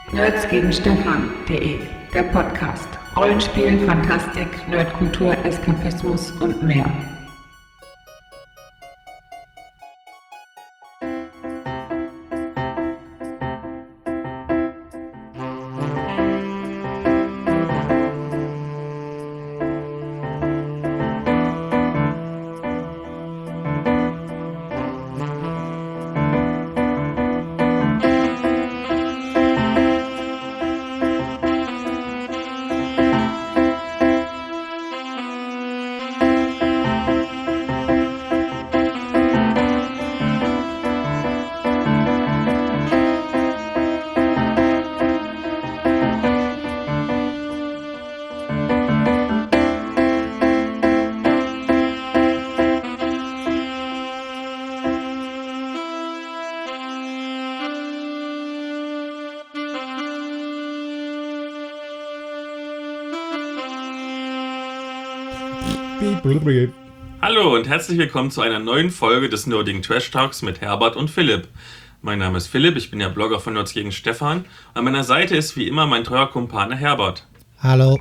Nerds gegen Stefan.de, der Podcast. Rollenspiel, Fantastik, Nerdkultur, Eskapismus und mehr. Hallo und herzlich willkommen zu einer neuen Folge des Nerdigen Trash Talks mit Herbert und Philipp. Mein Name ist Philipp, ich bin der Blogger von Nerds gegen Stefan. An meiner Seite ist wie immer mein treuer Kumpane Herbert. Hallo.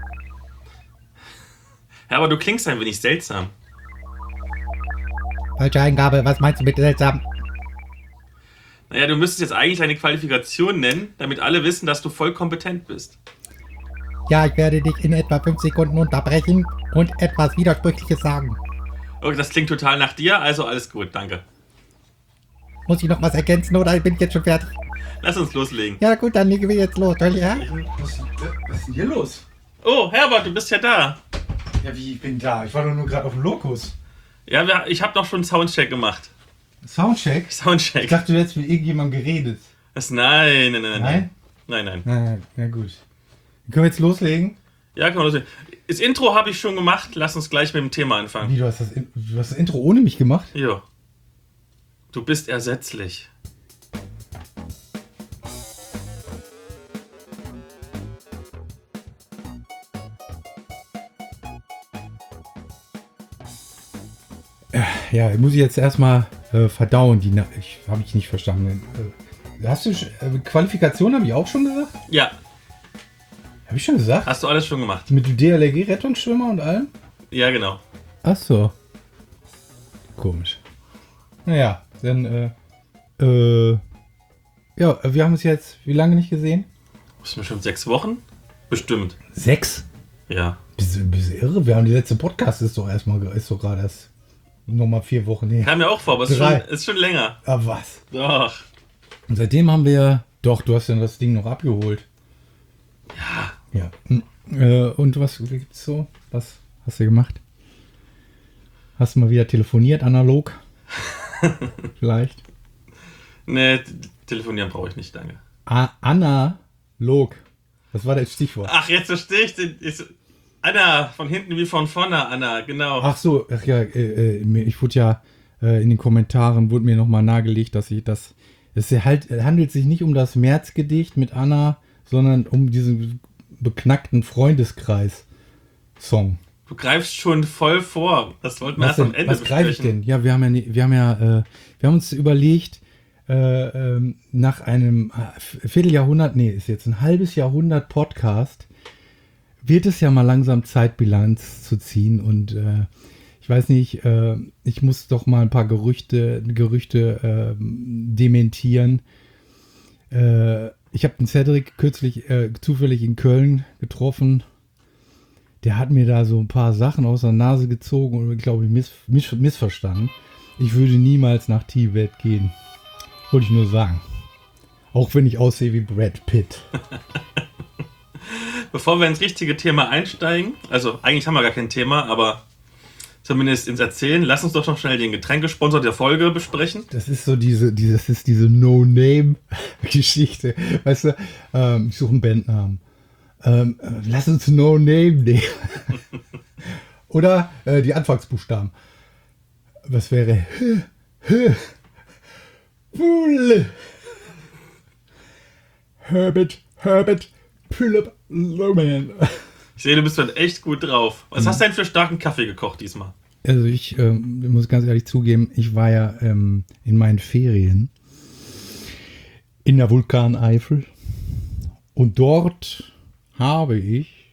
Herbert, du klingst ein wenig seltsam. Falsche Eingabe, was meinst du mit seltsam? Naja, du müsstest jetzt eigentlich eine Qualifikation nennen, damit alle wissen, dass du voll kompetent bist. Ja, ich werde dich in etwa 5 Sekunden unterbrechen und etwas Widersprüchliches sagen. Okay, das klingt total nach dir, also alles gut, danke. Muss ich noch was ergänzen oder bin ich jetzt schon fertig? Lass uns loslegen. Ja gut, dann legen wir jetzt los, ja? Was ist denn hier los? Oh, Herbert, du bist ja da. Ja, wie, ich bin da? Ich war doch nur gerade auf dem Lokus. Ja, ich habe doch schon einen Soundcheck gemacht. Soundcheck? Ich Soundcheck. dachte, du hättest mit irgendjemandem geredet. Nein. Nein? Na gut. Können wir jetzt loslegen? Ja, können wir loslegen. Das Intro habe ich schon gemacht, lass uns gleich mit dem Thema anfangen. Wie, du hast das Intro ohne mich gemacht? Jo. Du bist ersetzlich. Ja, muss ich jetzt erstmal verdauen. Habe ich nicht verstanden. Hast du Qualifikation, habe ich auch schon gesagt? Ja. Habe ich schon gesagt? Hast du alles schon gemacht? Mit DLRG-Rettungsschwimmer und allem? Ja, genau. Ach so. Komisch. Naja, dann, ja, wir haben uns jetzt wie lange nicht gesehen? Das sind bestimmt 6 Wochen? Bestimmt. 6? Ja. Bist du irre? Wir haben die letzte Podcast, ist doch gerade erst nochmal 4 Wochen her. Kam mir auch vor, aber es ist schon länger. Aber was? Doch. Und seitdem haben wir, doch, du hast ja das Ding noch abgeholt. Ja. Ja. Und was gibt's so? Was hast du gemacht? Hast du mal wieder telefoniert, analog? Vielleicht? Nee, telefonieren brauche ich nicht lange. Analog. Das war das Stichwort. Ach, jetzt verstehe ich den. Anna, von hinten wie von vorne, Anna, genau. Ach so, ich wurde ja in den Kommentaren wurde mir nochmal nahegelegt, dass es handelt sich nicht um das Märzgedicht mit Anna, sondern um diesen beknackten Freundeskreis-Song. Du greifst schon voll vor. Das wollten wir erst am Ende besprechen. Was greife ich denn? Ja, wir haben uns überlegt, nach einem Vierteljahrhundert, ist jetzt ein halbes Jahrhundert Podcast, wird es ja mal langsam Zeit, Bilanz zu ziehen. Und ich weiß nicht, ich muss doch mal ein paar Gerüchte dementieren. Ich habe den Cedric kürzlich zufällig in Köln getroffen. Der hat mir da so ein paar Sachen aus der Nase gezogen und, glaube ich, missverstanden. Ich würde niemals nach Tibet gehen. Wollte ich nur sagen. Auch wenn ich aussehe wie Brad Pitt. Bevor wir ins richtige Thema einsteigen, also eigentlich haben wir gar kein Thema, aber zumindest ins Erzählen, lass uns doch noch schnell den Getränkesponsor der Folge besprechen. Das ist so diese No-Name-Geschichte. Weißt du, ich suche einen Bandnamen. Lass uns No-Name nehmen. Oder die Anfangsbuchstaben. Was wäre Herbert, Philipp Loman. Ich sehe, du bist dann echt gut drauf. Was hast du denn für starken Kaffee gekocht diesmal? Also ich muss ganz ehrlich zugeben, ich war ja in meinen Ferien in der Vulkaneifel Und dort habe ich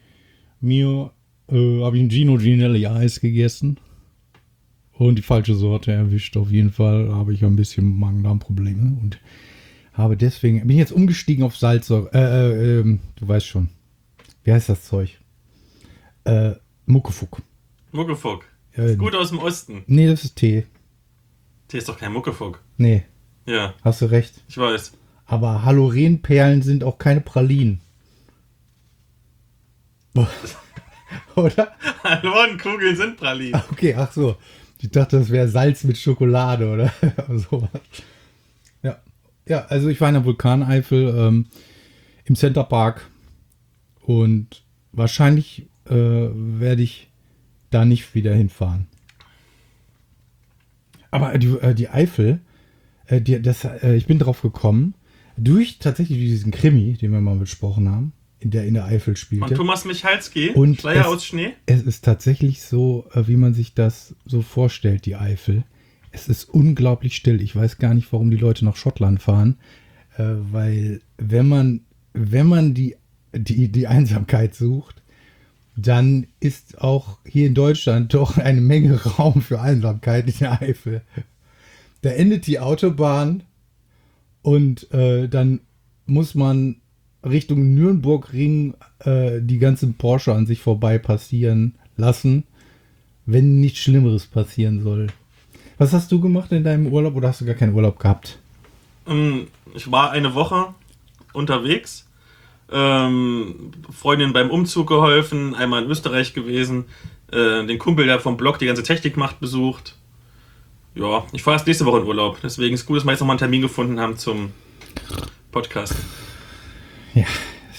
ein Gino Ginelli Eis gegessen. Und die falsche Sorte erwischt. Auf jeden Fall habe ich ein bisschen Magen-Darm-Probleme. Und bin jetzt umgestiegen auf Salzsäure. Du weißt schon. Wie heißt das Zeug? Muckefuck. Muckefuck. Ist gut aus dem Osten. Nee, das ist Tee. Tee ist doch kein Muckefuck. Nee, Ja, hast du recht. ich weiß. Aber Halorenperlen sind auch keine Pralinen. Oder? Halorenkugeln sind Pralinen. Okay, ach so. Ich dachte, das wäre Salz mit Schokolade oder sowas. Ja. Ja, also ich war in der Vulkaneifel im Center Park und wahrscheinlich werde ich da nicht wieder hinfahren. Aber die Eifel, ich bin drauf gekommen, tatsächlich durch diesen Krimi, den wir mal besprochen haben, in der Eifel spielte. Von Thomas Michalski, Und Schleier aus Schnee. Es ist tatsächlich so, wie man sich das so vorstellt, die Eifel. Es ist unglaublich still. Ich weiß gar nicht, warum die Leute nach Schottland fahren, weil wenn man die Einsamkeit sucht, dann ist auch hier in Deutschland doch eine Menge Raum für Einsamkeit in der Eifel. Da endet die Autobahn und dann muss man Richtung Nürnbergring die ganzen Porsche an sich vorbei passieren lassen, wenn nichts Schlimmeres passieren soll. Was hast du gemacht in deinem Urlaub oder hast du gar keinen Urlaub gehabt? Ich war eine Woche unterwegs. Freundin beim Umzug geholfen, einmal in Österreich gewesen, den Kumpel, der vom Blog die ganze Technik macht, besucht. Ja, ich fahre erst nächste Woche in Urlaub. Deswegen ist es gut, dass wir jetzt nochmal einen Termin gefunden haben zum Podcast. Ja,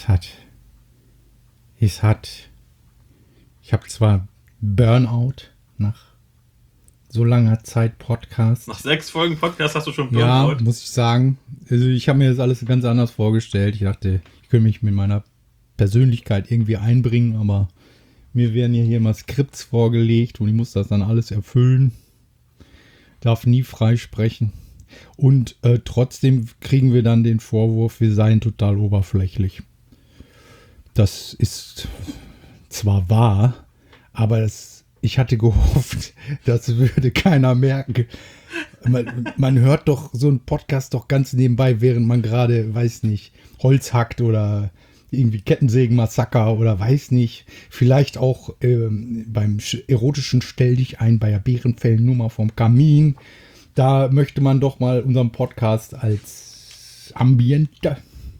ich habe zwar Burnout nach so langer Zeit Podcast. Nach 6 Folgen Podcast hast du schon Ja, Burnout. muss ich sagen. Also ich habe mir das alles ganz anders vorgestellt. Ich dachte, ich könnte mich mit meiner Persönlichkeit irgendwie einbringen, aber mir werden ja hier immer Skripts vorgelegt und ich muss das dann alles erfüllen. Darf nie frei sprechen. Und trotzdem kriegen wir dann den Vorwurf, wir seien total oberflächlich. Das ist zwar wahr, aber ich hatte gehofft, das würde keiner merken. Man hört doch so einen Podcast doch ganz nebenbei, während man gerade, weiß nicht, Holz hackt oder irgendwie Kettensägen-Massaker oder weiß nicht. Vielleicht auch beim erotischen Stell dich ein bei der Bärenfellnummer vom Kamin. Da möchte man doch mal unseren Podcast als Ambiente.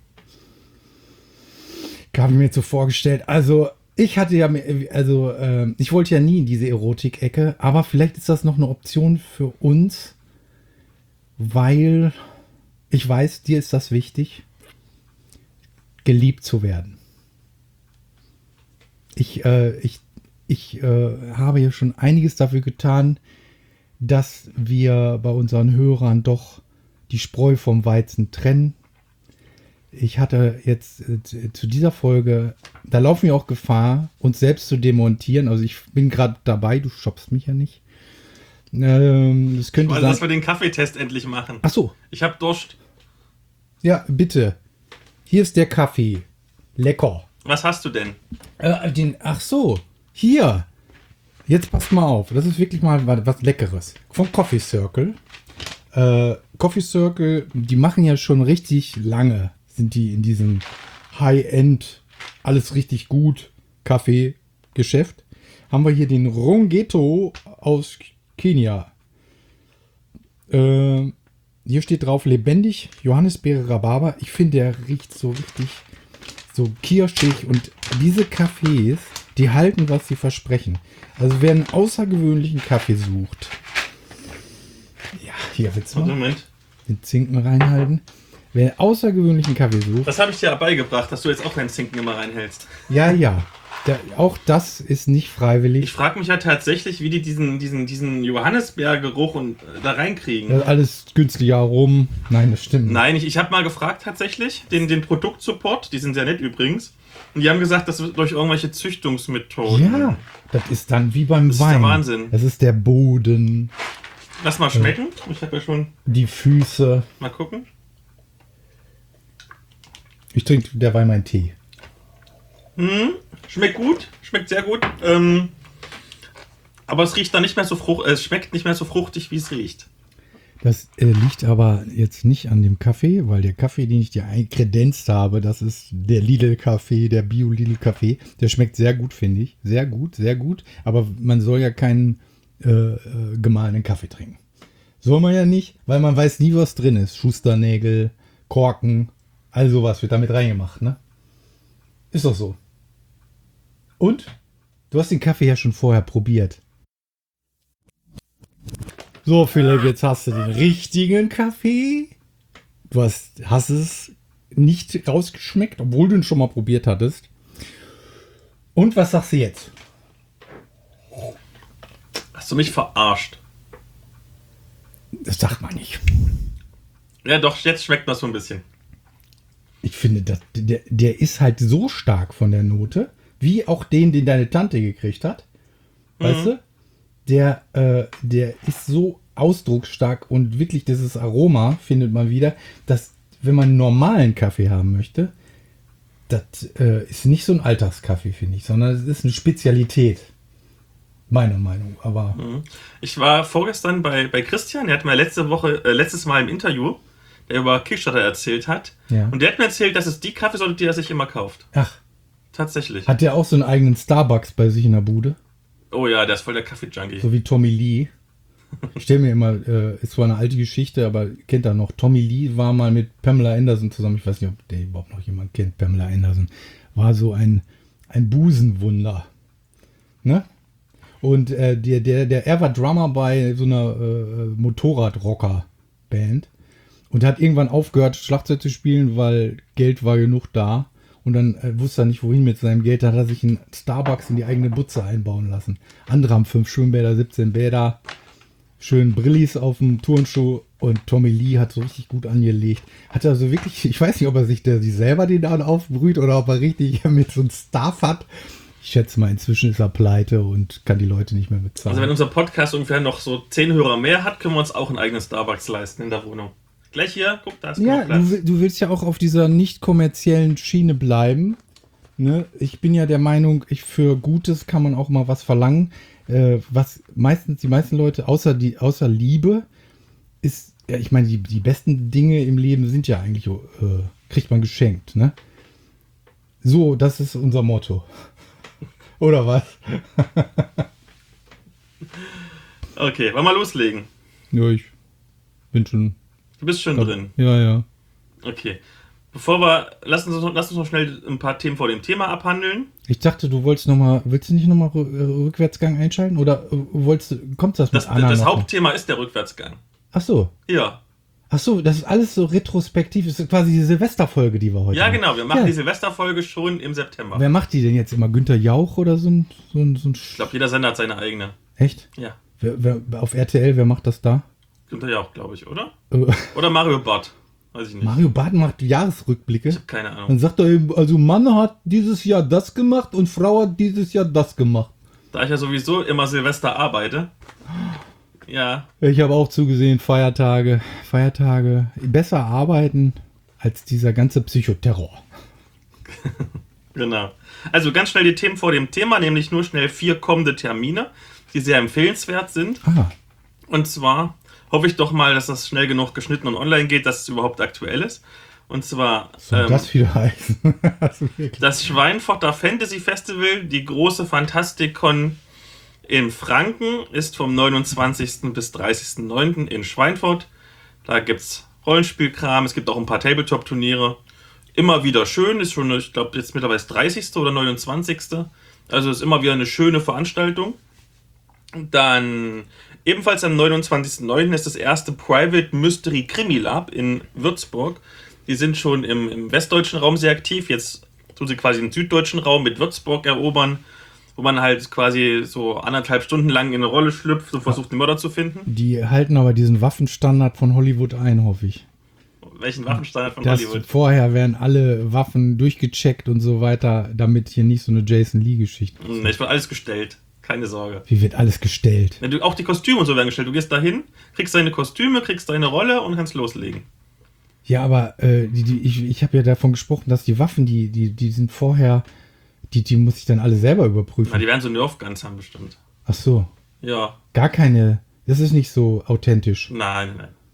Habe ich mir so vorgestellt. Also, ich wollte ja nie in diese Erotik-Ecke, aber vielleicht ist das noch eine Option für uns, weil ich weiß, dir ist das wichtig, geliebt zu werden. Ich habe ja schon einiges dafür getan, dass wir bei unseren Hörern doch die Spreu vom Weizen trennen. Ich hatte jetzt zu dieser Folge, da laufen wir auch Gefahr, uns selbst zu demontieren. Also ich bin gerade dabei, du stoppst mich ja nicht. Das könnte sein, dass wir den Kaffeetest endlich machen. Ach so. Ich habe Durst. Ja, bitte. Hier ist der Kaffee. Lecker. Was hast du denn? Ach so. Hier. Jetzt passt mal auf. Das ist wirklich mal was Leckeres. Vom Coffee Circle. Coffee Circle, die machen ja schon richtig lange, sind die in diesem High-End, alles richtig gut Kaffee-Geschäft. Haben wir hier den Rongeto aus Kenia. Hier steht drauf lebendig, Johannisbeere, Rhabarber. Ich finde, der riecht so richtig so kirschig und diese Kaffees, die halten, was sie versprechen. Also wer einen außergewöhnlichen Kaffee sucht, ja, hier willst du Moment. den Zinken reinhalten. Wer einen außergewöhnlichen Kaffee sucht, Das habe ich dir beigebracht, dass du jetzt auch deinen Zinken immer reinhältst. ja. Auch das ist nicht Ich freiwillig. frage mich ja tatsächlich, wie die diesen Johannisbeergeruch da reinkriegen. Das ist alles günstiger rum. Nein, das stimmt nicht. Nein, ich habe mal gefragt tatsächlich, den Produktsupport, die sind sehr nett übrigens. Und die haben gesagt, das wird durch irgendwelche Züchtungsmethoden. Ja, das ist dann wie beim Das ist Wein. der Wahnsinn. Das ist der Boden, Lass mal schmecken. Ich habe ja schon. die Füße. Mal gucken. Ich trinke derweil meinen Tee. Schmeckt gut, schmeckt sehr gut. Aber es riecht dann nicht mehr so es schmeckt nicht mehr so fruchtig, wie es riecht. Das liegt aber jetzt nicht an dem Kaffee, weil der Kaffee, den ich dir kredenzt habe, das ist der Lidl-Kaffee, der Bio-Lidl-Kaffee. Der schmeckt sehr gut, finde ich. Sehr gut, sehr gut. Aber man soll ja keinen gemahlenen Kaffee trinken. Soll man ja nicht, weil man weiß nie, was drin ist. Schusternägel, Korken, all sowas wird damit reingemacht, ne? Ist doch so. Und? Du hast den Kaffee ja schon vorher probiert. So, Philipp, jetzt hast du den richtigen Kaffee. Du hast es nicht rausgeschmeckt, obwohl du ihn schon mal probiert hattest. Und was sagst du jetzt? Hast du mich verarscht? Das sagt man nicht. Ja, doch, jetzt schmeckt das so ein bisschen. Ich finde, der ist halt so stark von der Note, wie auch den deine Tante gekriegt hat. Weißt du? Der ist so ausdrucksstark und wirklich dieses Aroma findet man wieder, dass, wenn man einen normalen Kaffee haben möchte, das ist nicht so ein Alltagskaffee, finde ich, sondern es ist eine Spezialität. Meiner Meinung, aber... Ich war vorgestern bei Christian, der hat mir letztes Mal im Interview, der über Kickstarter erzählt hat. Ja. Und der hat mir erzählt, dass es die Kaffeesorte, die er sich immer kauft. Ach, Tatsächlich. hat der auch so einen eigenen Starbucks bei sich in der Bude? Oh ja, der ist voll der Kaffee-Junkie. So wie Tommy Lee. Ich stelle mir immer, ist zwar eine alte Geschichte, aber kennt er noch. Tommy Lee war mal mit Pamela Anderson zusammen. Ich weiß nicht, ob der überhaupt noch jemand kennt. Pamela Anderson war so ein Busenwunder. Ne? Und er war Drummer bei so einer Motorradrocker-Band und hat irgendwann aufgehört, Schlagzeug zu spielen, weil Geld war genug da. Und dann wusste er nicht, wohin mit seinem Geld. Da hat er sich einen Starbucks in die eigene Butze einbauen lassen. Andere haben 5 Schwimmbäder, 17 Bäder, schön Brillis auf dem Turnschuh. Und Tommy Lee hat so richtig gut angelegt. Hat also wirklich, ich weiß nicht, ob er sich selber den da aufbrüht oder ob er richtig mit so einem Staff hat. Ich schätze mal, inzwischen ist er pleite und kann die Leute nicht mehr bezahlen. Also wenn unser Podcast ungefähr noch so 10 Hörer mehr hat, können wir uns auch einen eigenen Starbucks leisten in der Wohnung. Gleich hier, guck, da ist ja, Platz. du willst ja auch auf dieser nicht kommerziellen Schiene bleiben. Ne? Ich bin ja der Meinung, für Gutes kann man auch mal was verlangen. Was die meisten Leute, außer Liebe, ist, ja, ich meine, die besten Dinge im Leben sind ja eigentlich, kriegt man geschenkt. Ne? So, das ist unser Motto. Oder was? Okay, wollen wir loslegen? Ja, ich bin schon... Du bist schon drin. Ja. Okay. Lass uns noch schnell ein paar Themen vor dem Thema abhandeln. Ich dachte, willst du nicht nochmal Rückwärtsgang einschalten? Oder kommt das mit Anna Das noch? Hauptthema ist der Rückwärtsgang. Ach so. Ja. Ach so, das ist alles so retrospektiv. Das ist quasi die Silvesterfolge, die wir heute Ja, haben. genau. Wir machen die Silvesterfolge schon im September. Wer macht die denn jetzt immer? Günther Jauch oder so ein Ich glaube, jeder Sender hat seine eigene. Echt? Ja. Wer auf RTL, wer macht das da? Günther Jauch, glaube ich, oder? Oder Mario Barth. Weiß ich nicht. Mario Barth macht Jahresrückblicke. Ich habe keine Ahnung. Dann sagt er eben, also Mann hat dieses Jahr das gemacht und Frau hat dieses Jahr das gemacht. Da ich ja sowieso immer Silvester arbeite. Ja. Ich habe auch zugesehen, Feiertage. Besser arbeiten als dieser ganze Psychoterror. Genau. Also ganz schnell die Themen vor dem Thema, nämlich nur schnell 4 kommende Termine, die sehr empfehlenswert sind. Ah, Und zwar hoffe ich doch mal, dass das schnell genug geschnitten und online geht, dass es überhaupt aktuell ist. Und zwar soll das wieder heißen? Also wirklich. das Schweinfurter Fantasy Festival, die große Fantastikon in Franken, ist vom 29. bis 30.09. in Schweinfurt. Da gibt es Rollenspielkram, es gibt auch ein paar Tabletop-Turniere. Immer wieder schön, ist schon, ich glaube, jetzt mittlerweile das 30. oder 29. Also ist immer wieder eine schöne Veranstaltung. Dann ebenfalls am 29.09. ist das erste Private Mystery Krimi Lab in Würzburg. Die sind schon im westdeutschen Raum sehr aktiv. Jetzt tun sie quasi den süddeutschen Raum mit Würzburg erobern, wo man halt quasi so 1,5 Stunden lang in eine Rolle schlüpft und versucht, den Mörder zu finden. Die halten aber diesen Waffenstandard von Hollywood ein, hoffe ich. Welchen Waffenstandard von Das Hollywood? vorher werden alle Waffen durchgecheckt und so weiter, damit hier nicht so eine Jason Lee-Geschichte ist. Ich wird alles gestellt. Keine Sorge. Wie wird alles gestellt? Auch die Kostüme und so werden gestellt. Du gehst dahin, kriegst deine Kostüme, kriegst deine Rolle und kannst loslegen. Ja, aber ich habe ja davon gesprochen, dass die Waffen, die sind vorher, die muss ich dann alle selber überprüfen. Na, die werden so Nerf-Guns haben bestimmt. Ach so. Ja. Gar keine, das ist nicht so authentisch. Nein.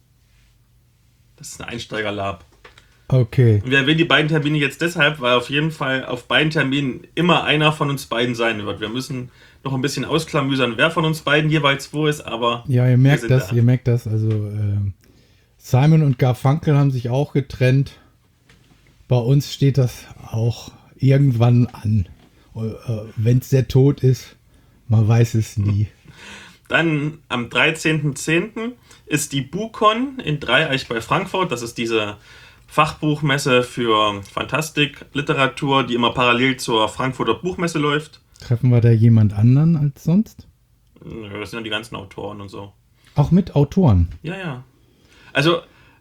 Das ist ein Einsteiger-Lab. Okay. Und wir erwähnen die beiden Termine jetzt deshalb, weil auf jeden Fall auf beiden Terminen immer einer von uns beiden sein wird. Wir müssen noch ein bisschen ausklamüsern, wer von uns beiden jeweils wo ist, aber Ja, ihr merkt das. Also Simon und Garfunkel haben sich auch getrennt. Bei uns steht das auch irgendwann an. Wenn es der Tod ist, man weiß es nie. Dann am 13.10. ist die BuCon in Dreieich bei Frankfurt. Das ist diese Fachbuchmesse für Fantastik, Literatur, die immer parallel zur Frankfurter Buchmesse läuft. Treffen wir da jemand anderen als sonst? Nö, das sind ja die ganzen Autoren und so. Auch mit Autoren? Ja. Also,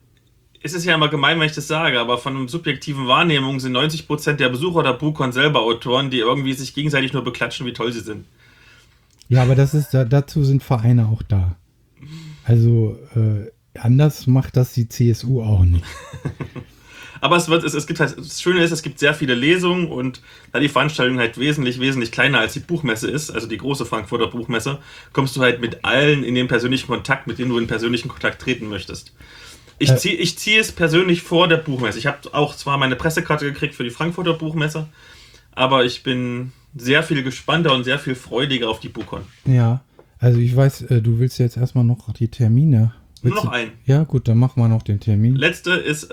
es ist ja immer gemein, wenn ich das sage, aber von einer subjektiven Wahrnehmung sind 90% der Besucher der BuCon selber Autoren, die irgendwie sich gegenseitig nur beklatschen, wie toll sie sind. Ja, aber dazu sind Vereine auch da. Also, anders macht das die CSU auch nicht. Aber es gibt halt, das Schöne ist, es gibt sehr viele Lesungen und da die Veranstaltung halt wesentlich kleiner als die Buchmesse ist, also die große Frankfurter Buchmesse, kommst du halt mit allen in den persönlichen Kontakt, mit denen du in persönlichen Kontakt treten möchtest. Ich ziehe es persönlich vor der Buchmesse. Ich habe auch zwar meine Pressekarte gekriegt für die Frankfurter Buchmesse, aber ich bin sehr viel gespannter und sehr viel freudiger auf die BuCon. Ja, also ich weiß, du willst jetzt erstmal noch die Termine. Nur noch einen. Ja, gut, dann machen wir noch den Termin. Letzte ist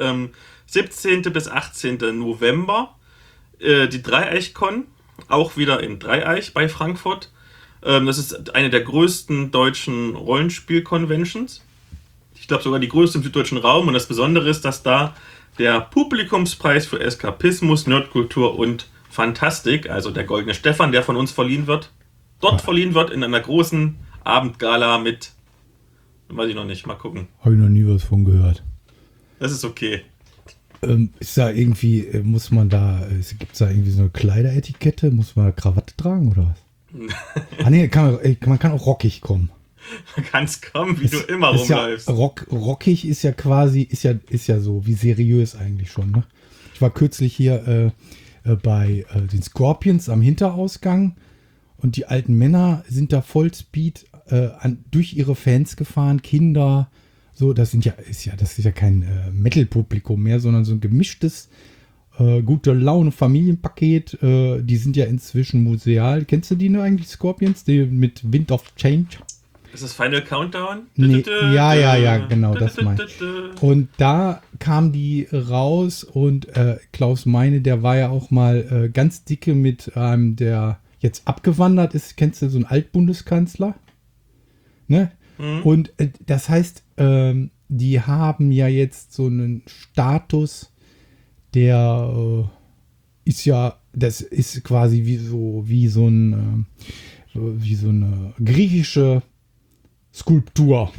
17. bis 18. November die Dreieich-Con, auch wieder in Dreieich bei Frankfurt. Das ist eine der größten deutschen Rollenspiel-Conventions. Ich glaube sogar die größte im süddeutschen Raum. Und das Besondere ist, dass da der Publikumspreis für Eskapismus, Nerdkultur und Fantastik, also der Goldene Stefan, der von uns verliehen wird, verliehen wird in einer großen Abendgala mit, weiß ich noch nicht, mal gucken. Habe ich noch nie was von gehört. Das ist okay. Ist da irgendwie, gibt es da irgendwie so eine Kleideretikette? Muss man Krawatte tragen oder was? Nee, man kann auch rockig kommen. Du kannst kommen, wie du immer rumläufst. Ja, rockig ist ja quasi, ist ja so, wie seriös eigentlich schon, ne? Ich war kürzlich hier bei den Scorpions am Hinterausgang und die alten Männer sind da Vollspeed durch ihre Fans gefahren, Kinder, so, das ist ja kein Metal-Publikum mehr, sondern so ein gemischtes gute Laune Familienpaket. Die sind ja inzwischen museal. Kennst du die noch eigentlich, Scorpions? Die mit Wind of Change? Ist das Final Countdown? Nee, ja, genau, das meine ich. Und da kam die raus und Klaus Meine, der war ja auch mal ganz dicke mit einem, der jetzt abgewandert ist. Kennst du so einen Altbundeskanzler? Ne? Mhm. Und das heißt, die haben ja jetzt so einen Status, der das ist quasi wie so eine griechische Skulptur.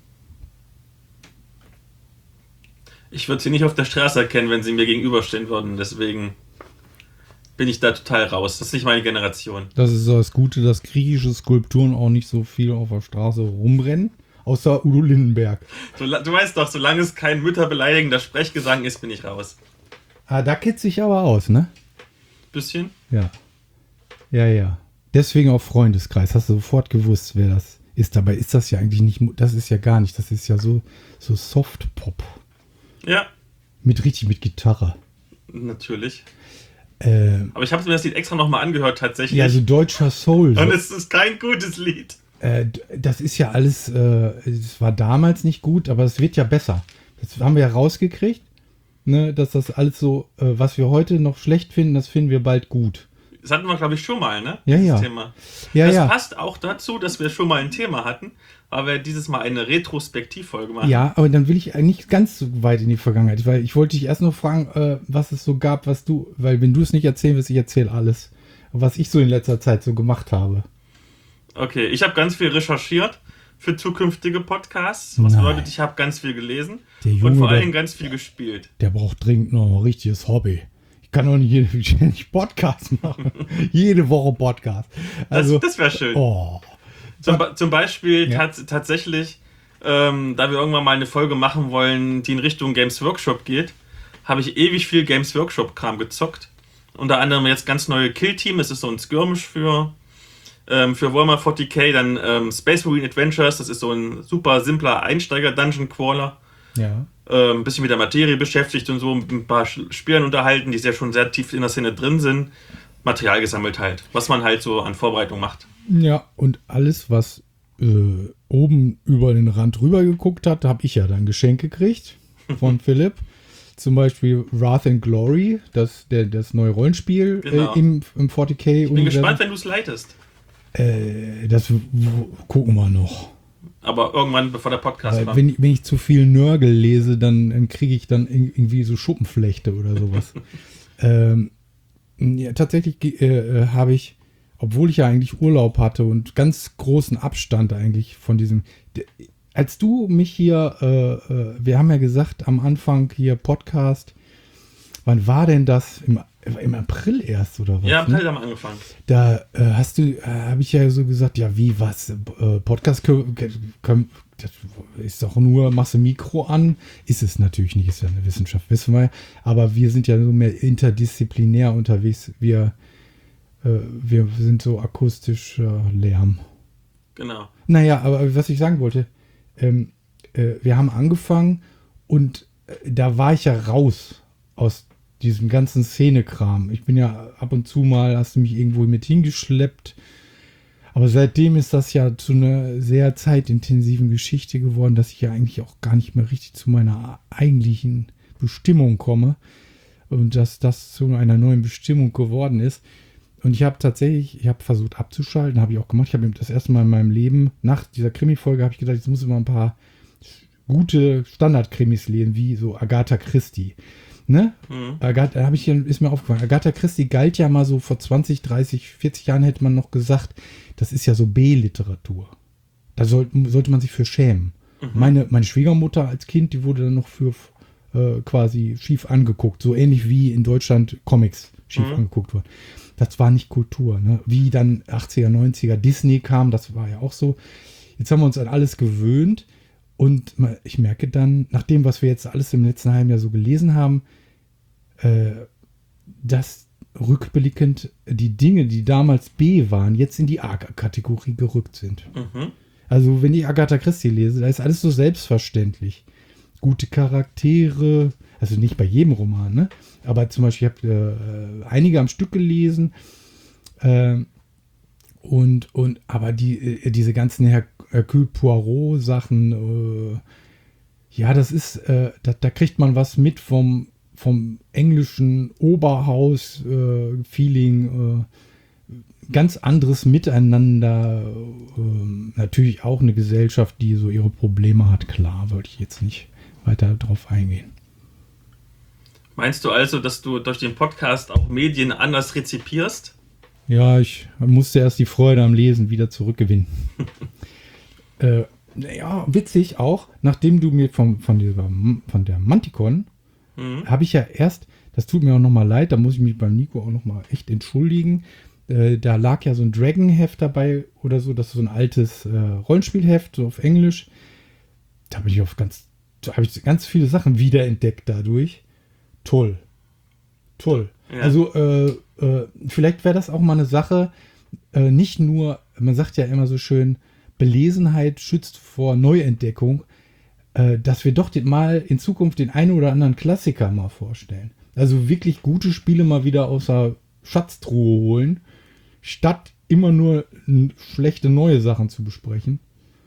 Ich würde sie nicht auf der Straße erkennen, wenn sie mir gegenüberstehen würden. Deswegen bin ich da total raus. Das ist nicht meine Generation. Das ist so das Gute, dass griechische Skulpturen auch nicht so viel auf der Straße rumrennen. Außer Udo Lindenberg. Du weißt doch, solange es kein mütterbeleidigender Sprechgesang ist, bin ich raus. Ah, da kitzel ich aber aus, ne? Bisschen? Ja. Ja. Deswegen auch Freundeskreis. Hast du sofort gewusst, wer das ist. Dabei ist das ja eigentlich nicht, das ist ja gar nicht, das ist ja so Soft-Pop. Ja. Mit Gitarre. Natürlich. Aber ich habe mir das Lied extra nochmal angehört, tatsächlich. Ja, so deutscher Soul. Und es ist kein gutes Lied. Das ist ja alles, es war damals nicht gut, aber es wird ja besser. Das haben wir ja rausgekriegt, ne, dass das alles so, was wir heute noch schlecht finden, das finden wir bald gut. Das hatten wir, glaube ich, schon mal, ne? Ja, dieses ja. Thema. Ja, das ja. passt auch dazu, dass wir schon mal ein Thema hatten, weil wir dieses Mal eine Retrospektivfolge machen. Ja, aber dann will ich nicht ganz so weit in die Vergangenheit, weil ich wollte dich erst noch fragen, was es so gab, weil wenn du es nicht erzählen willst, ich erzähle alles, was ich so in letzter Zeit so gemacht habe. Okay, ich habe ganz viel recherchiert für zukünftige Podcasts. Was bedeutet, ich habe ganz viel gelesen und vor allem ganz viel gespielt. Der braucht dringend noch ein richtiges Hobby. Ich kann doch nicht Podcast machen. Jede Woche Podcast. Also, das wäre schön. Oh. Zum Beispiel tatsächlich da wir irgendwann mal eine Folge machen wollen, die in Richtung Games Workshop geht, habe ich ewig viel Games Workshop-Kram gezockt. Unter anderem jetzt ganz neue Kill Team, es ist so ein Skirmish für Warhammer 40k, dann Space Marine Adventures, das ist so ein super simpler Einsteiger-Dungeon-Crawler. Ja. Ein bisschen mit der Materie beschäftigt und so, mit ein paar Spielern unterhalten, die schon sehr tief in der Szene drin sind. Material gesammelt halt, was man halt so an Vorbereitung macht. Ja, und alles, was oben über den Rand rüber geguckt hat, habe ich ja dann Geschenk gekriegt von Philipp. Zum Beispiel Wrath and Glory, das neue Rollenspiel Genau. im 40k. Ich bin gespannt, wenn du es leitest. Das gucken wir noch. Aber irgendwann, bevor der Podcast kommt. Wenn ich zu viel Nörgel lese, dann kriege ich dann irgendwie so Schuppenflechte oder sowas. Ja, tatsächlich habe ich, obwohl ich ja eigentlich Urlaub hatte und ganz großen Abstand eigentlich von diesem... Als du mich hier, wir haben ja gesagt am Anfang hier Podcast, wann war denn das? Im April erst oder was? Ja, im ne? April haben wir angefangen. Da habe ich ja so gesagt, ja wie, was, Podcast, das ist doch nur, machst du Mikro an, ist es natürlich nicht, ist ja eine Wissenschaft, wissen wir, aber wir sind ja so mehr interdisziplinär unterwegs, wir sind so akustisch Lärm. Genau. Naja, aber was ich sagen wollte, wir haben angefangen und da war ich ja raus aus diesem ganzen Szenekram. Ich bin ja ab und zu mal, hast du mich irgendwo mit hingeschleppt. Aber seitdem ist das ja zu einer sehr zeitintensiven Geschichte geworden, dass ich ja eigentlich auch gar nicht mehr richtig zu meiner eigentlichen Bestimmung komme. Und dass das zu einer neuen Bestimmung geworden ist. Und ich habe versucht abzuschalten, habe ich auch gemacht. Ich habe das erste Mal in meinem Leben, nach dieser Krimi-Folge, habe ich gedacht, jetzt muss ich mal ein paar gute Standard-Krimis lesen, wie so Agatha Christie. Ne? Ist mir aufgefallen. Agatha Christie galt ja mal so vor 20, 30, 40 Jahren, hätte man noch gesagt, das ist ja so B-Literatur. Da sollte man sich für schämen. Meine Schwiegermutter als Kind, die wurde dann noch für quasi schief angeguckt. So ähnlich wie in Deutschland Comics schief angeguckt wurden. Das war nicht Kultur. Ne? Wie dann 80er, 90er Disney kam, das war ja auch so. Jetzt haben wir uns an alles gewöhnt. Und ich merke dann, nach dem, was wir jetzt alles im letzten halben Jahr so gelesen haben, dass rückblickend die Dinge, die damals B waren, jetzt in die A-Kategorie gerückt sind. Also wenn ich Agatha Christie lese, da ist alles so selbstverständlich. Gute Charaktere, also nicht bei jedem Roman, ne? Aber zum Beispiel, ich habe einige am Stück gelesen, aber diese ganzen Hercule Poirot Sachen, ja, das ist, da kriegt man was mit vom englischen Oberhaus Feeling, ganz anderes Miteinander, natürlich auch eine Gesellschaft, die so ihre Probleme hat, klar, wollte ich jetzt nicht weiter drauf eingehen. Meinst du also, dass du durch den Podcast auch Medien anders rezipierst? Ja, ich musste erst die Freude am Lesen wieder zurückgewinnen. Ja, witzig auch, nachdem du mir von der Manticon, habe ich ja erst, das tut mir auch nochmal leid, da muss ich mich beim Nico auch nochmal echt entschuldigen, da lag ja so ein Dragon-Heft dabei oder so, das ist so ein altes Rollenspielheft, so auf Englisch. Da habe ich ganz viele Sachen wiederentdeckt dadurch. Toll. Ja. Also vielleicht wäre das auch mal eine Sache, nicht nur, man sagt ja immer so schön, Belesenheit schützt vor Neuentdeckung, dass wir doch mal in Zukunft den einen oder anderen Klassiker mal vorstellen. Also wirklich gute Spiele mal wieder aus der Schatztruhe holen, statt immer nur schlechte neue Sachen zu besprechen.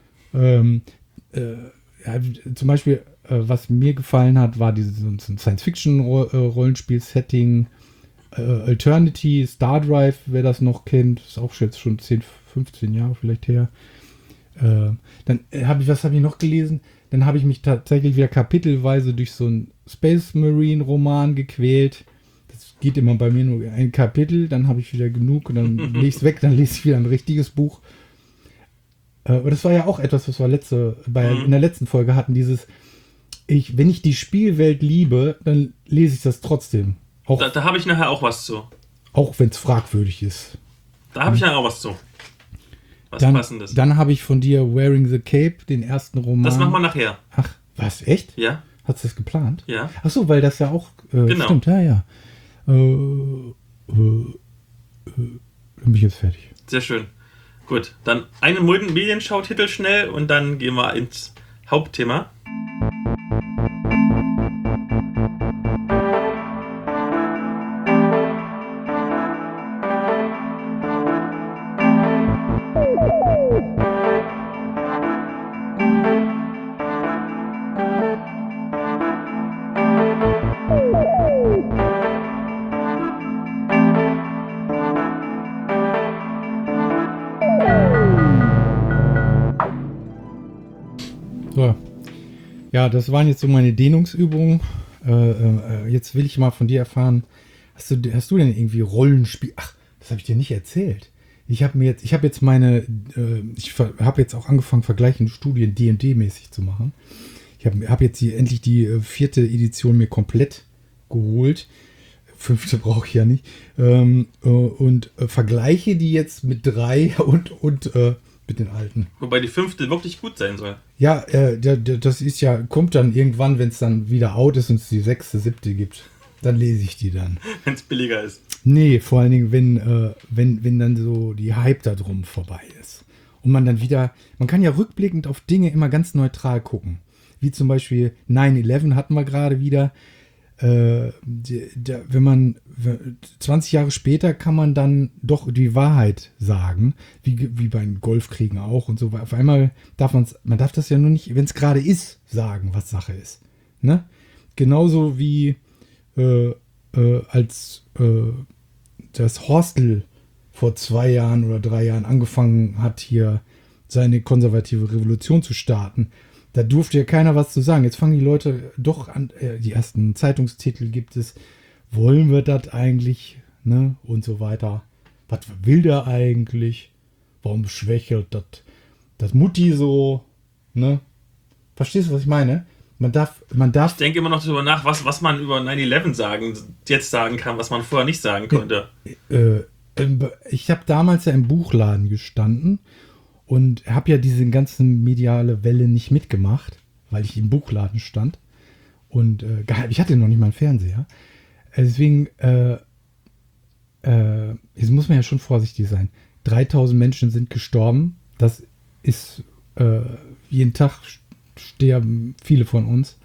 Ja, zum Beispiel, was mir gefallen hat, war dieses Science-Fiction-Rollenspiel-Setting, Alternity, Star Drive, wer das noch kennt, ist auch jetzt schon 10, 15 Jahre vielleicht her. Dann was habe ich noch gelesen? Dann habe ich mich tatsächlich wieder kapitelweise durch so einen Space Marine Roman gequält. Das geht immer bei mir nur ein Kapitel, dann habe ich wieder genug und dann lege ich es weg, dann lese ich wieder ein richtiges Buch. Aber das war ja auch etwas, was wir in der letzten Folge hatten, dieses, wenn ich die Spielwelt liebe, dann lese ich das trotzdem. Auch, da habe ich nachher auch was zu. Auch wenn es fragwürdig ist. Da habe ich nachher auch was zu. Was Passendes. Dann habe ich von dir Wearing the Cape, den ersten Roman. Das machen wir nachher. Ach, was, echt? Ja. Hast du das geplant? Ja. Ach so, weil das ja auch Genau. stimmt, ja. Dann bin ich jetzt fertig. Sehr schön. Gut, dann einen Medienschau-Titel schnell und dann gehen wir ins Hauptthema. So. Ja, das waren jetzt so meine Dehnungsübungen. Jetzt will ich mal von dir erfahren, hast du denn irgendwie Rollenspiel? Ach, das habe ich dir nicht erzählt. Ich habe jetzt auch angefangen, vergleichende Studien D&D-mäßig zu machen. Ich habe jetzt endlich die 4. Edition mir komplett geholt. 5. brauche ich ja nicht. Und vergleiche die jetzt mit 3 und mit den alten. Wobei die 5. wirklich gut sein soll. Ja, das ist ja, kommt dann irgendwann, wenn es dann wieder out ist und es die 6., 7. gibt. Dann lese ich die dann. Wenn es billiger ist. Nee, vor allen Dingen, wenn dann so die Hype da drum vorbei ist. Und man dann wieder, man kann ja rückblickend auf Dinge immer ganz neutral gucken. Wie zum Beispiel 9/11 hatten wir gerade wieder. Wenn man 20 Jahre später kann man dann doch die Wahrheit sagen, wie bei den Golfkriegen auch und so. Auf einmal man darf das ja nur nicht, wenn es gerade ist, sagen, was Sache ist. Ne? Genauso wie als das Hostel vor 2 Jahren oder 3 Jahren angefangen hat, hier seine konservative Revolution zu starten. Da durfte ja keiner was zu sagen. Jetzt fangen die Leute doch an, die ersten Zeitungstitel gibt es, wollen wir das eigentlich, ne, und so weiter. Was will der eigentlich? Warum schwächelt das Mutti so, ne? Verstehst du, was ich meine? Man darf. Ich denke immer noch darüber nach, was man über 9/11 jetzt sagen kann, was man vorher nicht sagen konnte. Ich habe damals ja im Buchladen gestanden und habe ja diese ganzen mediale Welle nicht mitgemacht, weil ich im Buchladen stand. Und ich hatte noch nicht mal einen Fernseher. Deswegen, jetzt muss man ja schon vorsichtig sein. 3000 Menschen sind gestorben. Das ist jeden Tag sterben viele von uns.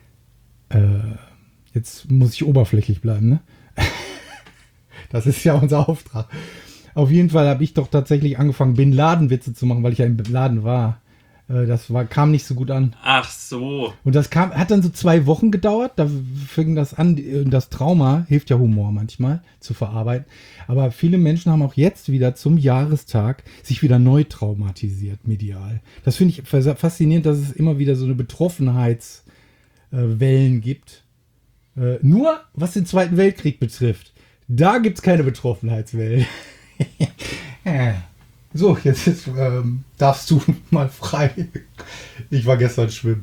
Jetzt muss ich oberflächlich bleiben, ne? Das ist ja unser Auftrag. Auf jeden Fall habe ich doch tatsächlich angefangen, Bin Laden-Witze zu machen, weil ich ja im Laden war. Kam nicht so gut an. Ach so. Und das hat dann so 2 Wochen gedauert. Da fing das an. Das Trauma hilft ja Humor manchmal zu verarbeiten. Aber viele Menschen haben auch jetzt wieder zum Jahrestag sich wieder neu traumatisiert, medial. Das finde ich faszinierend, dass es immer wieder so eine Betroffenheitswellen gibt. Nur was den Zweiten Weltkrieg betrifft. Da gibt es keine Betroffenheitswellen. So, jetzt darfst du mal frei. Ich war gestern schwimmen.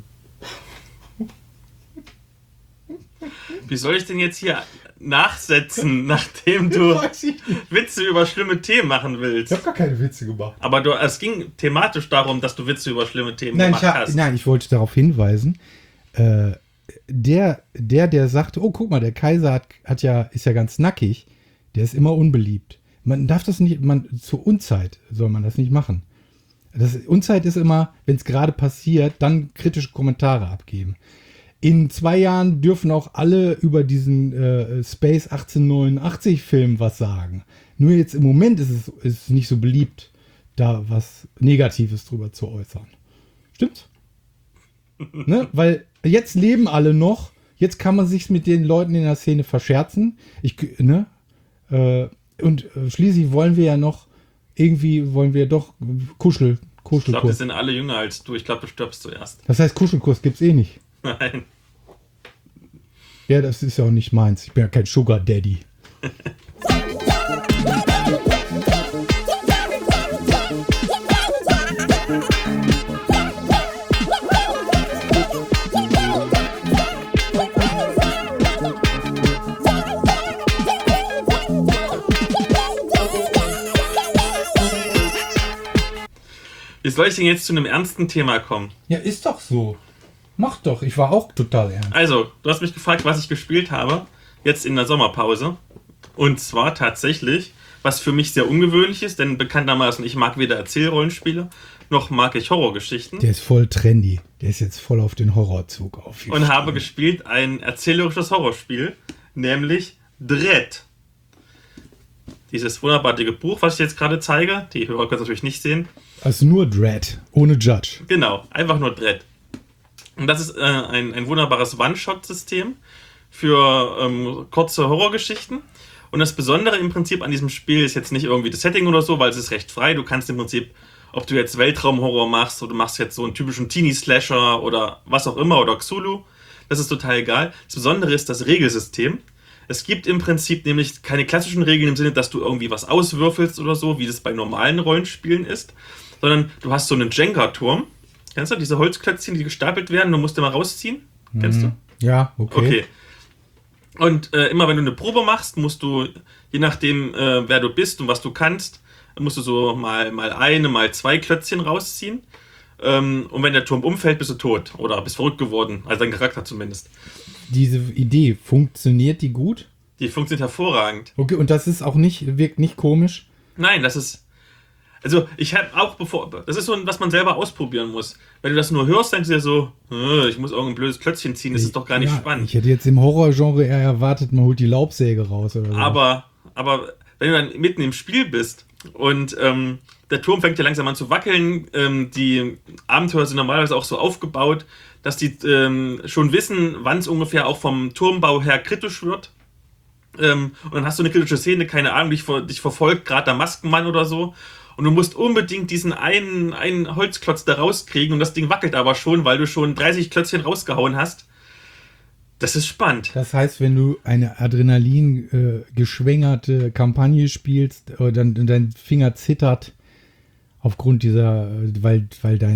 Wie soll ich denn jetzt hier nachsetzen, nachdem du Witze über schlimme Themen machen willst? Ich habe gar keine Witze gemacht. Aber es ging thematisch darum, dass du Witze über schlimme Themen gemacht hast. Nein, ich wollte darauf hinweisen, der sagt, oh, guck mal, der Kaiser ist ja ganz nackig, der ist immer unbeliebt. Man darf das nicht, zur Unzeit soll man das nicht machen. Unzeit ist immer, wenn es gerade passiert, dann kritische Kommentare abgeben. In 2 Jahren dürfen auch alle über diesen Space 1889 Film was sagen. Nur jetzt im Moment ist es nicht so beliebt, da was Negatives drüber zu äußern. Stimmt's? Ne? Weil jetzt leben alle noch, jetzt kann man sich mit den Leuten in der Szene verscherzen. Und schließlich wollen wir doch Kuschelkurs. Ich glaube, wir sind alle jünger als du. Ich glaube, du stirbst zuerst. Das heißt, Kuschelkurs gibt's eh nicht. Nein. Ja, das ist ja auch nicht meins. Ich bin ja kein Sugar Daddy. Wie soll ich denn jetzt zu einem ernsten Thema kommen? Ja, ist doch so. Mach doch, ich war auch total ernst. Also, du hast mich gefragt, was ich gespielt habe, jetzt in der Sommerpause. Und zwar tatsächlich, was für mich sehr ungewöhnlich ist, denn bekanntermaßen, ich mag weder Erzählrollenspiele, noch mag ich Horrorgeschichten. Der ist voll trendy. Der ist jetzt voll auf den Horrorzug aufgestiegen. Und habe gespielt ein erzählerisches Horrorspiel, nämlich Dread. Dieses wunderbare Buch, was ich jetzt gerade zeige, die Hörer können es natürlich nicht sehen. Also nur Dread, ohne Judge. Genau, einfach nur Dread. Und das ist ein wunderbares One-Shot-System für kurze Horrorgeschichten. Und das Besondere im Prinzip an diesem Spiel ist jetzt nicht irgendwie das Setting oder so, weil es ist recht frei. Du kannst im Prinzip, ob du jetzt Weltraumhorror machst oder du machst jetzt so einen typischen Teenie-Slasher oder was auch immer oder Cthulhu, das ist total egal. Das Besondere ist das Regelsystem. Es gibt im Prinzip nämlich keine klassischen Regeln im Sinne, dass du irgendwie was auswürfelst oder so, wie das bei normalen Rollenspielen ist, sondern du hast so einen Jenga-Turm. Kennst du diese Holzklötzchen, die gestapelt werden? Du musst immer rausziehen. Kennst du? Ja, okay. Okay. Und immer wenn du eine Probe machst, musst du, je nachdem, wer du bist und was du kannst, musst du so mal eine, mal zwei Klötzchen rausziehen. Und wenn der Turm umfällt, bist du tot. Oder bist verrückt geworden. Also dein Charakter zumindest. Diese Idee, funktioniert die gut? Die funktioniert hervorragend. Okay, und das ist auch nicht, wirkt nicht komisch? Nein, das ist... Also, ich habe auch das ist so, was man selber ausprobieren muss. Wenn du das nur hörst, denkst du dir so, ich muss irgendein blödes Klötzchen ziehen, das ist doch gar nicht spannend. Ich hätte jetzt im Horrorgenre eher erwartet, man holt die Laubsäge raus oder so. Aber wenn du dann mitten im Spiel bist und der Turm fängt ja langsam an zu wackeln, die Abenteuer sind normalerweise auch so aufgebaut, dass die schon wissen, wann es ungefähr auch vom Turmbau her kritisch wird. Und dann hast du eine kritische Szene, keine Ahnung, dich verfolgt gerade der Maskenmann oder so. Und du musst unbedingt diesen einen Holzklotz da rauskriegen und das Ding wackelt aber schon, weil du schon 30 Klötzchen rausgehauen hast. Das ist spannend. Das heißt, wenn du eine Adrenalin geschwängerte Kampagne spielst, dann dein Finger zittert aufgrund dieser, weil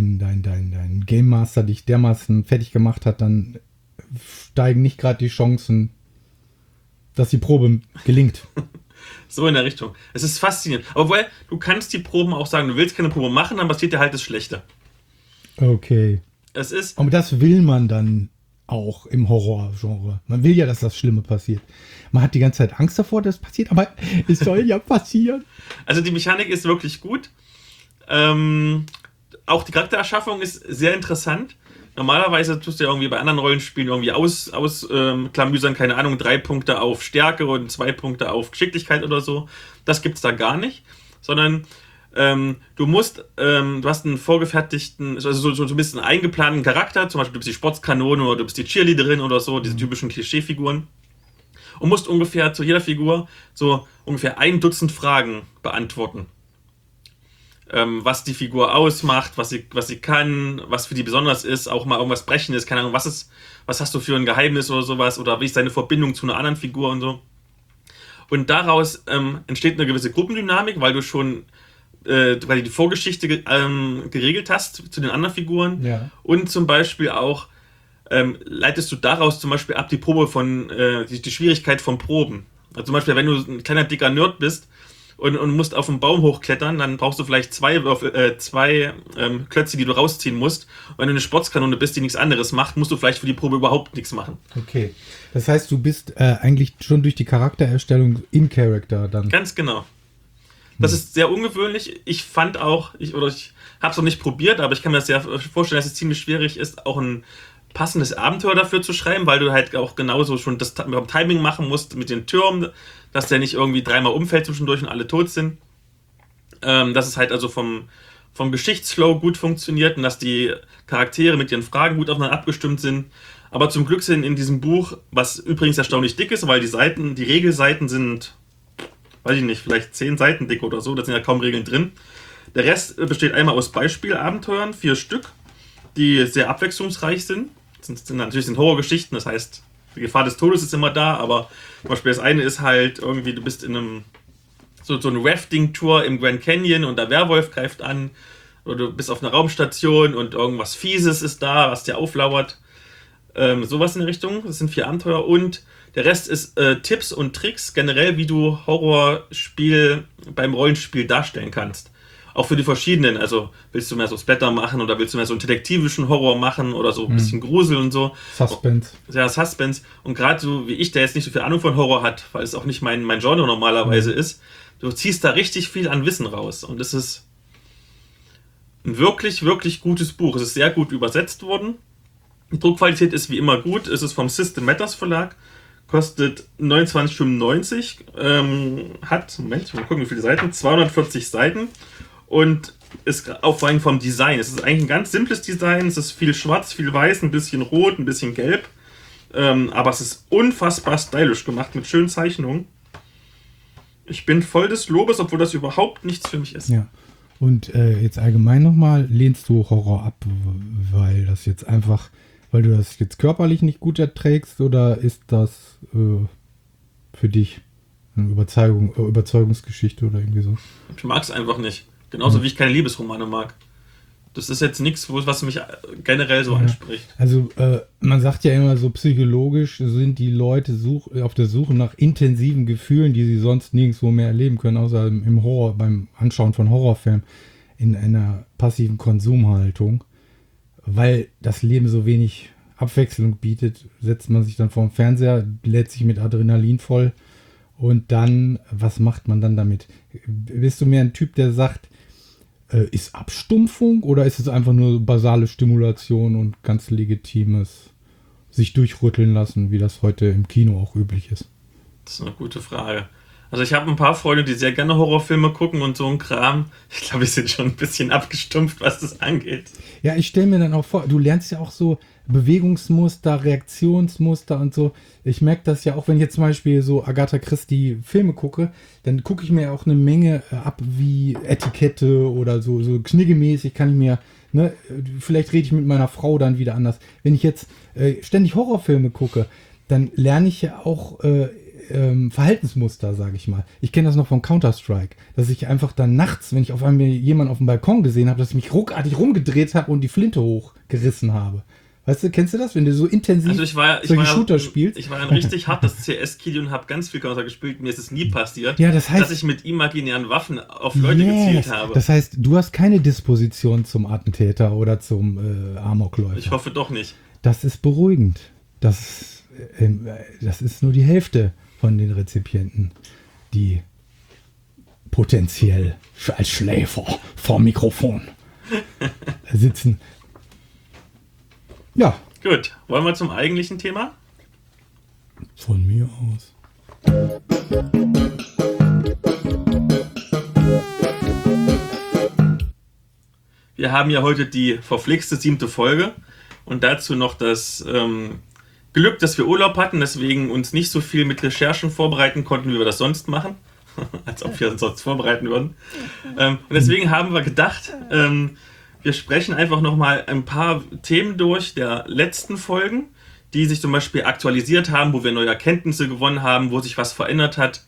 dein Game Master dich dermaßen fertig gemacht hat, dann steigen nicht gerade die Chancen, dass die Probe gelingt. So in der Richtung. Es ist faszinierend. Aber du kannst die Proben auch sagen, du willst keine Probe machen, dann passiert dir halt das Schlechte. Okay. Es ist... Aber das will man dann auch im Horrorgenre. Man will ja, dass das Schlimme passiert. Man hat die ganze Zeit Angst davor, dass es passiert, aber es soll ja passieren. Also die Mechanik ist wirklich gut. Auch die Charaktererschaffung ist sehr interessant. Normalerweise tust du ja irgendwie bei anderen Rollenspielen irgendwie ausklamüsern, keine Ahnung, 3 Punkte auf Stärke und 2 Punkte auf Geschicklichkeit oder so. Das gibt's da gar nicht. Sondern du hast einen vorgefertigten, also so ein bisschen eingeplanten Charakter, zum Beispiel du bist die Sportskanone oder du bist die Cheerleaderin oder so, diese typischen Klischeefiguren. Und musst ungefähr zu jeder Figur so ungefähr 1 Dutzend Fragen beantworten. Was die Figur ausmacht, was sie kann, was für die besonders ist, auch mal irgendwas Brechendes, keine Ahnung, was hast du für ein Geheimnis oder sowas, oder wie ist deine Verbindung zu einer anderen Figur und so. Und daraus entsteht eine gewisse Gruppendynamik, weil du schon weil du die Vorgeschichte geregelt hast zu den anderen Figuren. Ja. Und zum Beispiel auch leitest du daraus zum Beispiel ab die Probe von die Schwierigkeit von Proben. Also zum Beispiel, wenn du ein kleiner dicker Nerd bist und musst auf einen Baum hochklettern, dann brauchst du vielleicht zwei Klötze, die du rausziehen musst. Und wenn du eine Sportskanone bist, die nichts anderes macht, musst du vielleicht für die Probe überhaupt nichts machen. Okay. Das heißt, du bist eigentlich schon durch die Charaktererstellung im Charakter dann. Ganz genau. Das ist sehr ungewöhnlich. Ich fand auch, ich habe es noch nicht probiert, aber ich kann mir das sehr vorstellen, dass es ziemlich schwierig ist, auch ein passendes Abenteuer dafür zu schreiben, weil du halt auch genauso schon das Timing machen musst mit den Türmen, dass der nicht irgendwie 3-mal umfällt zwischendurch und alle tot sind. Dass es halt also vom Geschichtsflow gut funktioniert und dass die Charaktere mit ihren Fragen gut aufeinander abgestimmt sind. Aber zum Glück sind in diesem Buch, was übrigens erstaunlich dick ist, weil die Regelseiten sind, weiß ich nicht, vielleicht 10 Seiten dick oder so, da sind ja kaum Regeln drin. Der Rest besteht einmal aus Beispielabenteuern, 4 Stück, die sehr abwechslungsreich sind. Natürlich sind Horrorgeschichten, das heißt, die Gefahr des Todes ist immer da, aber zum Beispiel das eine ist halt irgendwie, du bist in einem so eine Rafting-Tour im Grand Canyon und der Werwolf greift an, oder du bist auf einer Raumstation und irgendwas Fieses ist da, was dir auflauert. Sowas in der Richtung, das sind 4 Abenteuer und der Rest ist Tipps und Tricks generell, wie du Horrorspiel beim Rollenspiel darstellen kannst. auch für die verschiedenen, also willst du mehr so Splatter machen oder willst du mehr so einen detektivischen Horror machen oder so ein bisschen Grusel und so. Suspense. Ja, Suspense. Und gerade so wie ich, der jetzt nicht so viel Ahnung von Horror hat, weil es auch nicht mein Genre normalerweise ist, du ziehst da richtig viel an Wissen raus. Und es ist ein wirklich, wirklich gutes Buch. Es ist sehr gut übersetzt worden. Die Druckqualität ist wie immer gut. Es ist vom System Matters Verlag. Kostet 29,95. Hat, Moment, mal gucken, wie viele Seiten. 240 Seiten. Und ist auch vor allem vom Design. Es ist eigentlich ein ganz simples Design. Es ist viel schwarz, viel weiß, ein bisschen rot, ein bisschen gelb. Aber es ist unfassbar stylisch gemacht mit schönen Zeichnungen. Ich bin voll des Lobes, obwohl das überhaupt nichts für mich ist. Ja. Und jetzt allgemein nochmal, lehnst du Horror ab, weil das jetzt einfach, weil du das jetzt körperlich nicht gut erträgst, oder ist das für dich eine Überzeugungsgeschichte oder irgendwie so? Ich mag es einfach nicht. Genauso wie ich keine Liebesromane mag. Das ist jetzt nichts, was mich generell so anspricht. Also man sagt ja immer so, psychologisch sind die Leute auf der Suche nach intensiven Gefühlen, die sie sonst nirgendwo mehr erleben können, außer im Horror, beim Anschauen von Horrorfilmen, in einer passiven Konsumhaltung. Weil das Leben so wenig Abwechslung bietet, setzt man sich dann vor den Fernseher, lädt sich mit Adrenalin voll und dann, was macht man dann damit? Bist du mehr ein Typ, der sagt, ist Abstumpfung oder ist es einfach nur basale Stimulation und ganz legitimes sich durchrütteln lassen, wie das heute im Kino auch üblich ist? Das ist eine gute Frage. Also ich habe ein paar Freunde, die sehr gerne Horrorfilme gucken und so ein Kram. Ich glaube, die sind schon ein bisschen abgestumpft, was das angeht. Ja, ich stelle mir dann auch vor, du lernst ja auch so Bewegungsmuster, Reaktionsmuster und so. Ich merke das ja auch, wenn ich jetzt zum Beispiel so Agatha Christie Filme gucke, dann gucke ich mir auch eine Menge ab, wie Etikette oder so kniggemäßig kann ich mir, ne, vielleicht rede ich mit meiner Frau dann wieder anders. Wenn ich jetzt ständig Horrorfilme gucke, dann lerne ich ja auch Verhaltensmuster, sage ich mal. Ich kenne das noch von Counter-Strike, dass ich einfach dann nachts, wenn ich auf einmal jemanden auf dem Balkon gesehen habe, dass ich mich ruckartig rumgedreht habe und die Flinte hochgerissen habe. Weißt du, kennst du das, wenn du so intensiv solche Shooter spielst? Ich war ein richtig hartes CS-Kid und habe ganz viel Counter gespielt. Mir ist es nie passiert, ja, das heißt, dass ich mit imaginären Waffen auf Leute gezielt habe. Das heißt, du hast keine Disposition zum Attentäter oder zum Amokläufer. Ich hoffe doch nicht. Das ist beruhigend. Das ist nur die Hälfte von den Rezipienten, die potenziell als Schläfer vorm Mikrofon sitzen. Ja. Gut, wollen wir zum eigentlichen Thema? Von mir aus. Wir haben ja heute die verflixte 7. Folge und dazu noch das Glück, dass wir Urlaub hatten, deswegen uns nicht so viel mit Recherchen vorbereiten konnten, wie wir das sonst machen. Als ob wir uns sonst vorbereiten würden. Und deswegen haben wir gedacht, wir sprechen einfach nochmal ein paar Themen durch der letzten Folgen, die sich zum Beispiel aktualisiert haben, wo wir neue Erkenntnisse gewonnen haben, wo sich was verändert hat.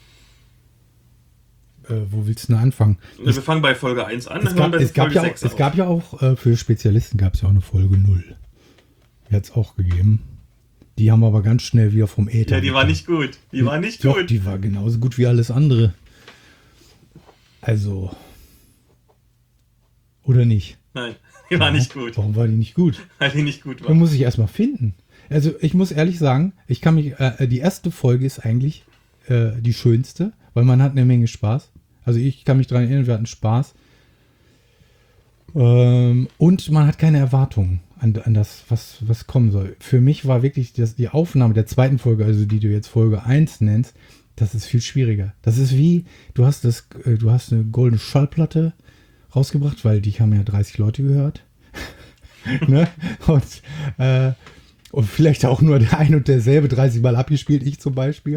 Wo willst du denn anfangen? Wir fangen bei Folge 1 an. Es gab ja auch für Spezialisten gab es ja auch eine Folge 0. Die hat es auch gegeben. Die haben wir aber ganz schnell wieder vom Äther. Ja, die war nicht gut. Die war nicht doch, gut. Die war genauso gut wie alles andere. Also. Oder nicht? Nein, die war nicht gut. Warum war die nicht gut? Weil die nicht gut war. Da muss ich erstmal finden. Also ich muss ehrlich sagen, die erste Folge ist eigentlich die schönste, weil man hat eine Menge Spaß. Also ich kann mich daran erinnern, wir hatten Spaß. Und man hat keine Erwartungen an das, was kommen soll. Für mich war wirklich die Aufnahme der zweiten Folge, also die du jetzt Folge 1 nennst, das ist viel schwieriger. Das ist wie, du hast eine goldene Schallplatte rausgebracht, weil die haben ja 30 Leute gehört. Ne? Und vielleicht auch nur der ein und derselbe 30 Mal abgespielt, ich zum Beispiel.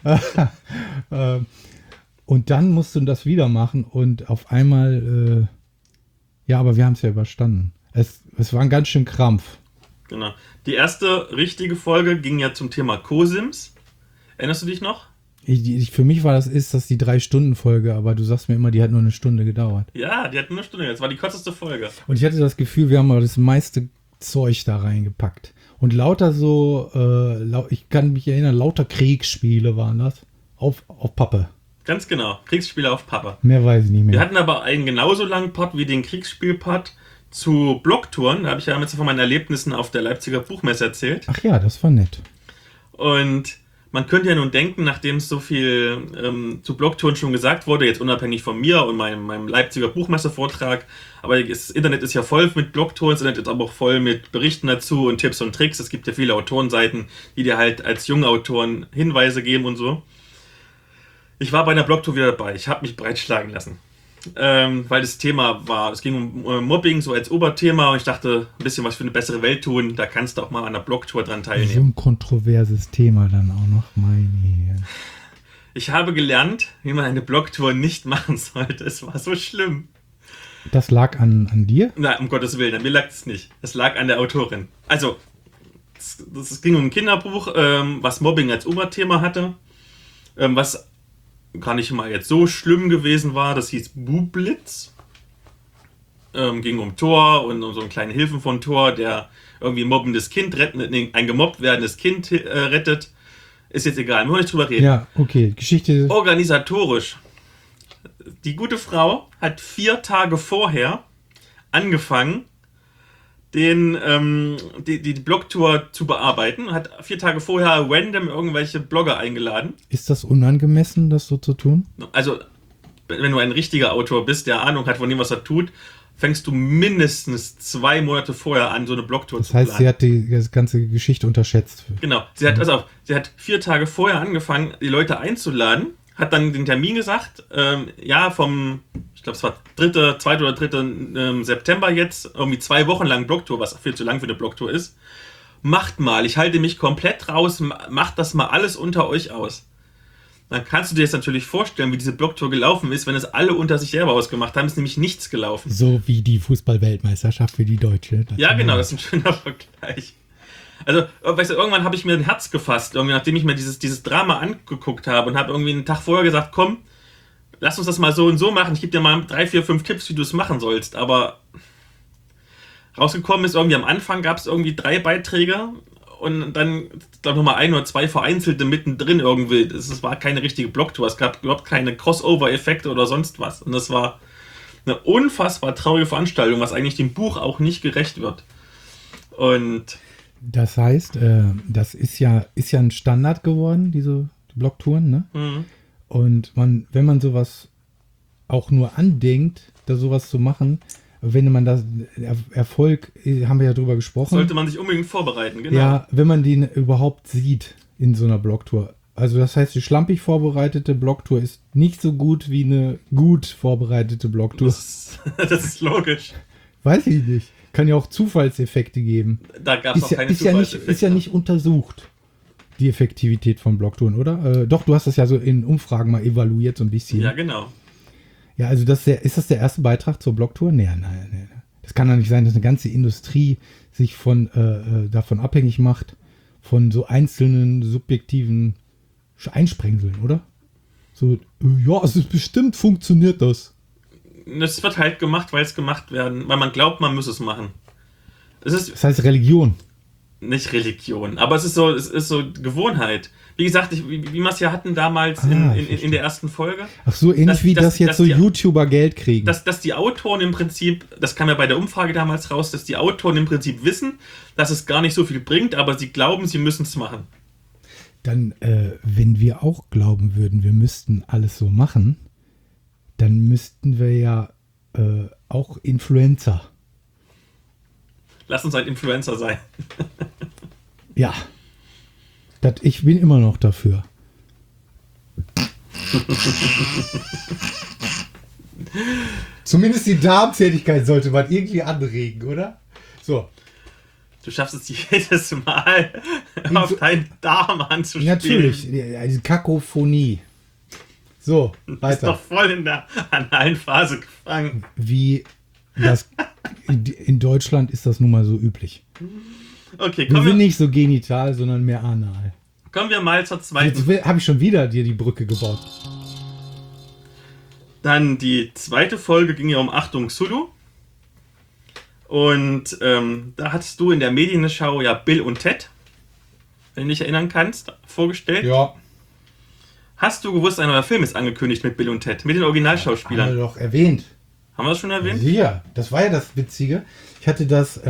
Und dann musst du das wieder machen und auf einmal, ja, aber wir haben es ja überstanden. Es war ein ganz schön Krampf. Genau. Die erste richtige Folge ging ja zum Thema Cosims. Erinnerst du dich noch? Für mich war das die 3-Stunden-Folge, aber du sagst mir immer, die hat nur eine Stunde gedauert. Ja, die hat nur eine Stunde, das war die kürzeste Folge. Und ich hatte das Gefühl, wir haben aber das meiste Zeug da reingepackt. Und lauter so, ich kann mich erinnern, lauter Kriegsspiele waren das. Auf Pappe. Ganz genau. Kriegsspiele auf Papa. Mehr weiß ich nicht Wir mehr. hatten aber einen genauso langen Part wie den Kriegsspiel-Part zu Blocktouren. Da habe ich ja jetzt von meinen Erlebnissen auf der Leipziger Buchmesse erzählt. Ach ja, das war nett. Und man könnte ja nun denken, nachdem es so viel zu Blocktouren schon gesagt wurde, jetzt unabhängig von mir und meinem Leipziger Buchmesse-Vortrag, aber das Internet ist ja voll mit Blocktouren, das Internet ist aber auch voll mit Berichten dazu und Tipps und Tricks. Es gibt ja viele Autorenseiten, die dir halt als junge Autoren Hinweise geben und so. Ich war bei einer Blogtour wieder dabei. Ich habe mich breitschlagen lassen. Weil das Thema war, es ging um Mobbing so als Oberthema und ich dachte, ein bisschen was für eine bessere Welt tun, da kannst du auch mal an einer Blogtour dran So teilnehmen. ein kontroverses Thema dann auch noch, meine Herren. Ich habe gelernt, wie man eine Blogtour nicht machen sollte. Es war so schlimm. Das lag an dir? Na, um Gottes Willen, an mir lag es nicht. Es lag an der Autorin. Also, es ging um ein Kinderbuch, was Mobbing als Oberthema hatte, was gar nicht mal jetzt so schlimm gewesen war. Das hieß Bublitz. Ging um Thor und um so einen kleinen Hilfen von Thor, der irgendwie ein mobbendes Kind rettet, ein gemobbt werdendes Kind rettet. Ist jetzt egal, wir wollen nicht drüber reden. Ja, okay. Geschichte. Organisatorisch. Die gute Frau hat 4 Tage vorher angefangen, die Blogtour zu bearbeiten. Hat 4 Tage vorher random irgendwelche Blogger eingeladen. Ist das unangemessen, das so zu tun? Also, wenn du ein richtiger Autor bist, der Ahnung hat von dem, was er tut, fängst du mindestens 2 Monate vorher an, so eine Blogtour zu planen. Das heißt, sie hat die ganze Geschichte unterschätzt. Genau. Sie hat 4 Tage vorher angefangen, die Leute einzuladen, hat dann den Termin gesagt, ich glaube, es war 2. oder 3. September jetzt, irgendwie 2 Wochen lang Blogtour, was viel zu lang für eine Blogtour ist. Macht mal, ich halte mich komplett raus, macht das mal alles unter euch aus. Dann kannst du dir jetzt natürlich vorstellen, wie diese Blogtour gelaufen ist, wenn es alle unter sich selber ausgemacht haben, ist nämlich nichts gelaufen. So wie die Fußball-Weltmeisterschaft für die Deutsche. Ja, genau, das ist ein schöner Vergleich. Also, weißt du, irgendwann habe ich mir ein Herz gefasst, irgendwie, nachdem ich mir dieses Drama angeguckt habe und habe irgendwie einen Tag vorher gesagt, komm, lass uns das mal so und so machen. Ich gebe dir mal 3, 4, 5 Tipps, wie du es machen sollst. Aber rausgekommen ist irgendwie am Anfang, gab es irgendwie 3 Beiträge und dann, ich glaube, nochmal 1 oder 2 vereinzelte mittendrin irgendwie. Es war keine richtige Blogtour, es gab überhaupt keine Crossover-Effekte oder sonst was. Und das war eine unfassbar traurige Veranstaltung, was eigentlich dem Buch auch nicht gerecht wird. Und das heißt, das ist ja ein Standard geworden, diese Blogtouren, ne? Mhm. Und wenn man sowas auch nur andenkt, da sowas zu machen, wenn man das Erfolg, haben wir ja drüber gesprochen. sollte man sich unbedingt vorbereiten, genau. Ja, wenn man den überhaupt sieht in so einer Blogtour. Also das heißt, die schlampig vorbereitete Blogtour ist nicht so gut wie eine gut vorbereitete Blogtour. Das ist logisch. Weiß ich nicht. Kann ja auch Zufallseffekte geben. Da gab es auch keine Ist ja nicht untersucht, die Effektivität von Blogtouren, oder? Doch, du hast das ja so in Umfragen mal evaluiert, so ein bisschen. Ja, genau. Ja, also ist das der erste Beitrag zur Blogtour? Nein. Das kann doch nicht sein, dass eine ganze Industrie sich davon abhängig macht, von so einzelnen subjektiven Einsprengseln, oder? So, es ist bestimmt, funktioniert das. Das wird halt gemacht, weil man glaubt, man muss es machen. Das heißt Religion. Nicht Religion, aber es ist so Gewohnheit. Wie gesagt, wie wir es ja hatten damals in der ersten Folge. Ach so, ähnlich wie das jetzt so YouTuber Geld kriegen. Dass die Autoren im Prinzip, das kam ja bei der Umfrage damals raus, dass die Autoren im Prinzip wissen, dass es gar nicht so viel bringt, aber sie glauben, sie müssen es machen. Dann, wenn wir auch glauben würden, wir müssten alles so machen, dann müssten wir ja auch Influencer. Lass uns halt Influencer sein. Ja. Ich bin immer noch dafür. Zumindest die Darmtätigkeit sollte man irgendwie anregen, oder? So. Du schaffst es jedes Mal, auf deinen Darm anzuspielen. Natürlich, die Kakophonie. So, Du bist weiter. doch voll in der analen Phase gefangen. Wie das in Deutschland ist das nun mal so üblich. Okay, Wir sind nicht so genital, sondern mehr anal. kommen wir mal zur zweiten. Jetzt habe ich schon wieder dir die Brücke gebaut. Dann die zweite Folge ging ja um Achtung Zulu. Und da hattest du in der Medienschau ja Bill und Ted, wenn du dich erinnern kannst, vorgestellt. Ja. Hast du gewusst, ein neuer Film ist angekündigt mit Bill und Ted, mit den Haben wir Originalschauspielern? doch erwähnt. Haben wir das schon erwähnt? Ja, das war ja das Witzige. Ich hatte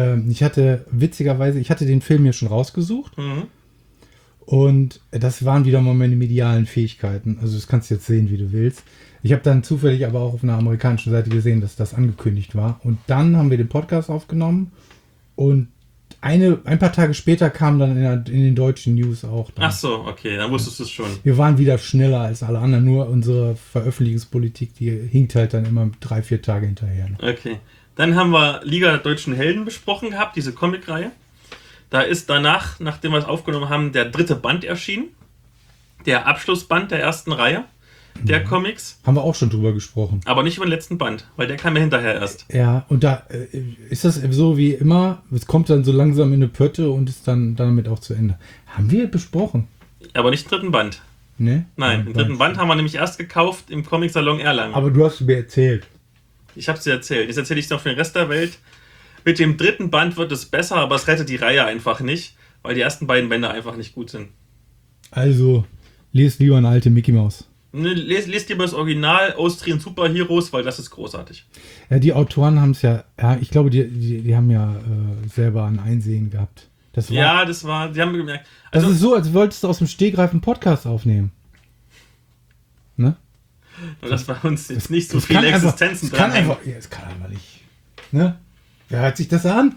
den Film mir schon rausgesucht. Mhm. Und das waren wieder mal meine medialen Fähigkeiten. Also das kannst du jetzt sehen, wie du willst. Ich habe dann zufällig aber auch auf einer amerikanischen Seite gesehen, dass das angekündigt war. Und dann haben wir den Podcast aufgenommen. Und ein paar Tage später kam dann in den deutschen News auch. Dann. Ach so, okay, dann wusstest du es schon. Wir waren wieder schneller als alle anderen. Nur unsere Veröffentlichungspolitik, die hinkt halt dann immer 3-4 Tage hinterher. Okay. Dann haben wir Liga der Deutschen Helden besprochen gehabt, diese Comicreihe. Da ist danach, nachdem wir es aufgenommen haben, der 3. Band erschienen. Der Abschlussband der ersten Reihe der Comics. Haben wir auch schon drüber gesprochen. Aber nicht über den letzten Band, weil der kam ja hinterher erst. Ja, und da ist das so wie immer, es kommt dann so langsam in eine Pötte und ist dann damit auch zu Ende. Haben wir besprochen? Aber nicht den 3. Band. Ne? Nein, den 3. Band haben wir nämlich erst gekauft im Comic-Salon Erlangen. Aber du hast mir erzählt. Ich habe es dir erzählt. Jetzt erzähle ich es noch für den Rest der Welt. Mit dem 3. Band wird es besser, aber es rettet die Reihe einfach nicht, weil die ersten beiden Bände einfach nicht gut sind. Also, lest lieber eine alte Mickey Maus. Lest lieber das Original Austrian Superheroes, weil das ist großartig. Ja, die Autoren haben es ja, ich glaube, die haben ja selber ein Einsehen gehabt. Die haben gemerkt. Also, das ist so, als wolltest du aus dem Stegreif einen Podcast aufnehmen. Ne? Dass bei uns jetzt nicht so viele Existenzen dran hängen. Es kann einfach nicht. Ne? Wer hört sich das an?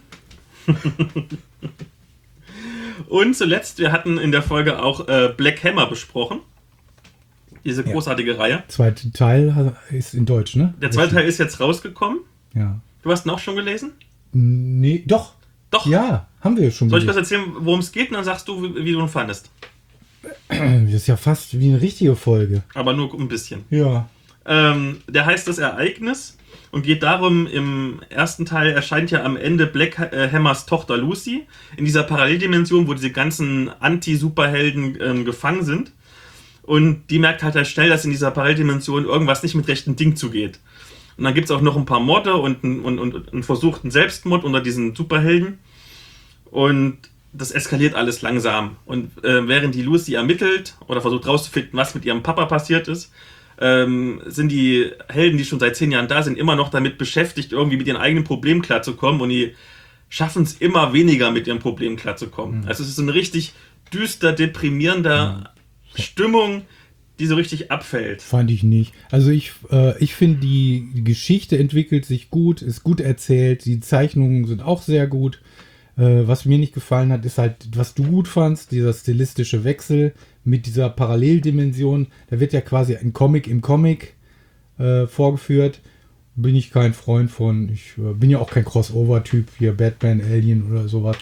Und zuletzt, wir hatten in der Folge auch Black Hammer besprochen. Diese großartige Reihe. Der zweite Teil ist in Deutsch, ne? Der zweite Teil ist jetzt rausgekommen. Ja. Du hast ihn auch schon gelesen? Nee, doch. Doch. Ja, haben wir schon Soll ich was erzählen, worum es geht? Und dann sagst du, wie du ihn fandest. Das ist ja fast wie eine richtige Folge. Aber nur ein bisschen. Ja. Der heißt Das Ereignis und geht darum, im ersten Teil erscheint ja am Ende Black Hammers Tochter Lucy in dieser Paralleldimension, wo diese ganzen Anti-Superhelden gefangen sind. Und die merkt halt schnell, dass in dieser Paralleldimension irgendwas nicht mit rechten Ding zugeht. Und dann gibt es auch noch ein paar Morde und einen versuchten Selbstmord unter diesen Superhelden. Und das eskaliert alles langsam. Und während die Lucy ermittelt oder versucht rauszufinden, was mit ihrem Papa passiert ist, sind die Helden, die schon seit 10 Jahren da sind, immer noch damit beschäftigt, irgendwie mit ihren eigenen Problemen klarzukommen. Und die schaffen es immer weniger, mit ihren Problemen klarzukommen. Also es ist so eine richtig düster, deprimierender Stimmung, die so richtig abfällt. Fand ich nicht. Also ich finde, die Geschichte entwickelt sich gut, ist gut erzählt, die Zeichnungen sind auch sehr gut. Was mir nicht gefallen hat, ist halt, was du gut fandst, dieser stilistische Wechsel mit dieser Paralleldimension. Da wird ja quasi ein Comic im Comic vorgeführt. Bin ich kein Freund von. Ich bin ja auch kein Crossover-Typ, hier Batman, Alien oder sowas.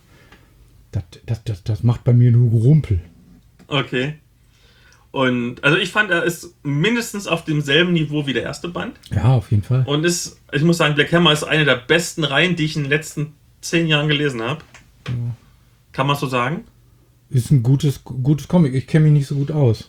Das macht bei mir nur Gerumpel. Okay. Und also ich fand, er ist mindestens auf demselben Niveau wie der erste Band. Ja, auf jeden Fall. Und ich muss sagen, Black Hammer ist eine der besten Reihen, die ich in den letzten 10 Jahren gelesen habe. Ja. Kann man so sagen? Ist ein gutes Comic. Ich kenne mich nicht so gut aus.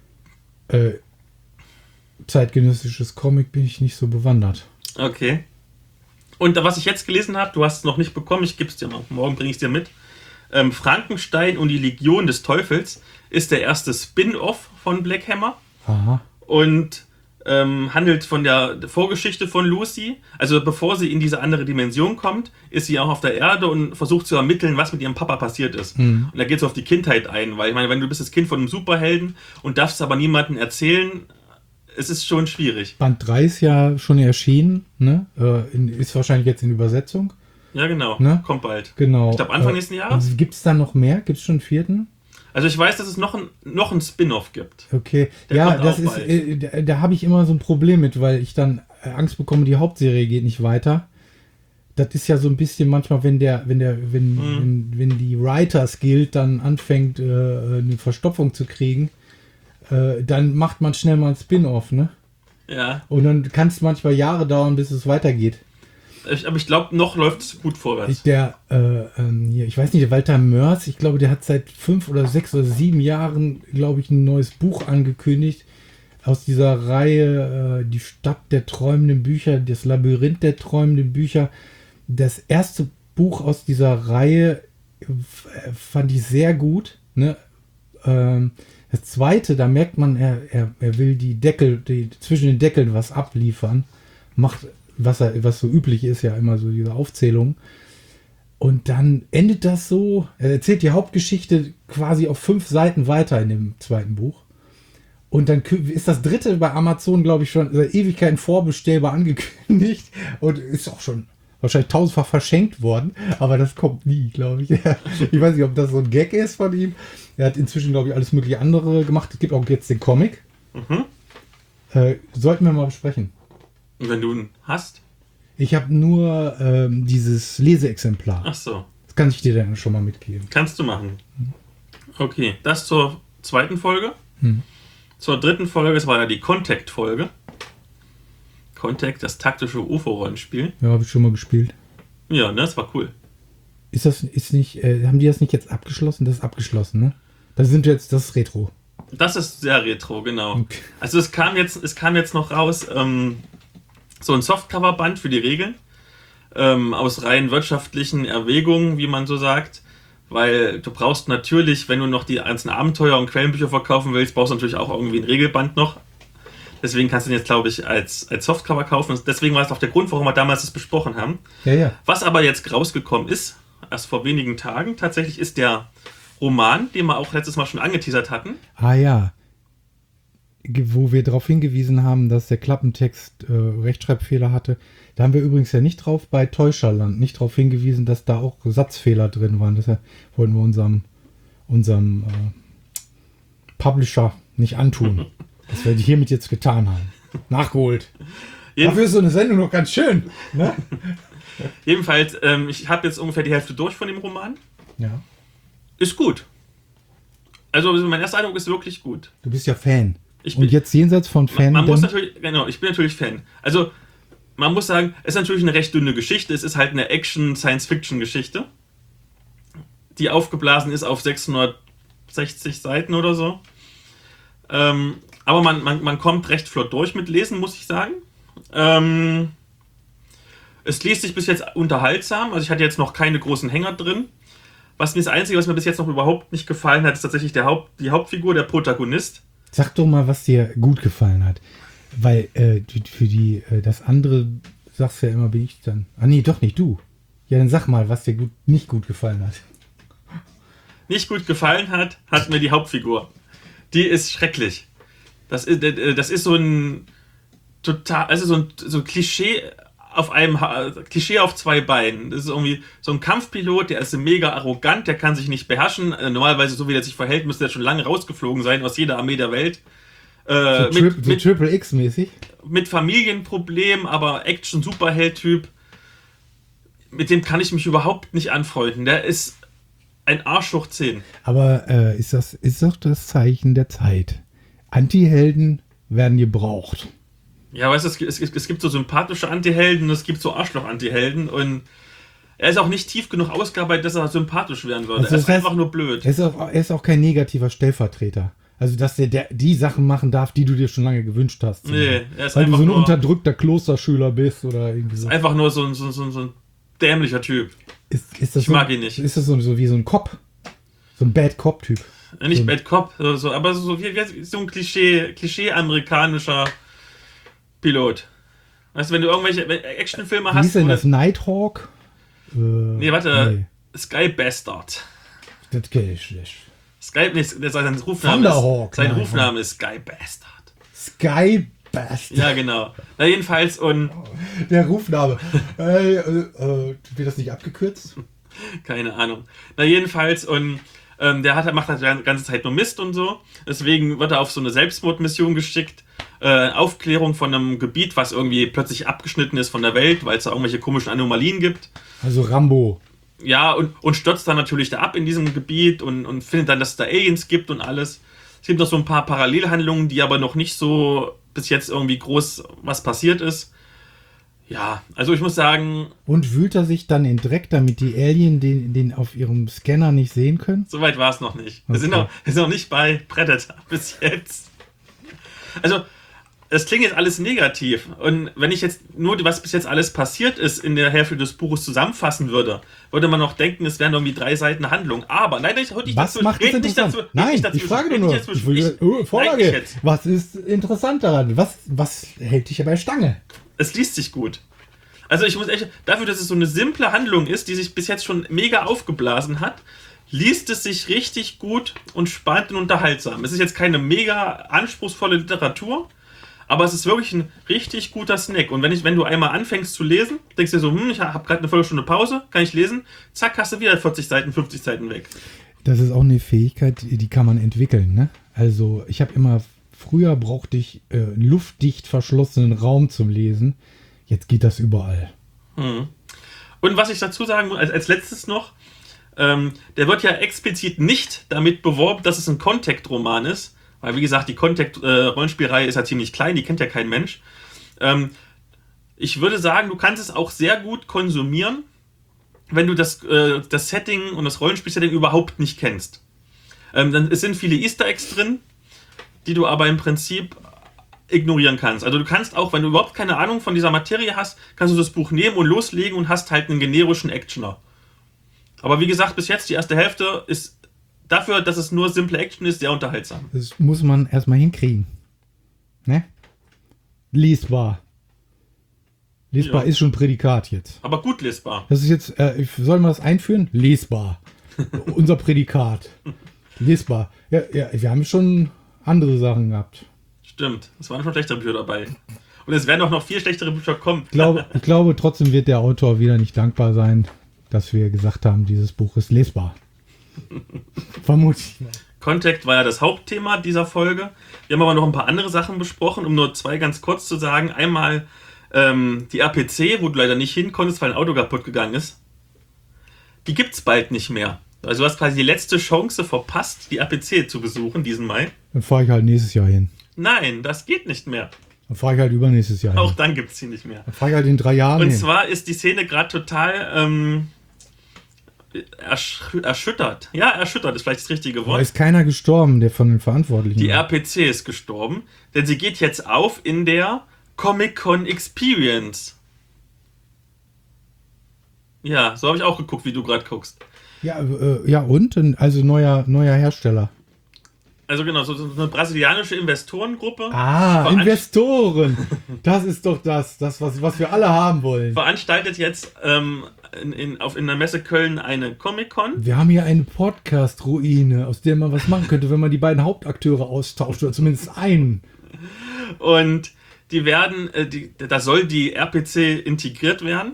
Zeitgenössisches Comic bin ich nicht so bewandert. Okay. Und was ich jetzt gelesen habe, du hast es noch nicht bekommen, ich gebe es dir mal. Morgen bringe ich es dir mit. Frankenstein und die Legion des Teufels ist der erste Spin-Off von Black Hammer. Aha. Und handelt von der Vorgeschichte von Lucy. Also bevor sie in diese andere Dimension kommt, ist sie auch auf der Erde und versucht zu ermitteln, was mit ihrem Papa passiert ist. Mhm. Und da geht es auf die Kindheit ein, weil ich meine, wenn du bist das Kind von einem Superhelden und darfst es aber niemandem erzählen, es ist schon schwierig. Band 3 ist ja schon erschienen, ne? Ist wahrscheinlich jetzt in Übersetzung. Ja, genau. Ne? Kommt bald. Genau. Ich glaube, Anfang nächsten Jahres. Gibt es da noch mehr? Gibt es schon einen 4.? Also ich weiß, dass es noch ein Spin-Off gibt. Okay. Ja, das ist, da habe ich immer so ein Problem mit, weil ich dann Angst bekomme, die Hauptserie geht nicht weiter. Das ist ja so ein bisschen manchmal, wenn die Writers Guild dann anfängt, eine Verstopfung zu kriegen, dann macht man schnell mal ein Spin-Off, ne? Ja. Und dann kann es manchmal Jahre dauern, bis es weitergeht. Aber ich glaube, noch läuft es gut vorwärts. Ich weiß nicht, der Walter Mörs, ich glaube, der hat seit 5 oder 6 oder 7 Jahren, glaube ich, ein neues Buch angekündigt. Aus dieser Reihe Die Stadt der träumenden Bücher, das Labyrinth der träumenden Bücher. Das erste Buch aus dieser Reihe fand ich sehr gut. Ne? Das zweite, da merkt man, er will zwischen den Deckeln was abliefern, macht, was so üblich ist, ja immer so diese Aufzählung. Und dann endet das so, er erzählt die Hauptgeschichte quasi auf 5 Seiten weiter in dem zweiten Buch. Und dann ist das dritte bei Amazon, glaube ich, schon seit Ewigkeiten vorbestellbar angekündigt und ist auch schon wahrscheinlich 1000-fach verschenkt worden, aber das kommt nie, glaube ich. Ich weiß nicht, ob das so ein Gag ist von ihm. Er hat inzwischen, glaube ich, alles mögliche andere gemacht. Es gibt auch jetzt den Comic. Sollten wir mal besprechen. Und wenn du ihn hast? Ich habe nur dieses Leseexemplar. Ach so. Das kann ich dir dann schon mal mitgeben. Kannst du machen. Okay, das zur zweiten Folge. Zur dritten Folge, das war ja die Contact-Folge. Contact, das taktische UFO-Rollenspiel. Ja, habe ich schon mal gespielt. Ja, ne, das war cool. Haben die das nicht jetzt abgeschlossen? Das ist abgeschlossen, ne? Das ist Retro. Das ist sehr retro, genau. Okay. Also es kam jetzt noch raus, so ein Softcover-Band für die Regeln. Aus rein wirtschaftlichen Erwägungen, wie man so sagt. Weil du brauchst natürlich, wenn du noch die ganzen Abenteuer und Quellenbücher verkaufen willst, brauchst du natürlich auch irgendwie ein Regelband noch. Deswegen kannst du den jetzt, glaube ich, als Softcover kaufen. Und deswegen war es auch der Grund, warum wir damals das besprochen haben. Ja. Was aber jetzt rausgekommen ist, erst vor wenigen Tagen, tatsächlich ist der Roman, den wir auch letztes Mal schon angeteasert hatten. Ah ja. Wo wir darauf hingewiesen haben, dass der Klappentext Rechtschreibfehler hatte. Da haben wir übrigens ja nicht drauf bei Täuscherland nicht darauf hingewiesen, dass da auch Satzfehler drin waren. Das wollten wir unserem Publisher nicht antun. Das wir hiermit jetzt getan haben. Nachgeholt. Dafür ist so eine Sendung noch ganz schön. Ne? Jedenfalls, ich habe jetzt ungefähr die Hälfte durch von dem Roman. Ja. Ist gut. Also mein erster Eindruck ist wirklich gut. Du bist ja Fan. Ich Und bin, jetzt jenseits von Fan. man muss natürlich, genau, ich bin natürlich Fan. Also man muss sagen, es ist natürlich eine recht dünne Geschichte. Es ist halt eine Action-Science-Fiction-Geschichte, die aufgeblasen ist auf 660 Seiten oder so. Aber man kommt recht flott durch mit Lesen, muss ich sagen. Es liest sich bis jetzt unterhaltsam. Also ich hatte jetzt noch keine großen Hänger drin. Das Einzige, was mir bis jetzt noch überhaupt nicht gefallen hat, ist tatsächlich die Hauptfigur, der Protagonist. Sag doch mal, was dir gut gefallen hat. Weil für das andere sagst du ja immer, bin ich dann. Ah nee, doch nicht du. Ja, dann sag mal, was dir nicht gut gefallen hat. Nicht gut gefallen hat mir die Hauptfigur. Die ist schrecklich. Das ist so ein total, also so ein Klischee auf 2 Beinen. Das ist irgendwie so ein Kampfpilot, der ist mega arrogant, der kann sich nicht beherrschen. Normalerweise, so wie der sich verhält, müsste der schon lange rausgeflogen sein aus jeder Armee der Welt. So Triple X-mäßig? Mit Familienproblem, aber Action-Superheld-Typ. Mit dem kann ich mich überhaupt nicht anfreunden. Der ist ein Arsch hoch 10. Aber ist doch das Zeichen der Zeit. Antihelden werden gebraucht. Ja, weißt du, es gibt so sympathische Antihelden, es gibt so Arschloch-Antihelden und er ist auch nicht tief genug ausgearbeitet, dass er sympathisch werden würde. Also er ist einfach nur blöd. Er ist auch kein negativer Stellvertreter. Also, dass der die Sachen machen darf, die du dir schon lange gewünscht hast. Nee, er ist weil einfach du so ein nur unterdrückter Klosterschüler bist oder irgendwie so. Einfach nur so ein dämlicher Typ. Ich mag ihn nicht. Ist das so wie so ein Cop? So ein Bad Cop-Typ? Nicht so Bad Cop, aber so ein Klischee-amerikanischer Pilot. Weißt du, wenn du irgendwelche Actionfilme hast. Wie ist denn das? Nighthawk? Nee, warte. Nee. Sky Bastard. Das kenne ich nicht. Sein Rufname ist Sky Bastard. Sky Bastard. Ja, genau. Na, jedenfalls und. Der Rufname. Wird das nicht abgekürzt? Keine Ahnung. Na, jedenfalls und. Der macht halt die ganze Zeit nur Mist und so. Deswegen wird er auf so eine Selbstmordmission geschickt. Aufklärung von einem Gebiet, was irgendwie plötzlich abgeschnitten ist von der Welt, weil es da irgendwelche komischen Anomalien gibt. Also Rambo. Ja, und stürzt dann natürlich da ab in diesem Gebiet und findet dann, dass es da Aliens gibt und alles. Es gibt noch so ein paar Parallelhandlungen, die aber noch nicht so bis jetzt irgendwie groß was passiert ist. Ja, also ich muss sagen... Und wühlt er sich dann in Dreck, damit die Alien den auf ihrem Scanner nicht sehen können? Soweit war es noch nicht. Okay. Wir sind noch nicht bei Predator bis jetzt. Also, es klingt jetzt alles negativ. Und wenn ich jetzt nur, was bis jetzt alles passiert ist, in der Hälfte des Buches zusammenfassen würde, würde man noch denken, es wären irgendwie 3 Seiten Handlung. Aber, nein, ich was macht es interessant? Nein, ich frage nur. Vorlage. Was ist interessant daran? Was hält dich bei Stange? Es liest sich gut. Also ich muss echt, dafür, dass es so eine simple Handlung ist, die sich bis jetzt schon mega aufgeblasen hat, liest es sich richtig gut und spannend und unterhaltsam. Es ist jetzt keine mega anspruchsvolle Literatur, aber es ist wirklich ein richtig guter Snack. Und wenn du einmal anfängst zu lesen, denkst du dir so, ich habe gerade eine Viertelstunde Pause, kann ich lesen? Zack, hast du wieder 40 Seiten, 50 Seiten weg. Das ist auch eine Fähigkeit, die kann man entwickeln, ne? Also ich habe früher brauchte ich einen luftdicht verschlossenen Raum zum Lesen. Jetzt geht das überall. Und was ich dazu sagen muss, als letztes noch, der wird ja explizit nicht damit beworben, dass es ein Contact-Roman ist. Weil, wie gesagt, die Contact-Rollenspielreihe ist ja ziemlich klein, die kennt ja kein Mensch. Ich würde sagen, du kannst es auch sehr gut konsumieren, wenn du das Setting und das Rollenspiel-Setting überhaupt nicht kennst. Es sind viele Easter Eggs drin, die du aber im Prinzip ignorieren kannst. Also du kannst auch, wenn du überhaupt keine Ahnung von dieser Materie hast, kannst du das Buch nehmen und loslegen und hast halt einen generischen Actioner. Aber wie gesagt, bis jetzt die erste Hälfte ist dafür, dass es nur simple Action ist, sehr unterhaltsam. Das muss man erstmal hinkriegen. Ne? Lesbar. Lesbar ist schon ein Prädikat jetzt. Aber gut lesbar. Das ist jetzt, sollen wir das einführen? Lesbar. Unser Prädikat. Lesbar. Ja, wir haben schon andere Sachen gehabt. Stimmt, es waren schon schlechtere Bücher dabei. Und es werden auch noch 4 schlechtere Bücher kommen. Ich glaube, trotzdem wird der Autor wieder nicht dankbar sein, dass wir gesagt haben, dieses Buch ist lesbar. Vermute ich mal. Contact war ja das Hauptthema dieser Folge. Wir haben aber noch ein paar andere Sachen besprochen, um nur 2 ganz kurz zu sagen. Einmal die RPC, wo du leider nicht hin konntest, weil ein Auto kaputt gegangen ist. Die gibt's bald nicht mehr. Also du hast quasi die letzte Chance verpasst, die RPC zu besuchen diesen Mai. Dann fahre ich halt nächstes Jahr hin. Nein, das geht nicht mehr. Dann fahre ich halt übernächstes Jahr hin. Auch dann gibt's sie nicht mehr. Dann fahre ich halt in 3 Jahren hin. Und zwar ist die Szene gerade total erschüttert. Ja, erschüttert ist vielleicht das richtige Wort. Da ist keiner gestorben, der von den Verantwortlichen Die war. RPC ist gestorben, denn sie geht jetzt auf in der Comic-Con Experience. Ja, so habe ich auch geguckt, wie du gerade guckst. Ja, und? Also neuer Hersteller. Also genau, so eine brasilianische Investorengruppe. Investoren. Das ist doch das was wir alle haben wollen. Veranstaltet jetzt in der Messe Köln eine Comic-Con. Wir haben hier eine Podcast-Ruine, aus der man was machen könnte, wenn man die beiden Hauptakteure austauscht, oder zumindest einen. Und die werden, da soll die RPC integriert werden.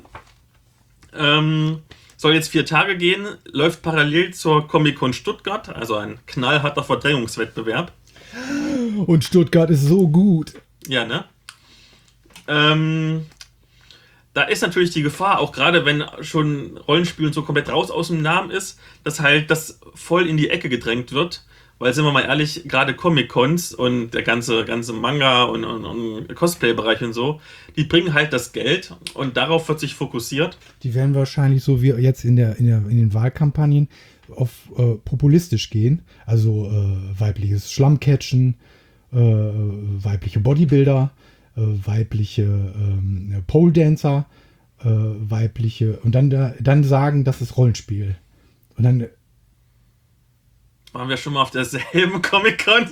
Soll jetzt 4 Tage gehen, läuft parallel zur Comic-Con Stuttgart, also ein knallharter Verdrängungswettbewerb. Und Stuttgart ist so gut. Ja, ne? Da ist natürlich die Gefahr, auch gerade wenn schon Rollenspiel und so komplett raus aus dem Namen ist, dass halt das voll in die Ecke gedrängt wird. Weil, sind wir mal ehrlich, gerade Comic-Cons und der ganze Manga- und Cosplay-Bereich und so, die bringen halt das Geld und darauf wird sich fokussiert. Die werden wahrscheinlich so wie jetzt in den Wahlkampagnen auf populistisch gehen. Also weibliches Schlammcatchen, weibliche Bodybuilder, weibliche Pole-Dancer, weibliche und dann sagen, das ist Rollenspiel. Und dann waren wir schon mal auf derselben Comic-Con?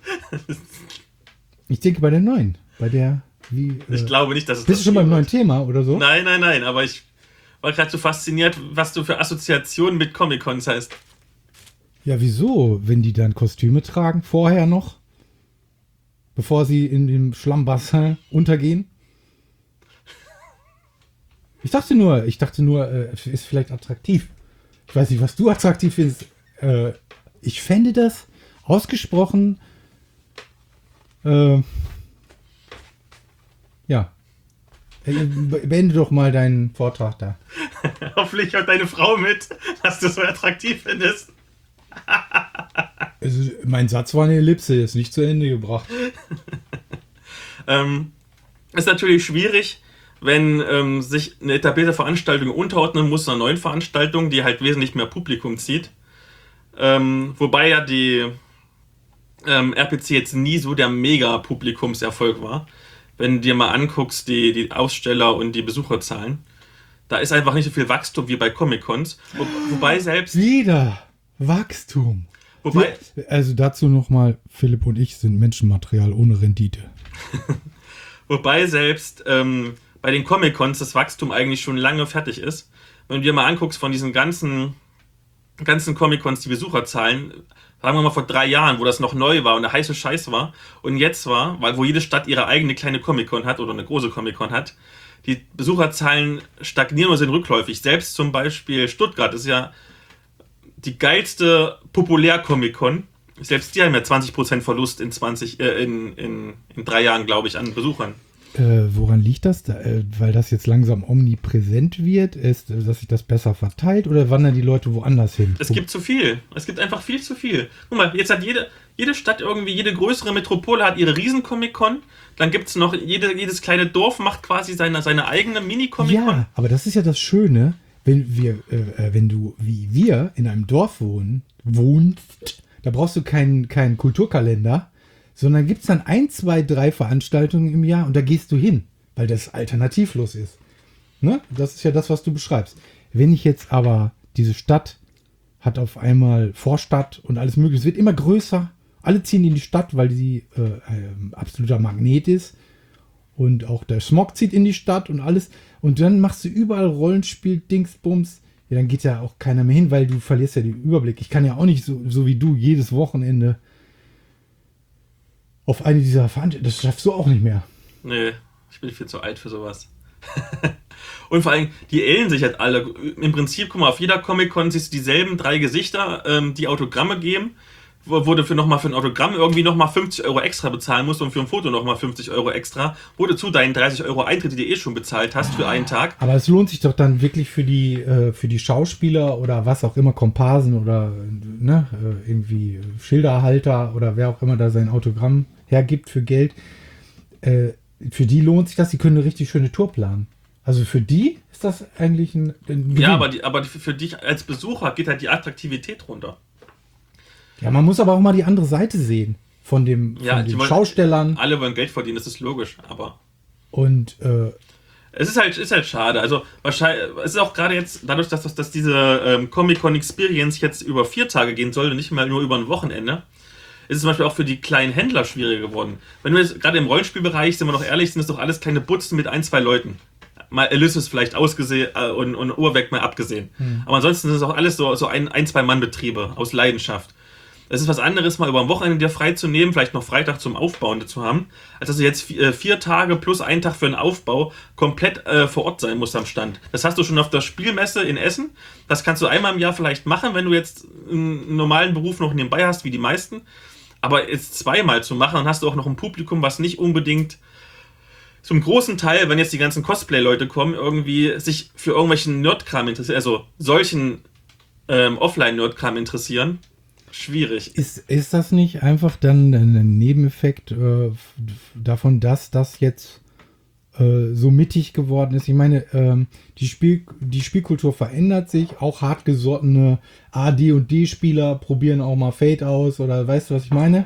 Ich denke bei der neuen. Bei der, ich glaube nicht, dass es bist du schon beim neuen Thema oder so? Nein, aber ich war gerade so fasziniert, was du für Assoziationen mit Comic-Cons hast. Ja, wieso? Wenn die dann Kostüme tragen, vorher noch? Bevor sie in dem Schlammbassin untergehen? Ich dachte nur, ist vielleicht attraktiv. Ich weiß nicht, was du attraktiv findest. Ich fände das ausgesprochen, ja. Beende doch mal deinen Vortrag da. Hoffentlich hört deine Frau mit, dass du so attraktiv findest. Also, mein Satz war eine Ellipse, ist nicht zu Ende gebracht. Ist natürlich schwierig, wenn sich eine etablierte Veranstaltung unterordnen muss einer neuen Veranstaltung, die halt wesentlich mehr Publikum zieht. Wobei ja die RPC jetzt nie so der Mega-Publikumserfolg war. Wenn du dir mal anguckst, die Aussteller und die Besucherzahlen, da ist einfach nicht so viel Wachstum wie bei Comic-Cons. Wobei selbst... Wieder Wachstum. Wobei, Also dazu nochmal, Philipp und ich sind Menschenmaterial ohne Rendite. wobei selbst bei den Comic-Cons das Wachstum eigentlich schon lange fertig ist. Wenn du dir mal anguckst von diesen ganzen Comic-Cons, die Besucherzahlen, sagen wir mal vor 3 Jahren, wo das noch neu war und der heiße Scheiß war und jetzt war, weil wo jede Stadt ihre eigene kleine Comic-Con hat oder eine große Comic-Con hat, die Besucherzahlen stagnieren oder sind rückläufig. Selbst zum Beispiel Stuttgart ist ja die geilste Populär-Comic-Con. Selbst die haben ja 20% Verlust in 3 Jahren, glaube ich, an Besuchern. Woran liegt das? Weil das jetzt langsam omnipräsent wird, dass sich das besser verteilt oder wandern die Leute woanders hin? Es gibt zu viel. Es gibt einfach viel zu viel. Guck mal, jetzt hat jede Stadt irgendwie, jede größere Metropole hat ihre Riesen-Comic-Con. Dann gibt es noch, jedes kleine Dorf macht quasi seine eigene Mini-Comic-Con. Ja, aber das ist ja das Schöne, wenn du wie wir in einem Dorf wohnst, da brauchst du keinen Kulturkalender, sondern gibt es dann 1, 2, 3 Veranstaltungen im Jahr und da gehst du hin, weil das alternativlos ist. Ne? Das ist ja das, was du beschreibst. Wenn ich jetzt aber, diese Stadt hat auf einmal Vorstadt und alles mögliche, es wird immer größer, alle ziehen in die Stadt, weil sie absoluter Magnet ist und auch der Smog zieht in die Stadt und alles und dann machst du überall Rollenspiel, Dingsbums, ja, dann geht ja auch keiner mehr hin, weil du verlierst ja den Überblick. Ich kann ja auch nicht so wie du jedes Wochenende auf eine dieser Veranstaltungen, das schaffst du auch nicht mehr. Nee, ich bin viel zu alt für sowas. Und vor allem, die ähneln sich halt alle. Im Prinzip, guck mal, auf jeder Comic-Con siehst du dieselben 3 Gesichter, die Autogramme geben, wo du für ein Autogramm irgendwie nochmal 50 € extra bezahlen musst und für ein Foto nochmal 50 € extra, wo du zu deinen 30 € Eintritt, die du schon bezahlt hast für einen Tag. Aber es lohnt sich doch dann wirklich für die Schauspieler oder was auch immer, Komparsen oder irgendwie Schilderhalter oder wer auch immer da sein Autogramm hergibt für Geld. Für die lohnt sich das, die können eine richtig schöne Tour planen. Also für die ist das eigentlich ein Gewinn. Ja, aber für dich als Besucher geht halt die Attraktivität runter. Ja, man muss aber auch mal die andere Seite sehen von den Schaustellern. Alle wollen Geld verdienen, das ist logisch, aber... Und es ist halt schade. Also wahrscheinlich, es ist auch gerade jetzt, dadurch, dass diese Comic-Con Experience jetzt über 4 Tage gehen soll und nicht mehr nur über ein Wochenende, ist es zum Beispiel auch für die kleinen Händler schwieriger geworden. Wenn wir jetzt gerade im Rollenspielbereich, sind wir noch ehrlich, sind es doch alles kleine Butzen mit 1, 2 Leuten. Mal Ulysses vielleicht ausgesehen und Urweg mal abgesehen. Aber ansonsten sind es auch alles so 1, 2 Mann-Betriebe aus Leidenschaft. Es ist was anderes, mal über ein Wochenende dir frei zu nehmen, vielleicht noch Freitag zum Aufbauen zu haben, als dass du jetzt 4 Tage plus 1 Tag für den Aufbau komplett vor Ort sein musst am Stand. Das hast du schon auf der Spielmesse in Essen. Das kannst du einmal im Jahr vielleicht machen, wenn du jetzt einen normalen Beruf noch nebenbei hast, wie die meisten. Aber jetzt 2-mal zu machen, dann hast du auch noch ein Publikum, was nicht unbedingt zum großen Teil, wenn jetzt die ganzen Cosplay-Leute kommen, irgendwie sich für irgendwelchen Nerdkram interessieren, also solchen Offline-Nerdkram interessieren. Schwierig. Ist das nicht einfach dann ein Nebeneffekt davon, dass das jetzt so mittig geworden ist? Ich meine, die Spielkultur verändert sich, auch hartgesottene A, D und D-Spieler probieren auch mal Fade aus oder weißt du, was ich meine?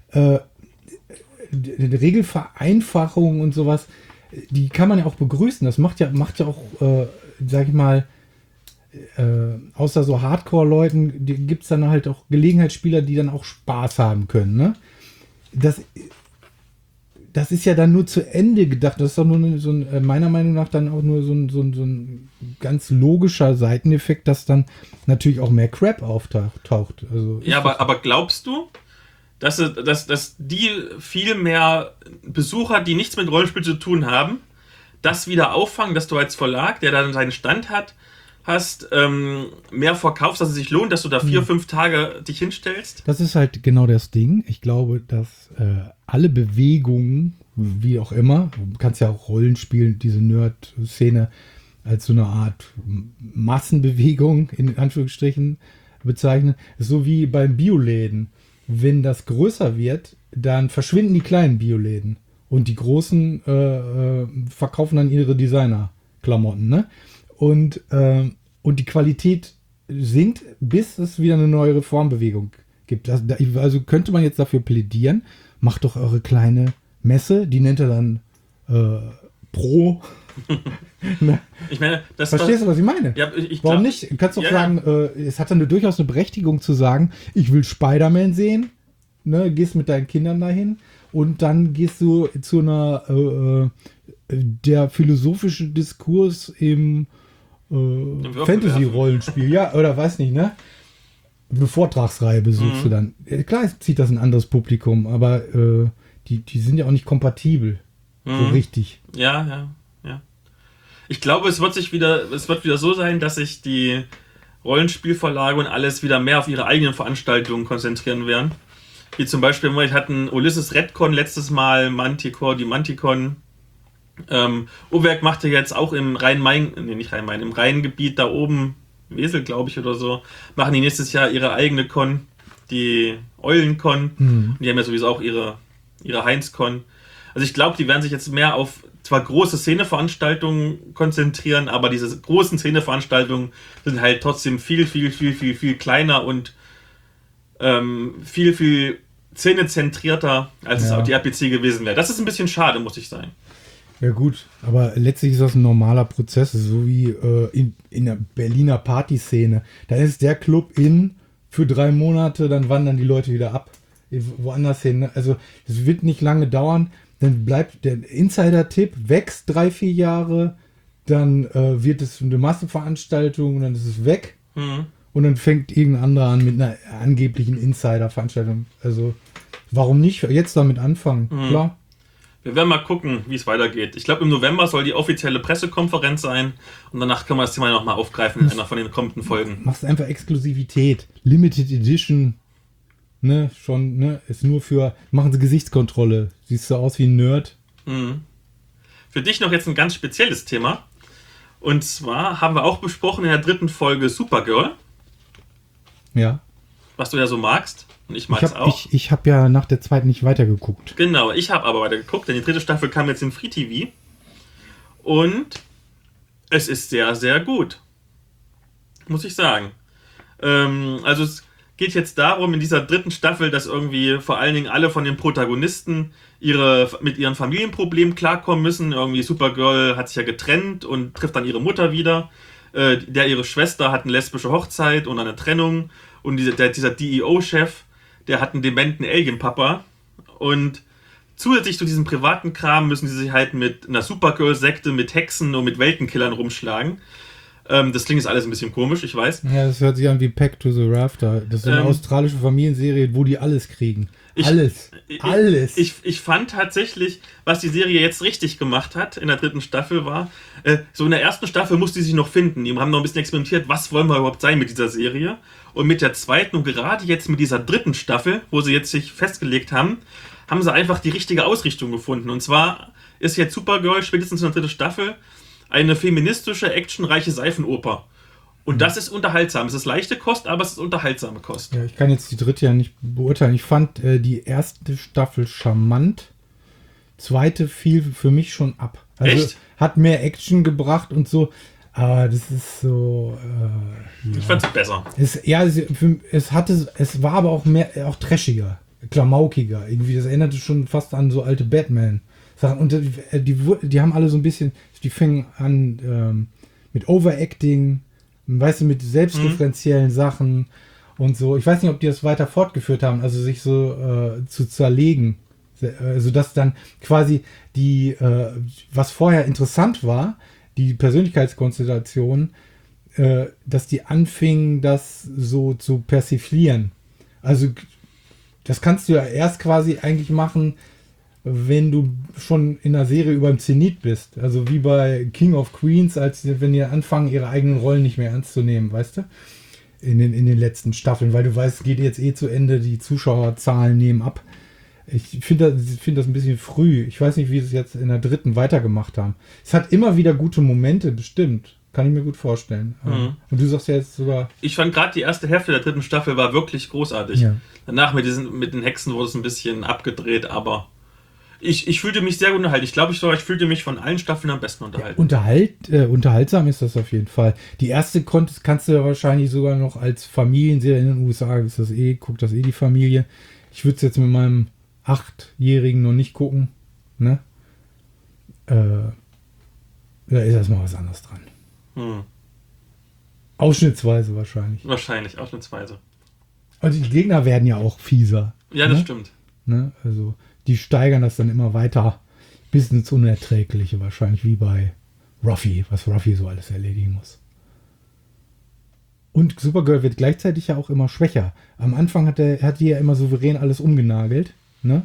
Die Regelvereinfachung und sowas, die kann man ja auch begrüßen. Das macht ja auch, sag ich mal, außer so Hardcore-Leuten gibt es dann halt auch Gelegenheitsspieler, die dann auch Spaß haben können. Ne? Das ist ja dann nur zu Ende gedacht. Das ist doch nur meiner Meinung nach dann auch nur so ein ganz logischer Seiteneffekt, dass dann natürlich auch mehr Crap auftaucht. Also ja, aber glaubst du, dass die viel mehr Besucher, die nichts mit Rollenspiel zu tun haben, das wieder auffangen, dass du als Verlag, der dann seinen Stand hast, mehr verkaufst, dass es sich lohnt, dass du da 4, 5 Tage dich hinstellst? Das ist halt genau das Ding. Ich glaube, dass alle Bewegungen, wie auch immer, du kannst ja auch Rollenspielen, diese Nerd-Szene als so eine Art Massenbewegung in Anführungsstrichen bezeichnen, ist so wie beim Bioläden. Wenn das größer wird, dann verschwinden die kleinen Bioläden und die großen verkaufen dann ihre Designer-Klamotten, ne? Und die Qualität sinkt, bis es wieder eine neue Reformbewegung gibt. Also könnte man jetzt dafür plädieren, macht doch eure kleine Messe, die nennt er dann Pro. Ich meine, Verstehst du, was ich meine? Ja, ich Warum glaub, nicht? Du kannst doch sagen, es hat dann durchaus eine Berechtigung zu sagen, ich will Spider-Man sehen, ne, gehst mit deinen Kindern dahin und dann gehst du zu einer der philosophische Diskurs im Fantasy-Rollenspiel, ja, oder weiß nicht, ne? Eine Vortragsreihe besuchst du dann. Klar zieht das ein anderes Publikum, aber die sind ja auch nicht kompatibel. So richtig. Ja. Ich glaube, es wird wieder so sein, dass sich die Rollenspielverlage und alles wieder mehr auf ihre eigenen Veranstaltungen konzentrieren werden. Wie zum Beispiel, wir hatten Ulysses Redcon letztes Mal, die Manticon. Uwerk machte jetzt auch im im Rheingebiet da oben, Wesel, glaube ich, oder so, machen die nächstes Jahr ihre eigene Con, die Eulencon. Und die haben ja sowieso auch ihre Heinz-Con. Also ich glaube, die werden sich jetzt mehr auf zwar große Szeneveranstaltungen konzentrieren, aber diese großen Szeneveranstaltungen sind halt trotzdem viel kleiner und viel szenezentrierter, als es auf die RPC gewesen wäre. Das ist ein bisschen schade, muss ich sagen. Ja gut, aber letztlich ist das ein normaler Prozess, so wie in der Berliner Partyszene. Da ist der Club für 3 Monate, dann wandern die Leute wieder ab, woanders hin. Also es wird nicht lange dauern, dann bleibt der Insider-Tipp, wächst 3-4 Jahre, dann wird es eine Massenveranstaltung, dann ist es weg und dann fängt irgendein anderer an mit einer angeblichen Insider-Veranstaltung. Also warum nicht jetzt damit anfangen? Klar. Wir werden mal gucken, wie es weitergeht. Ich glaube, im November soll die offizielle Pressekonferenz sein und danach können wir das Thema nochmal aufgreifen in einer von den kommenden Folgen. Machst einfach Exklusivität. Limited Edition. Ne, schon, ne, ist nur machen sie Gesichtskontrolle. Siehst du aus wie ein Nerd. Für dich noch jetzt ein ganz spezielles Thema. Und zwar haben wir auch besprochen in der 3. Folge Supergirl. Ja. Was du ja so magst. Und ich mag es auch. Ich habe ja nach der 2. nicht weitergeguckt. Genau, ich habe aber weitergeguckt, denn die 3. Staffel kam jetzt in Free TV. Und es ist sehr, sehr gut. Muss ich sagen. Also es geht jetzt darum, in dieser 3. Staffel, dass irgendwie vor allen Dingen alle von den Protagonisten mit ihren Familienproblemen klarkommen müssen. Irgendwie Supergirl hat sich ja getrennt und trifft dann ihre Mutter wieder. Ihre Schwester hat eine lesbische Hochzeit und eine Trennung. Und dieser DEO-Chef, der hat einen dementen Alien-Papa. Und zusätzlich zu diesem privaten Kram müssen sie sich halt mit einer Supergirl-Sekte, mit Hexen und mit Weltenkillern rumschlagen. Das klingt jetzt alles ein bisschen komisch, ich weiß. Ja, das hört sich an wie Pack to the Rafter. Das ist eine australische Familienserie, wo die alles kriegen. Alles. Ich fand tatsächlich, was die Serie jetzt richtig gemacht hat in der 3. Staffel war, so in der 1. Staffel musste sie sich noch finden. Die haben noch ein bisschen experimentiert, was wollen wir überhaupt sein mit dieser Serie. Und mit der 2. und gerade jetzt mit dieser 3. Staffel, wo sie jetzt sich festgelegt haben, haben sie einfach die richtige Ausrichtung gefunden. Und zwar ist jetzt Supergirl spätestens in der 3. Staffel eine feministische, actionreiche Seifenoper. Und das ist unterhaltsam. Es ist leichte Kost, aber es ist unterhaltsame Kost. Ja, ich kann jetzt die 3. ja nicht beurteilen. Ich fand die 1. Staffel charmant. 2. fiel für mich schon ab. Also echt? Hat mehr Action gebracht und so. Aber das ist so... ja. Ich fand es besser. Es war aber auch trashiger, klamaukiger. Irgendwie, das erinnerte schon fast an so alte Batman. Und die haben alle so ein bisschen, die fingen an mit Overacting, weißt du, mit selbstreferenziellen Sachen und so. Ich weiß nicht, ob die das weiter fortgeführt haben, also sich so zu zerlegen, sodass dann quasi was vorher interessant war, die Persönlichkeitskonstellation, dass die anfingen, das so zu persiflieren. Also das kannst du ja erst quasi eigentlich machen, wenn du schon in einer Serie über dem Zenit bist. Also wie bei King of Queens, wenn die anfangen, ihre eigenen Rollen nicht mehr ernst zu nehmen, weißt du? In den letzten Staffeln, weil du weißt, es geht jetzt zu Ende, die Zuschauerzahlen nehmen ab. Ich finde das ein bisschen früh. Ich weiß nicht, wie sie es jetzt in der 3. weitergemacht haben. Es hat immer wieder gute Momente, bestimmt. Kann ich mir gut vorstellen. Und du sagst ja jetzt sogar... Ich fand gerade die erste Hälfte der 3. Staffel war wirklich großartig. Ja. Danach mit den Hexen wurde es ein bisschen abgedreht, aber Ich fühlte mich sehr gut unterhalten. Ich glaube, ich fühlte mich von allen Staffeln am besten unterhalten. Unterhaltsam ist das auf jeden Fall. Die erste kannst du ja wahrscheinlich sogar noch als Familienserie in den USA, guckt das die Familie. Ich würde es jetzt mit meinem 8-Jährigen noch nicht gucken. Ne? Da ist erstmal was anderes dran. Ausschnittsweise wahrscheinlich. Wahrscheinlich, ausschnittsweise. Also die Gegner werden ja auch fieser. Ja, das stimmt. Ne? Also die steigern das dann immer weiter bis ins Unerträgliche wahrscheinlich, wie bei Ruffy, was Ruffy so alles erledigen muss. Und Supergirl wird gleichzeitig ja auch immer schwächer. Am Anfang hat die ja immer souverän alles umgenagelt. Ne?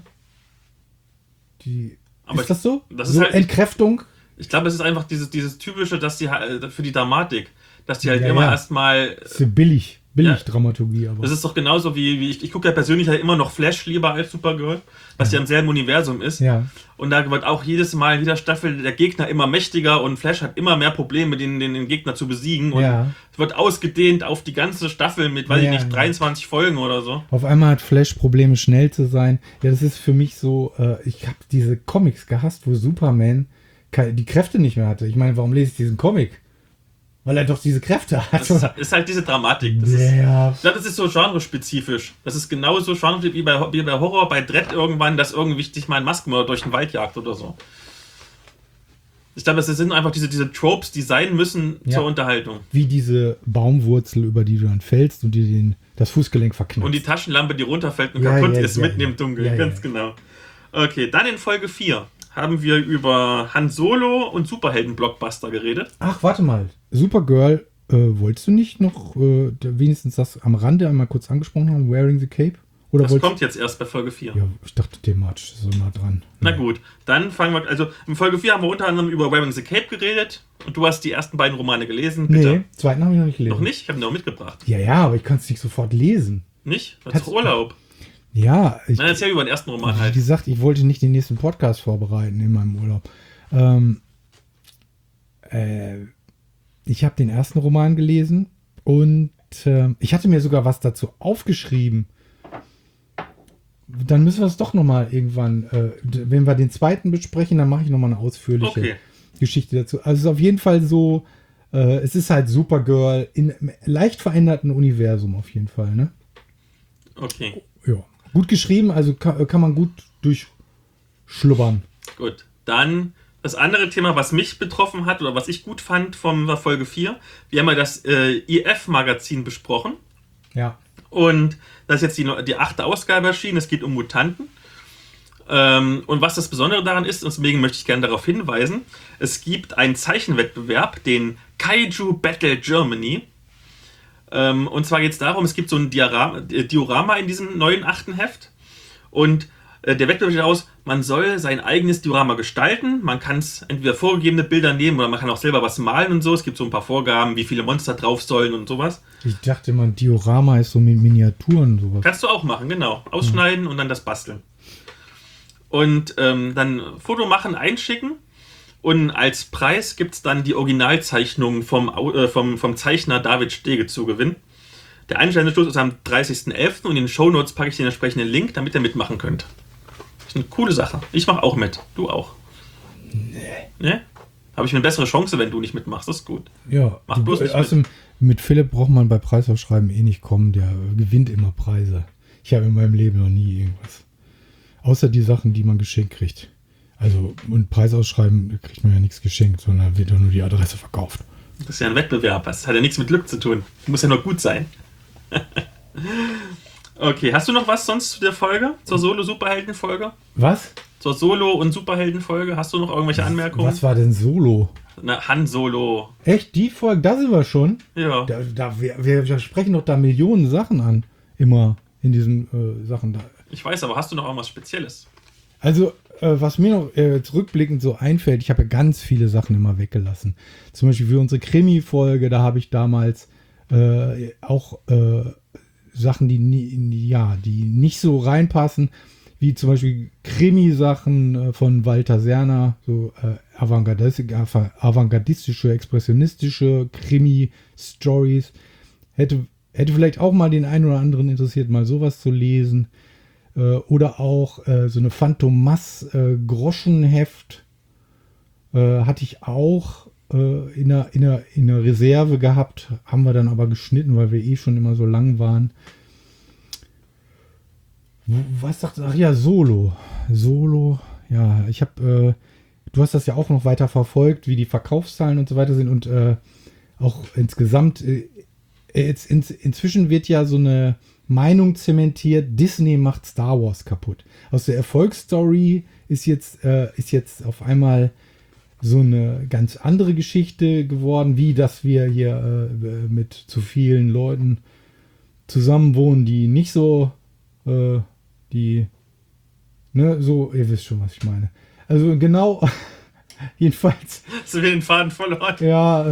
Ist das so? Das ist so halt, Entkräftung? Ich glaube, es ist einfach dieses typische, dass die für die Dramatik, dass die halt immer erstmal... Das ist billig Dramaturgie. Aber das ist doch genauso wie ich gucke ja persönlich halt immer noch Flash lieber als Supergirl, was ja im selben Universum ist. Ja. Und da wird auch jedes Mal in jeder Staffel der Gegner immer mächtiger und Flash hat immer mehr Probleme, den Gegner zu besiegen. Und es wird ausgedehnt auf die ganze Staffel mit, 23 Folgen oder so. Auf einmal hat Flash Probleme, schnell zu sein. Ja, das ist für mich so, ich habe diese Comics gehasst, wo Superman die Kräfte nicht mehr hatte. Ich meine, warum lese ich diesen Comic? Weil er doch diese Kräfte hat. Das ist halt diese Dramatik. Ich glaube, das ist so genrespezifisch. Das ist genauso genrespezifisch wie bei Horror, bei Dredd irgendwann, dass irgendwie dich mal ein Maskenmörder durch den Wald jagt oder so. Ich glaube, das sind einfach diese Tropes, die sein müssen zur Unterhaltung. Wie diese Baumwurzel, über die du dann fällst und die das Fußgelenk verknüpft. Und die Taschenlampe, die runterfällt und kaputt ist, mitten im Dunkeln. Ganz genau. Okay, dann in Folge 4 haben wir über Han Solo und Superhelden-Blockbuster geredet. Ach, warte mal. Supergirl, wolltest du nicht noch wenigstens das am Rande einmal kurz angesprochen haben, Wearing the Cape? Oder das kommt jetzt erst bei Folge 4. Ja, ich dachte, thematisch ist so nah dran. Na gut, dann fangen wir, also in Folge 4 haben wir unter anderem über Wearing the Cape geredet und du hast die ersten beiden Romane gelesen, bitte. Nee, zweiten habe ich noch nicht gelesen. Noch nicht? Ich habe ihn auch mitgebracht. Ja, aber ich kann es nicht sofort lesen. Nicht? Das ist Urlaub. Ja. Dann erzähl über den ersten Roman halt. Wie gesagt, ich wollte nicht den nächsten Podcast vorbereiten in meinem Urlaub. Ich habe den ersten Roman gelesen und ich hatte mir sogar was dazu aufgeschrieben. Dann müssen wir es doch nochmal irgendwann, wenn wir den zweiten besprechen, dann mache ich nochmal eine ausführliche Geschichte dazu. Also es ist auf jeden Fall so, es ist halt Supergirl in einem leicht veränderten Universum auf jeden Fall, ne? Okay. Ja. Gut geschrieben, also kann man gut durchschlubbern. Gut, dann das andere Thema, was mich betroffen hat oder was ich gut fand von Folge 4. Wir haben ja das IF-Magazin besprochen. Ja. Und da ist jetzt die 8. Ausgabe erschienen. Es geht um Mutanten. Und was das Besondere daran ist, und deswegen möchte ich gerne darauf hinweisen, es gibt einen Zeichenwettbewerb, den Kaiju Battle Germany. Und zwar geht es darum, es gibt so ein Diorama in diesem neuen 8. Heft. Und der Wettbewerb sieht aus, man soll sein eigenes Diorama gestalten. Man kann es entweder vorgegebene Bilder nehmen oder man kann auch selber was malen und so. Es gibt so ein paar Vorgaben, wie viele Monster drauf sollen und sowas. Ich dachte mal, Diorama ist so mit Miniaturen sowas. Kannst du auch machen, genau. Ausschneiden und dann das basteln. Und dann Foto machen, einschicken. Und als Preis gibt es dann die Originalzeichnung vom Zeichner David Stege zu gewinnen. Der Einstellungsschluss ist am 30.11. und in den Shownotes packe ich den entsprechenden Link, damit ihr mitmachen könnt. Das ist eine coole Sache. Ich mache auch mit. Du auch. Nee? Habe ich eine bessere Chance, wenn du nicht mitmachst. Das ist gut. Ja. Mach bloß nicht also mit Philipp braucht man bei Preisausschreiben nicht kommen. Der gewinnt immer Preise. Ich habe in meinem Leben noch nie irgendwas. Außer die Sachen, die man geschenkt kriegt. Also, und Preisausschreiben kriegt man ja nichts geschenkt, sondern wird doch nur die Adresse verkauft. Das ist ja ein Wettbewerb. Das hat ja nichts mit Glück zu tun. Muss ja nur gut sein. Okay, hast du noch was sonst zu der Folge? Zur Solo-Superhelden-Folge? Was? Zur Solo- und Superhelden-Folge? Hast du noch irgendwelche Anmerkungen? Was war denn Solo? Na, Han Solo. Echt? Die Folge? Da sind wir schon? Ja. Wir sprechen doch da Millionen Sachen an. Immer in diesen Sachen da. Ich weiß, aber hast du noch irgendwas Spezielles? Also, was mir noch zurückblickend so einfällt, ich habe ja ganz viele Sachen immer weggelassen. Zum Beispiel für unsere Krimi-Folge, da habe ich damals auch Sachen, die nicht so reinpassen, wie zum Beispiel Krimi-Sachen von Walter Serner, so avantgardistische, expressionistische Krimi-Stories. Hätte vielleicht auch mal den einen oder anderen interessiert, mal sowas zu lesen. Oder auch so eine Phantomas Groschenheft hatte ich auch in der Reserve gehabt. Haben wir dann aber geschnitten, weil wir eh schon immer so lang waren. Was sagt, ach ja, Solo, ja, ich habe, du hast das ja auch noch weiter verfolgt, wie die Verkaufszahlen und so weiter sind und auch insgesamt, inzwischen wird ja so eine Meinung zementiert, Disney macht Star Wars kaputt. Aus der Erfolgsstory ist jetzt auf einmal so eine ganz andere Geschichte geworden, wie dass wir hier mit zu vielen Leuten zusammenwohnen, die nicht so so, ihr wisst schon, was ich meine. Also genau, jedenfalls. Hast du den Faden verloren? Ja,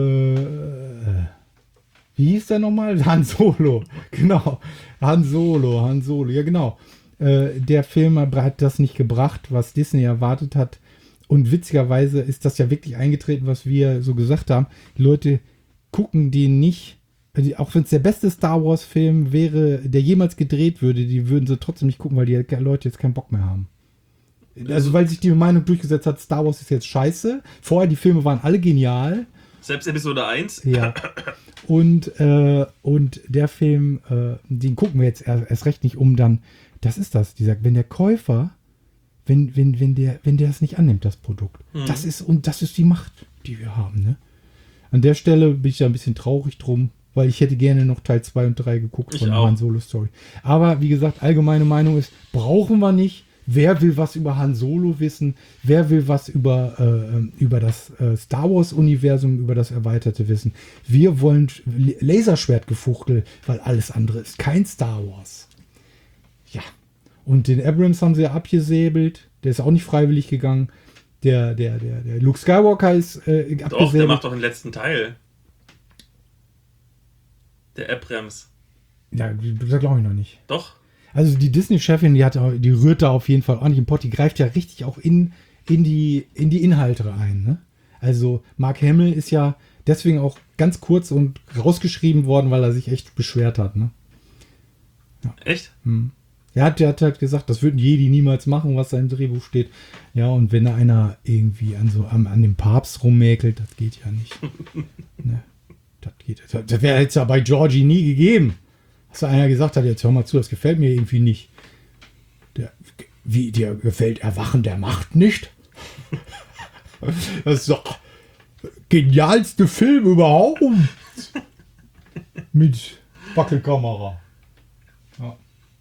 wie hieß der nochmal? Han Solo, genau. Han Solo, ja genau. Der Film hat das nicht gebracht, was Disney erwartet hat. Und witzigerweise ist das ja wirklich eingetreten, was wir so gesagt haben. Die Leute gucken den nicht. Auch wenn es der beste Star Wars Film wäre, der jemals gedreht würde, die würden sie trotzdem nicht gucken, weil die Leute jetzt keinen Bock mehr haben. Also weil sich die Meinung durchgesetzt hat, Star Wars ist jetzt scheiße. Vorher, die Filme waren alle genial. Selbst Episode 1. Ja. Und der Film, den gucken wir jetzt erst recht nicht dann, das ist das, wenn der Käufer, wenn der es nicht annimmt, das Produkt. Das ist die Macht, die wir haben, ne? An der Stelle bin ich da ein bisschen traurig drum, weil ich hätte gerne noch Teil 2 und 3 geguckt von Han Solo Story. Aber wie gesagt, allgemeine Meinung ist, brauchen wir nicht. Wer will was über Han Solo wissen? Wer will was über das Star Wars Universum, über das Erweiterte wissen? Wir wollen Laserschwertgefuchtel, weil alles andere ist kein Star Wars. Ja. Und den Abrams haben sie ja abgesäbelt. Der ist auch nicht freiwillig gegangen. Der Luke Skywalker ist abgesäbelt. Doch, der macht doch den letzten Teil. Der Abrams. Ja, das glaube ich noch nicht. Doch. Also die Disney-Chefin, die rührt da auf jeden Fall ordentlich im Pott. Die greift ja richtig auch in die Inhalte ein. Ne? Also Mark Hamill ist ja deswegen auch ganz kurz und rausgeschrieben worden, weil er sich echt beschwert hat. Ne? Ja. Echt? Der hat halt gesagt, das würden Jedi niemals machen, was da im Drehbuch steht. Ja, und wenn da einer irgendwie an dem Papst rummäkelt, das geht ja nicht. Ne? Das wäre jetzt ja bei Georgie nie gegeben. Dass da einer gesagt hat, jetzt hör mal zu, das gefällt mir irgendwie nicht. Dir gefällt Erwachen der Macht nicht? Das ist doch genialste Film überhaupt. Mit Wackelkamera. Ja.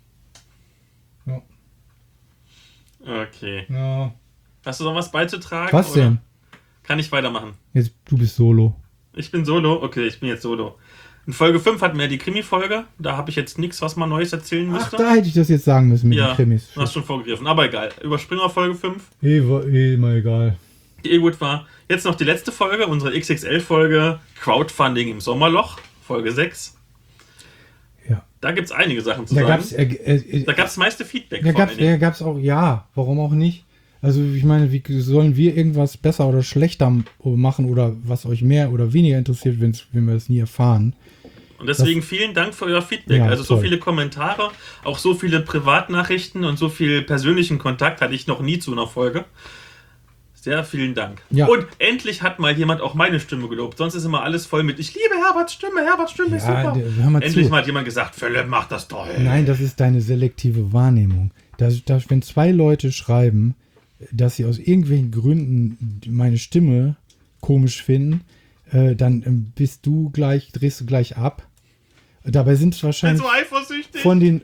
Okay. Ja. Hast du noch was beizutragen? Was denn? Oder kann ich weitermachen? Jetzt, du bist Solo. Ich bin Solo? Okay, ich bin jetzt Solo. In Folge 5 hatten wir die Krimi-Folge. Da habe ich jetzt nichts, was man Neues erzählen müsste. Ach, da hätte ich das jetzt sagen müssen mit den Krimis. Du hast schon vorgegriffen. Aber egal. Überspringen wir Folge 5. Immer egal. Die gut war. Jetzt noch die letzte Folge, unsere XXL-Folge Crowdfunding im Sommerloch. Folge 6. Ja. Da gibt es einige Sachen zu sagen. Da gab es meiste Feedback. Da gab es auch, warum auch nicht? Also ich meine, wie sollen wir irgendwas besser oder schlechter machen oder was euch mehr oder weniger interessiert, wenn wir das nie erfahren? Und deswegen vielen Dank für euer Feedback. Ja, also so viele Kommentare, auch so viele Privatnachrichten und so viel persönlichen Kontakt hatte ich noch nie zu einer Folge. Sehr vielen Dank. Ja. Und endlich hat mal jemand auch meine Stimme gelobt. Sonst ist immer alles voll mit ich liebe Herberts Stimme ist super. Endlich mal hat jemand gesagt, Philipp macht das toll. Nein, das ist deine selektive Wahrnehmung. Wenn 2 Leute schreiben, dass sie aus irgendwelchen Gründen meine Stimme komisch finden, dann drehst du gleich ab. Dabei sind es wahrscheinlich so eifersüchtig. von den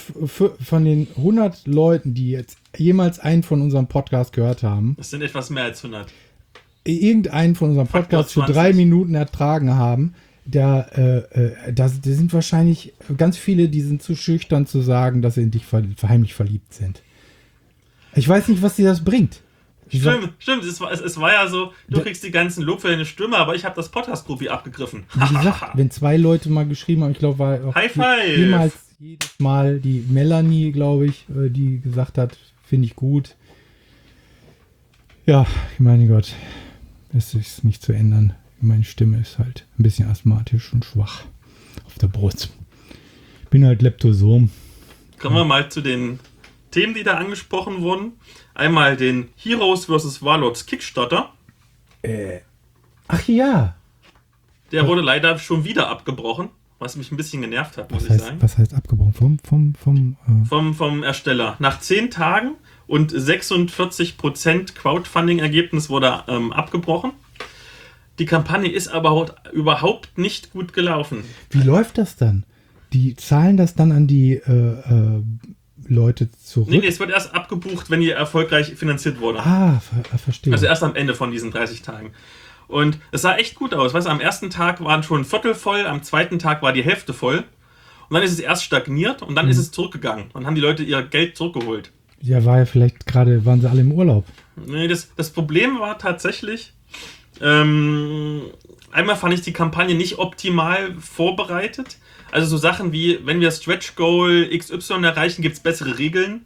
100 Leuten, die jetzt jemals einen von unserem Podcast gehört haben. Das sind etwas mehr als 100. Irgendeinen von unserem Podcast für 3 Minuten ertragen haben. Da sind wahrscheinlich ganz viele, die sind zu schüchtern zu sagen, dass sie in dich heimlich verliebt sind. Ich weiß nicht, was dir das bringt. Stimmt. Es war ja so, du kriegst die ganzen Lob für deine Stimme, aber ich habe das Podcast-Profi abgegriffen. Wie gesagt, wenn 2 Leute mal geschrieben haben, ich glaube, war auch High five! jedes Mal die Melanie, glaube ich, die gesagt hat, finde ich gut. Ja, mein Gott, es ist nicht zu ändern. Meine Stimme ist halt ein bisschen asthmatisch und schwach auf der Brust. Bin halt Leptosom. kommen wir mal zu den Themen, die da angesprochen wurden. Einmal den Heroes vs. Warlords Kickstarter. Ach ja. Der wurde leider schon wieder abgebrochen, was mich ein bisschen genervt hat, muss ich sagen. Was heißt abgebrochen? Vom Ersteller. Nach 10 Tagen und 46% Crowdfunding-Ergebnis wurde abgebrochen. Die Kampagne ist aber überhaupt nicht gut gelaufen. Wie läuft das dann? Die zahlen das dann an die Leute zurück? Nee, es wird erst abgebucht, wenn die erfolgreich finanziert wurde. Verstehe. Also erst am Ende von diesen 30 Tagen. Und es sah echt gut aus. Weißt du, am ersten Tag waren schon ein Viertel voll, am zweiten Tag war die Hälfte voll. Und dann ist es erst stagniert und dann ist es zurückgegangen. Und haben die Leute ihr Geld zurückgeholt. Ja, waren sie alle im Urlaub. Nee, das Problem war tatsächlich, einmal fand ich die Kampagne nicht optimal vorbereitet. Also so Sachen wie, wenn wir Stretch Goal XY erreichen, gibt es bessere Regeln.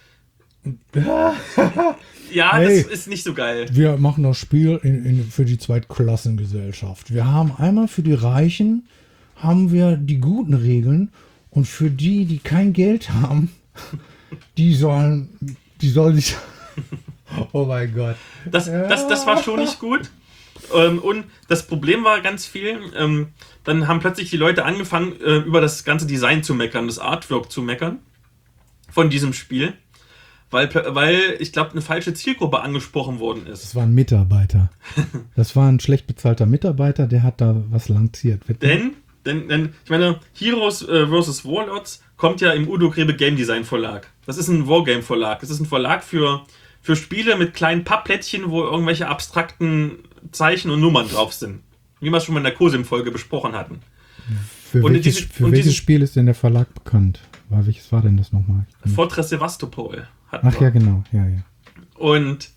Ja, hey, das ist nicht so geil. Wir machen das Spiel für die Zweitklassengesellschaft. Wir haben einmal für die Reichen haben wir die guten Regeln und für die kein Geld haben, die sollen sich... Oh mein Gott. Das war schon nicht gut. Und das Problem war ganz viel, dann haben plötzlich die Leute angefangen, über das ganze Design zu meckern, das Artwork zu meckern von diesem Spiel, weil ich glaube, eine falsche Zielgruppe angesprochen worden ist. Das war ein Mitarbeiter. Das war ein schlecht bezahlter Mitarbeiter, der hat da was lanciert. Denn ich meine, Heroes vs. Warlords kommt ja im Udo Grebe Game Design Verlag. Das ist ein Wargame Verlag. Das ist ein Verlag für Spiele mit kleinen Pappplättchen, wo irgendwelche abstrakten Zeichen und Nummern drauf sind. Wie wir es schon mal in der COSIM-Folge besprochen hatten. Für welches Spiel ist denn der Verlag bekannt? Welches war denn das nochmal? Fortress Sevastopol. Ja, genau. Ja. Und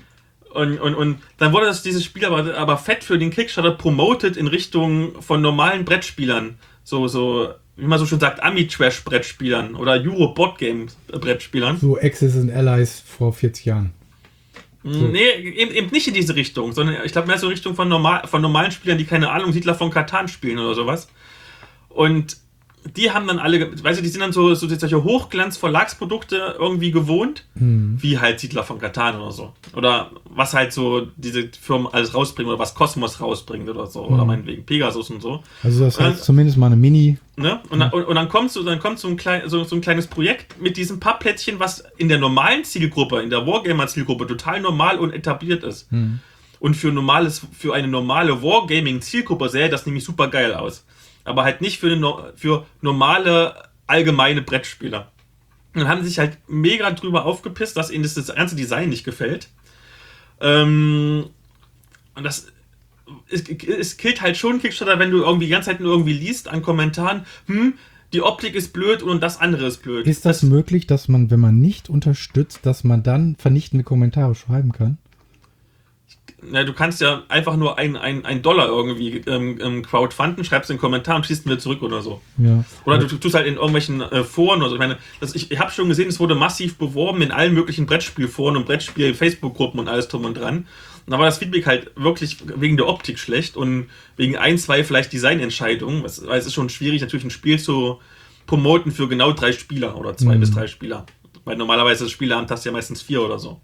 dann wurde dieses Spiel aber fett für den Kickstarter promoted in Richtung von normalen Brettspielern. So wie man so schon sagt, Ami-Trash-Brettspielern oder Euro-Boardgame-Brettspielern. So Axis and Allies vor 40 Jahren. So. Nee, eben nicht in diese Richtung, sondern ich glaube mehr so in Richtung von normalen Spielern, die keine Ahnung, Siedler von Catan spielen oder sowas. Und die haben dann alle, weißt du, die sind dann so solche Hochglanz-Verlagsprodukte irgendwie gewohnt, wie halt Siedler von Catan oder so. Oder was halt so diese Firmen alles rausbringen oder was Cosmos rausbringt oder so. Oder meinetwegen Pegasus und so. Also das heißt zumindest mal eine Mini. Ne? Und dann kommt so ein kleines Projekt mit diesem Pappplättchen, was in der normalen Zielgruppe, in der Wargamer-Zielgruppe total normal und etabliert ist. Und für eine normale Wargaming-Zielgruppe sähe das nämlich super geil aus. Aber halt nicht für normale, allgemeine Brettspieler. Und dann haben sie sich halt mega drüber aufgepisst, dass ihnen das ganze Design nicht gefällt. Und es killt halt schon Kickstarter, wenn du irgendwie die ganze Zeit nur irgendwie liest an Kommentaren, die Optik ist blöd und das andere ist blöd. Ist das möglich, dass man, wenn man nicht unterstützt, dass man dann vernichtende Kommentare schreiben kann? Na, du kannst ja einfach nur $1 irgendwie crowdfunden, schreibst einen Kommentar und schießt ihn wieder zurück oder so. Ja. Oder du tust halt in irgendwelchen Foren oder so. Ich meine, ich habe schon gesehen, es wurde massiv beworben in allen möglichen Brettspielforen und Brettspiel-Facebook-Gruppen und alles drum und dran. Und da war das Feedback halt wirklich wegen der Optik schlecht und wegen 1, 2 vielleicht Designentscheidungen. Weil es ist schon schwierig, natürlich ein Spiel zu promoten für genau 3 Spieler oder 2 bis 3 Spieler. Weil normalerweise das Spieleabend hast du ja meistens 4 oder so.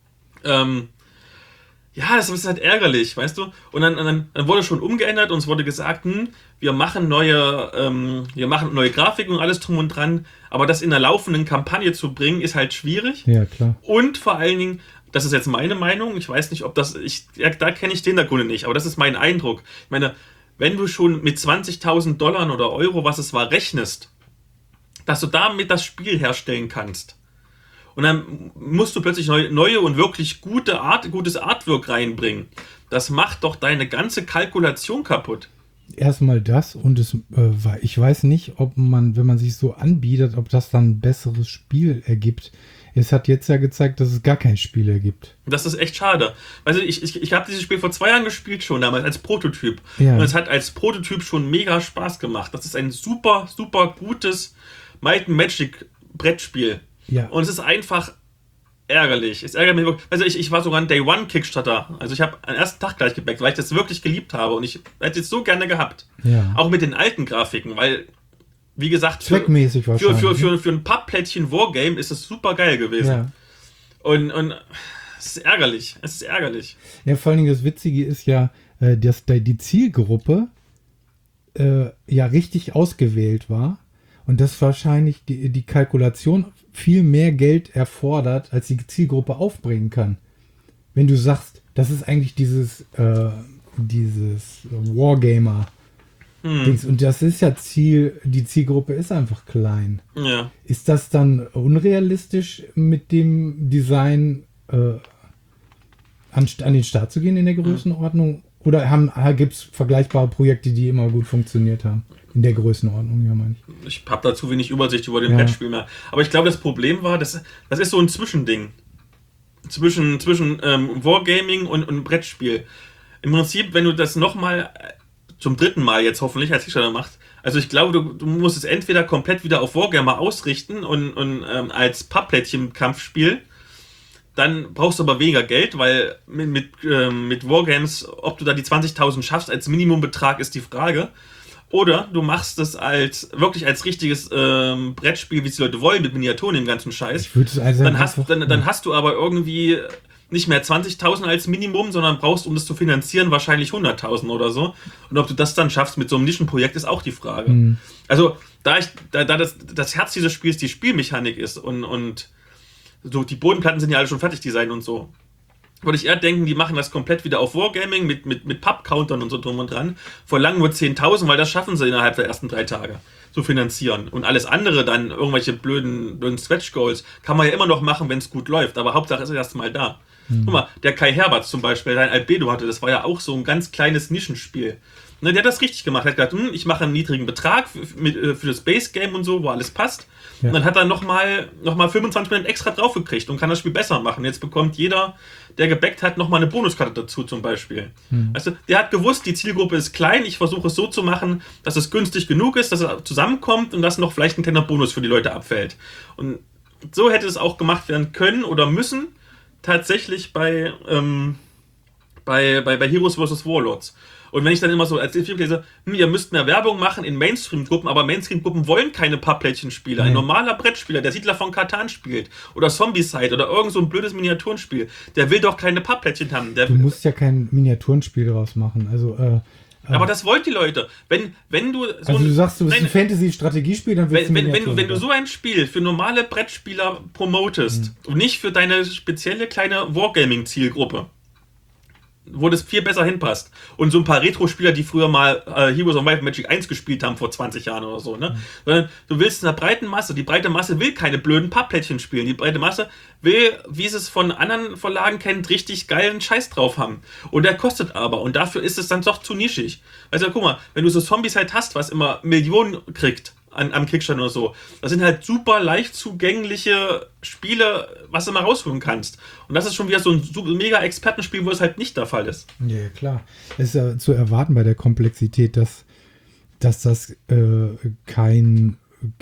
Ja, das ist halt ärgerlich, weißt du? Und dann wurde schon umgeändert und es wurde gesagt, wir machen neue Grafiken und alles drum und dran, aber das in einer laufenden Kampagne zu bringen, ist halt schwierig. Ja, klar. Und vor allen Dingen, das ist jetzt meine Meinung, ich weiß nicht, ob da kenne ich den Hintergrund nicht, aber das ist mein Eindruck. Ich meine, wenn du schon mit $20.000 oder Euro, was es war, rechnest, dass du damit das Spiel herstellen kannst, und dann musst du plötzlich neue und wirklich gutes Artwork reinbringen. Das macht doch deine ganze Kalkulation kaputt. Erstmal das und ich weiß nicht, ob man, wenn man sich so anbietet, ob das dann ein besseres Spiel ergibt. Es hat jetzt ja gezeigt, dass es gar kein Spiel ergibt. Das ist echt schade. Also ich habe dieses Spiel vor 2 Jahren gespielt schon, damals als Prototyp. Ja. Und es hat als Prototyp schon mega Spaß gemacht. Das ist ein super, super gutes Might & Magic Brettspiel. Ja. Und es ist einfach ärgerlich. Es ärgert mich wirklich. Also ich war sogar ein Day-One-Kickstarter. Also ich habe am ersten Tag gleich gebackt, weil ich das wirklich geliebt habe. Und ich hätte es so gerne gehabt. Ja. Auch mit den alten Grafiken, weil wie gesagt, zweckmäßig wahrscheinlich. Für ein Papplättchen Wargame ist es super geil gewesen. Ja. Und es ist ärgerlich. Ja, vor allen Dingen das Witzige ist ja, dass da die Zielgruppe ja richtig ausgewählt war und dass wahrscheinlich die Kalkulation viel mehr Geld erfordert, als die Zielgruppe aufbringen kann. Wenn du sagst, das ist eigentlich dieses Wargamer Dings, und das ist ja die Zielgruppe ist einfach klein. Ja. Ist das dann unrealistisch mit dem Design an den Start zu gehen in der Größenordnung? Oder gibt es vergleichbare Projekte, die immer gut funktioniert haben? In der Größenordnung, ja, meine ich. Ich habe da zu wenig Übersicht über den Brettspiel mehr. Aber ich glaube, das Problem war, das ist so ein Zwischending. Zwischen Wargaming und Brettspiel. Im Prinzip, wenn du das nochmal zum 3. Mal jetzt hoffentlich als Kickstarter machst, also ich glaube, du musst es entweder komplett wieder auf Wargamer ausrichten und als Pappplättchen-Kampfspiel. Dann brauchst du aber weniger Geld, weil mit Wargames, ob du da die 20.000 schaffst als Minimumbetrag, ist die Frage. Oder du machst es wirklich als richtiges Brettspiel, wie es die Leute wollen, mit Miniaturen, dem ganzen Scheiß. Dann hast du aber irgendwie nicht mehr 20.000 als Minimum, sondern brauchst, um das zu finanzieren, wahrscheinlich 100.000 oder so. Und ob du das dann schaffst mit so einem Nischenprojekt, ist auch die Frage. Mhm. Also, da das Herz dieses Spiels die Spielmechanik ist und so, die Bodenplatten sind ja alle schon fertig designt und so, würde ich eher denken, die machen das komplett wieder auf Wargaming mit Pub-Countern und so drum und dran, verlangen nur 10.000, weil das schaffen sie innerhalb der ersten 3 Tage zu finanzieren. Und alles andere dann, irgendwelche blöden Stretch-Goals, kann man ja immer noch machen, wenn es gut läuft, aber Hauptsache ist es erstmal da. Guck mal, der Kai Herbert zum Beispiel, der ein Albedo hatte, das war ja auch so ein ganz kleines Nischenspiel. Ne, der hat das richtig gemacht, er hat gesagt, ich mache einen niedrigen Betrag für das Base-Game und so, wo alles passt. Ja. Und dann hat er nochmal 25% extra draufgekriegt und kann das Spiel besser machen. Jetzt bekommt jeder, der gebackt hat, nochmal eine Bonuskarte dazu zum Beispiel. Also der hat gewusst, die Zielgruppe ist klein, ich versuche es so zu machen, dass es günstig genug ist, dass es zusammenkommt und dass noch vielleicht ein kleiner Bonus für die Leute abfällt. Und so hätte es auch gemacht werden können oder müssen, tatsächlich bei Heroes vs. Warlords. Und wenn ich dann immer so als Feedback lese, ihr müsst mehr Werbung machen in Mainstream-Gruppen, aber Mainstream-Gruppen wollen keine Pappplättchenspieler. Ein normaler Brettspieler, der Siedler von Katan spielt oder Zombicide oder irgend so ein blödes Miniaturenspiel, der will doch keine Pappplättchen haben. Du musst ja kein Miniaturenspiel draus machen. Also, aber das wollen die Leute. Wenn du so also du sagst, du bist ein Fantasy-Strategiespiel, dann willst du wenn du so ein Spiel für normale Brettspieler promotest und nicht für deine spezielle kleine Wargaming-Zielgruppe, wo das viel besser hinpasst. Und so ein paar Retro-Spieler, die früher mal Heroes of Might and Magic 1 gespielt haben, vor 20 Jahren oder so, ne? Sondern du willst in der breiten Masse, die breite Masse will keine blöden Pappplättchen spielen. Die breite Masse will, wie sie es von anderen Verlagen kennt, richtig geilen Scheiß drauf haben. Und der kostet aber. Und dafür ist es dann doch zu nischig. Also guck mal, wenn du so Zombicide hast, was immer Millionen kriegt, am Kickstarter oder so. Das sind halt super leicht zugängliche Spiele, was du mal rausholen kannst. Und das ist schon wieder so ein super, mega Expertenspiel, wo es halt nicht der Fall ist. Ja, klar. Es ist ja zu erwarten bei der Komplexität, dass das kein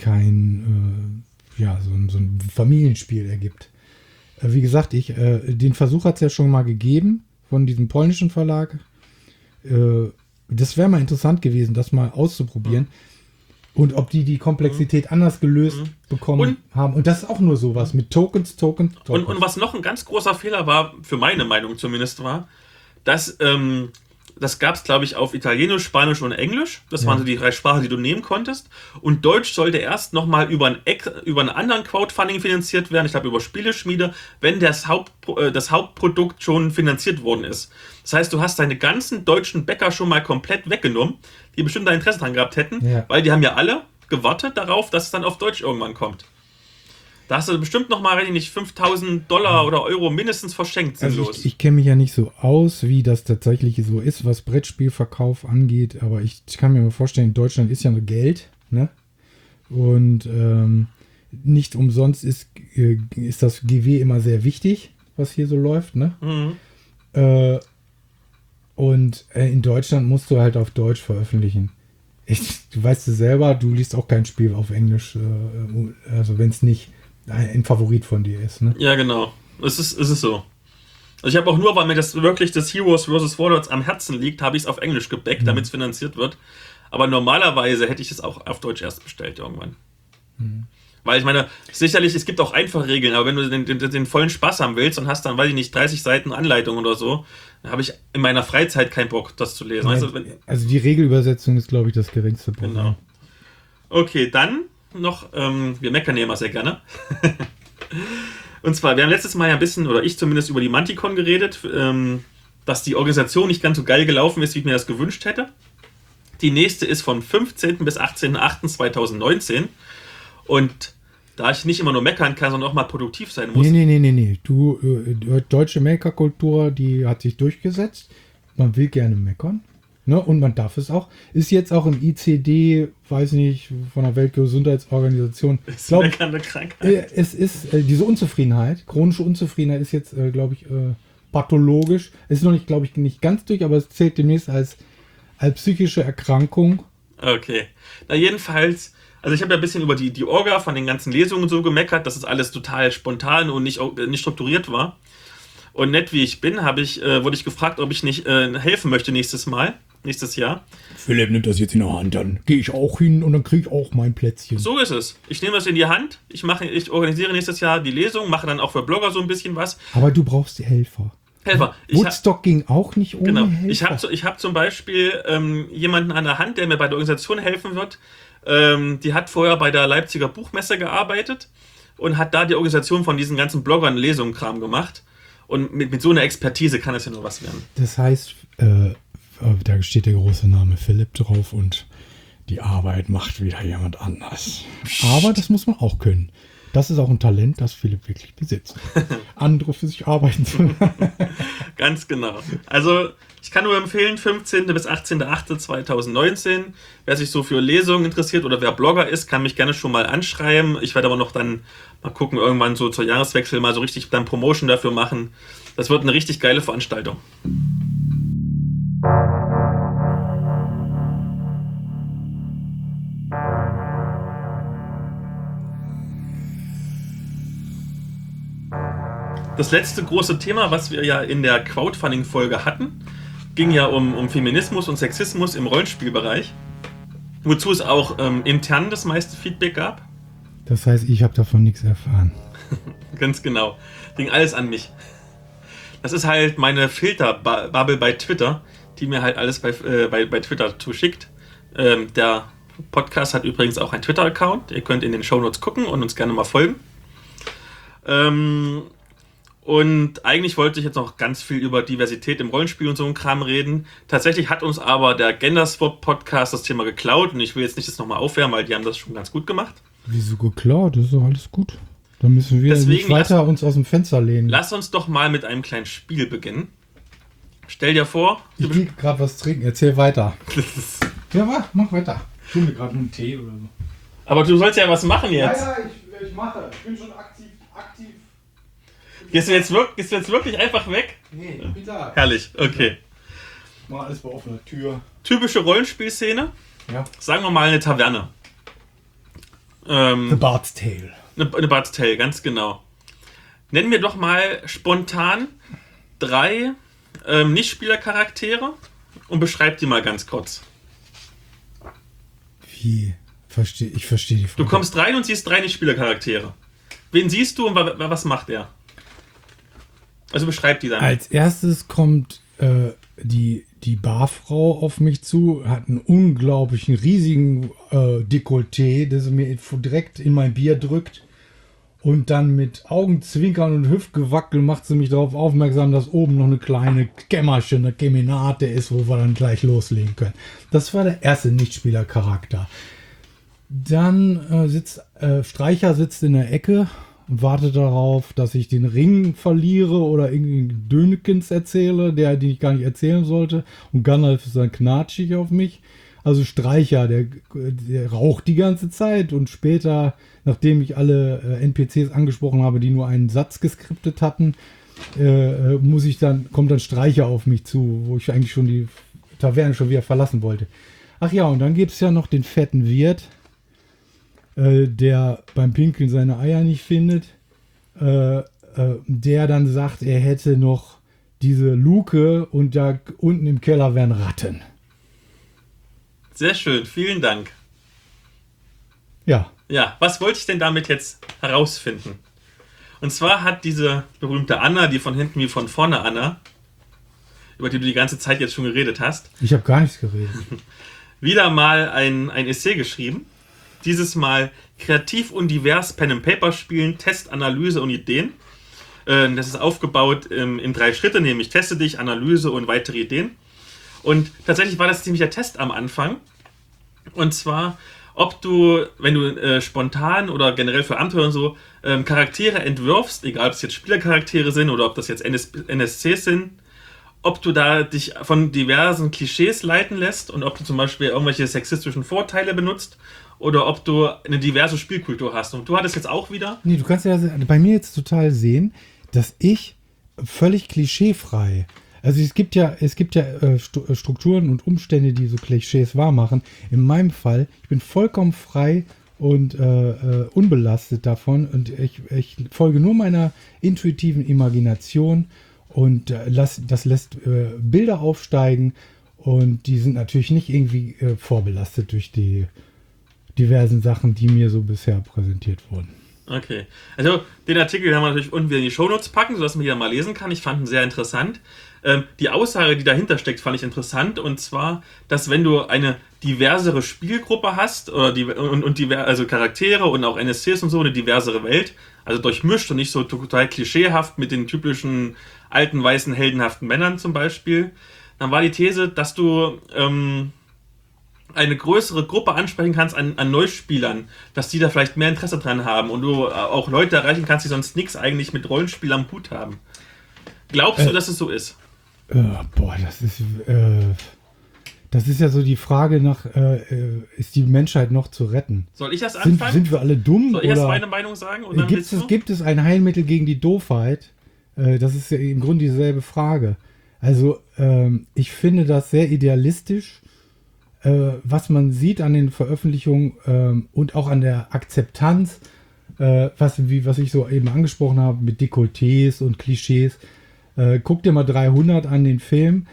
so ein Familienspiel ergibt. Wie gesagt, den Versuch hat es ja schon mal gegeben von diesem polnischen Verlag. Das wäre mal interessant gewesen, das mal auszuprobieren. Und ob die Komplexität anders gelöst bekommen haben. Und das ist auch nur sowas mit Tokens. Und was noch ein ganz großer Fehler war, für meine Meinung zumindest war, dass das gab es, glaube ich, auf Italienisch, Spanisch und Englisch. Das waren so die 3 Sprachen, die du nehmen konntest. Und Deutsch sollte erst nochmal über einen anderen Crowdfunding finanziert werden, ich glaube über Spieleschmiede, wenn das Hauptprodukt schon finanziert worden ist. Das heißt, du hast deine ganzen deutschen Bäcker schon mal komplett weggenommen, die bestimmt da Interesse dran gehabt hätten, weil die haben ja alle gewartet darauf, dass es dann auf Deutsch irgendwann kommt. Da hast du bestimmt nochmal, weiß ich nicht, $5.000 oder Euro mindestens verschenkt. Also ich kenne mich ja nicht so aus, wie das tatsächlich so ist, was Brettspielverkauf angeht, aber ich kann mir mal vorstellen, in Deutschland ist ja nur Geld, ne? Und nicht umsonst ist das GW immer sehr wichtig, was hier so läuft, ne? Und in Deutschland musst du halt auf Deutsch veröffentlichen. Du weißt es selber, du liest auch kein Spiel auf Englisch, also wenn es nicht ein Favorit von dir ist, ne? Ja, genau. Es ist so. Also ich habe auch nur, weil mir das wirklich das Heroes vs. Warlords am Herzen liegt, habe ich es auf Englisch gebackt, damit es finanziert wird. Aber normalerweise hätte ich es auch auf Deutsch erst bestellt irgendwann. Weil ich meine, sicherlich, es gibt auch einfache Regeln, aber wenn du den vollen Spaß haben willst und hast dann, weiß ich nicht, 30 Seiten Anleitung oder so, dann habe ich in meiner Freizeit keinen Bock, das zu lesen. Ja, also die Regelübersetzung ist, glaube ich, das geringste Problem. Genau. Okay, dann noch, wir meckern ja immer sehr gerne. Und zwar, wir haben letztes Mal ja ein bisschen, oder ich zumindest, über die Manticon geredet, dass die Organisation nicht ganz so geil gelaufen ist, wie ich mir das gewünscht hätte. Die nächste ist vom 15. bis 18.08.2019. Und da ich nicht immer nur meckern kann, sondern auch mal produktiv sein muss. Nee. Deutsche Makerkultur, die hat sich durchgesetzt. Man will gerne meckern. Ne? Und man darf es auch. Ist jetzt auch im ICD, weiß nicht, von der Weltgesundheitsorganisation. Ist meckernde Krankheit. Es ist diese Unzufriedenheit, chronische Unzufriedenheit ist jetzt, glaube ich, pathologisch. Ist noch nicht, glaube ich, nicht ganz durch, aber es zählt demnächst als psychische Erkrankung. Okay. Na jedenfalls, also ich habe ja ein bisschen über die Orga von den ganzen Lesungen so gemeckert, dass es alles total spontan und nicht strukturiert war. Und nett wie ich bin, wurde ich gefragt, ob ich nicht helfen möchte nächstes Jahr. Philipp nimmt das jetzt in der Hand, dann gehe ich auch hin und dann kriege ich auch mein Plätzchen. So ist es. Ich nehme das in die Hand, ich organisiere nächstes Jahr die Lesung, mache dann auch für Blogger so ein bisschen was. Aber du brauchst die Helfer. Woodstock ging auch nicht ohne Helfer. Ich hab zum Beispiel jemanden an der Hand, der mir bei der Organisation helfen wird. Die hat vorher bei der Leipziger Buchmesse gearbeitet und hat da die Organisation von diesen ganzen Bloggern Lesungen-Kram gemacht. Und mit so einer Expertise kann es ja nur was werden. Das heißt, da steht der große Name Philipp drauf und die Arbeit macht wieder jemand anders. Aber das muss man auch können. Das ist auch ein Talent, das Philipp wirklich besitzt. Andere für sich arbeiten zu lassen. Ganz genau. Also ich kann nur empfehlen, 15. bis 18.08.2019. Wer sich so für Lesungen interessiert oder wer Blogger ist, kann mich gerne schon mal anschreiben. Ich werde aber noch dann mal gucken, irgendwann so zur Jahreswechsel mal so richtig dann Promotion dafür machen. Das wird eine richtig geile Veranstaltung. Das letzte große Thema, was wir ja in der Crowdfunding-Folge hatten, ging ja um Feminismus und Sexismus im Rollenspielbereich, wozu es auch intern das meiste Feedback gab. Das heißt, ich habe davon nichts erfahren. Ganz genau. Ging alles an mich. Das ist halt meine Filterbubble bei Twitter, die mir halt alles bei Twitter zuschickt. Der Podcast hat übrigens auch einen Twitter-Account. Ihr könnt in den Shownotes gucken und uns gerne mal folgen. Und eigentlich wollte ich jetzt noch ganz viel über Diversität im Rollenspiel und so ein Kram reden. Tatsächlich hat uns aber der Genderswap-Podcast das Thema geklaut und ich will jetzt nicht das nochmal aufwärmen, weil die haben das schon ganz gut gemacht. Wieso geklaut? Das ist doch alles gut. Dann müssen wir nicht weiter uns aus dem Fenster lehnen. Lass uns doch mal mit einem kleinen Spiel beginnen. Stell dir vor... Ich will gerade was trinken. Erzähl weiter. Ja, mach weiter. Ich hole mir gerade einen Tee oder so. Aber du sollst ja was machen jetzt. Ja, ich mache. Ich bin schon aktiv. Gehst du jetzt wirklich einfach weg? Nee, ich bin da. Herrlich, okay. Mal alles bei offener Tür. Typische Rollenspielszene. Ja. Sagen wir mal eine Taverne. The Bard's Tale. Eine Bard's Tale, ganz genau. Nennen wir doch mal spontan 3 Nicht-Spieler-Charaktere und beschreib die mal ganz kurz. Wie? Ich verstehe die Frage. Du kommst rein und siehst 3 Nicht-Spieler-Charaktere. Wen siehst du und was macht er? Also beschreib die dann. Als erstes kommt die Barfrau auf mich zu, hat einen unglaublichen, riesigen Dekolleté, das mir direkt in mein Bier drückt. Und dann mit Augenzwinkern und Hüftgewackel macht sie mich darauf aufmerksam, dass oben noch eine kleine Kämmerchen, eine Kemenate ist, wo wir dann gleich loslegen können. Das war der erste Nichtspieler-Charakter. Dann Streicher sitzt in der Ecke und wartet darauf, dass ich den Ring verliere oder irgendwie Dönekens erzähle, den ich gar nicht erzählen sollte. Und Gandalf ist dann knatschig auf mich. Also Streicher, der raucht die ganze Zeit und später, nachdem ich alle NPCs angesprochen habe, die nur einen Satz geskriptet hatten, kommt dann Streicher auf mich zu, wo ich eigentlich schon die Taverne schon wieder verlassen wollte. Ach ja, und dann gibt es ja noch den fetten Wirt, der beim Pinkeln seine Eier nicht findet, der dann sagt, er hätte noch diese Luke und da unten im Keller wären Ratten. Sehr schön, vielen Dank. Ja. Ja, was wollte ich denn damit jetzt herausfinden? Und zwar hat diese berühmte Anna, die von hinten wie von vorne Anna, über die du die ganze Zeit jetzt schon geredet hast, Ich habe gar nichts geredet. wieder mal ein Essay geschrieben. Dieses Mal kreativ und divers Pen and Paper spielen, Test, Analyse und Ideen. Das ist aufgebaut in 3 Schritte, nämlich teste dich, Analyse und weitere Ideen. Und tatsächlich war das ziemlich der Test am Anfang. Und zwar, ob du, wenn du spontan oder generell für Abenteuer und so Charaktere entwirfst, egal ob es jetzt Spielercharaktere sind oder ob das jetzt NSCs sind, ob du da dich von diversen Klischees leiten lässt und ob du zum Beispiel irgendwelche sexistischen Vorteile benutzt oder ob du eine diverse Spielkultur hast. Und du hattest jetzt auch wieder... Nee, du kannst ja bei mir jetzt total sehen, dass ich völlig klischeefrei, also es gibt ja Strukturen und Umstände, die so Klischees wahr machen. In meinem Fall, ich bin vollkommen frei und unbelastet davon und ich folge nur meiner intuitiven Imagination und das lässt Bilder aufsteigen und die sind natürlich nicht irgendwie vorbelastet durch die diversen Sachen, die mir so bisher präsentiert wurden. Okay. Also den Artikel haben wir natürlich unten wieder in die Shownotes packen, sodass man hier mal lesen kann. Ich fand ihn sehr interessant. Die Aussage, die dahinter steckt, fand ich interessant. Und zwar, dass wenn du eine diversere Spielgruppe hast oder also Charaktere und auch NSCs und so, eine diversere Welt, also durchmischt und nicht so total klischeehaft mit den typischen alten, weißen, heldenhaften Männern zum Beispiel, dann war die These, dass du eine größere Gruppe ansprechen kannst an Neuspielern, dass die da vielleicht mehr Interesse dran haben und du auch Leute erreichen kannst, die sonst nichts eigentlich mit Rollenspiel am Hut haben. Glaubst du, dass es so ist? Das ist ja so die Frage nach, ist die Menschheit noch zu retten? Soll ich das anfangen? Sind wir alle dumm? Soll ich erst meine Meinung sagen? Oder Gibt es ein Heilmittel gegen die Doofheit? Das ist ja im Grunde dieselbe Frage. Also ich finde das sehr idealistisch, was man sieht an den Veröffentlichungen und auch an der Akzeptanz, was ich so eben angesprochen habe mit Dekolletés und Klischees. Guck dir mal 300 an, den Film.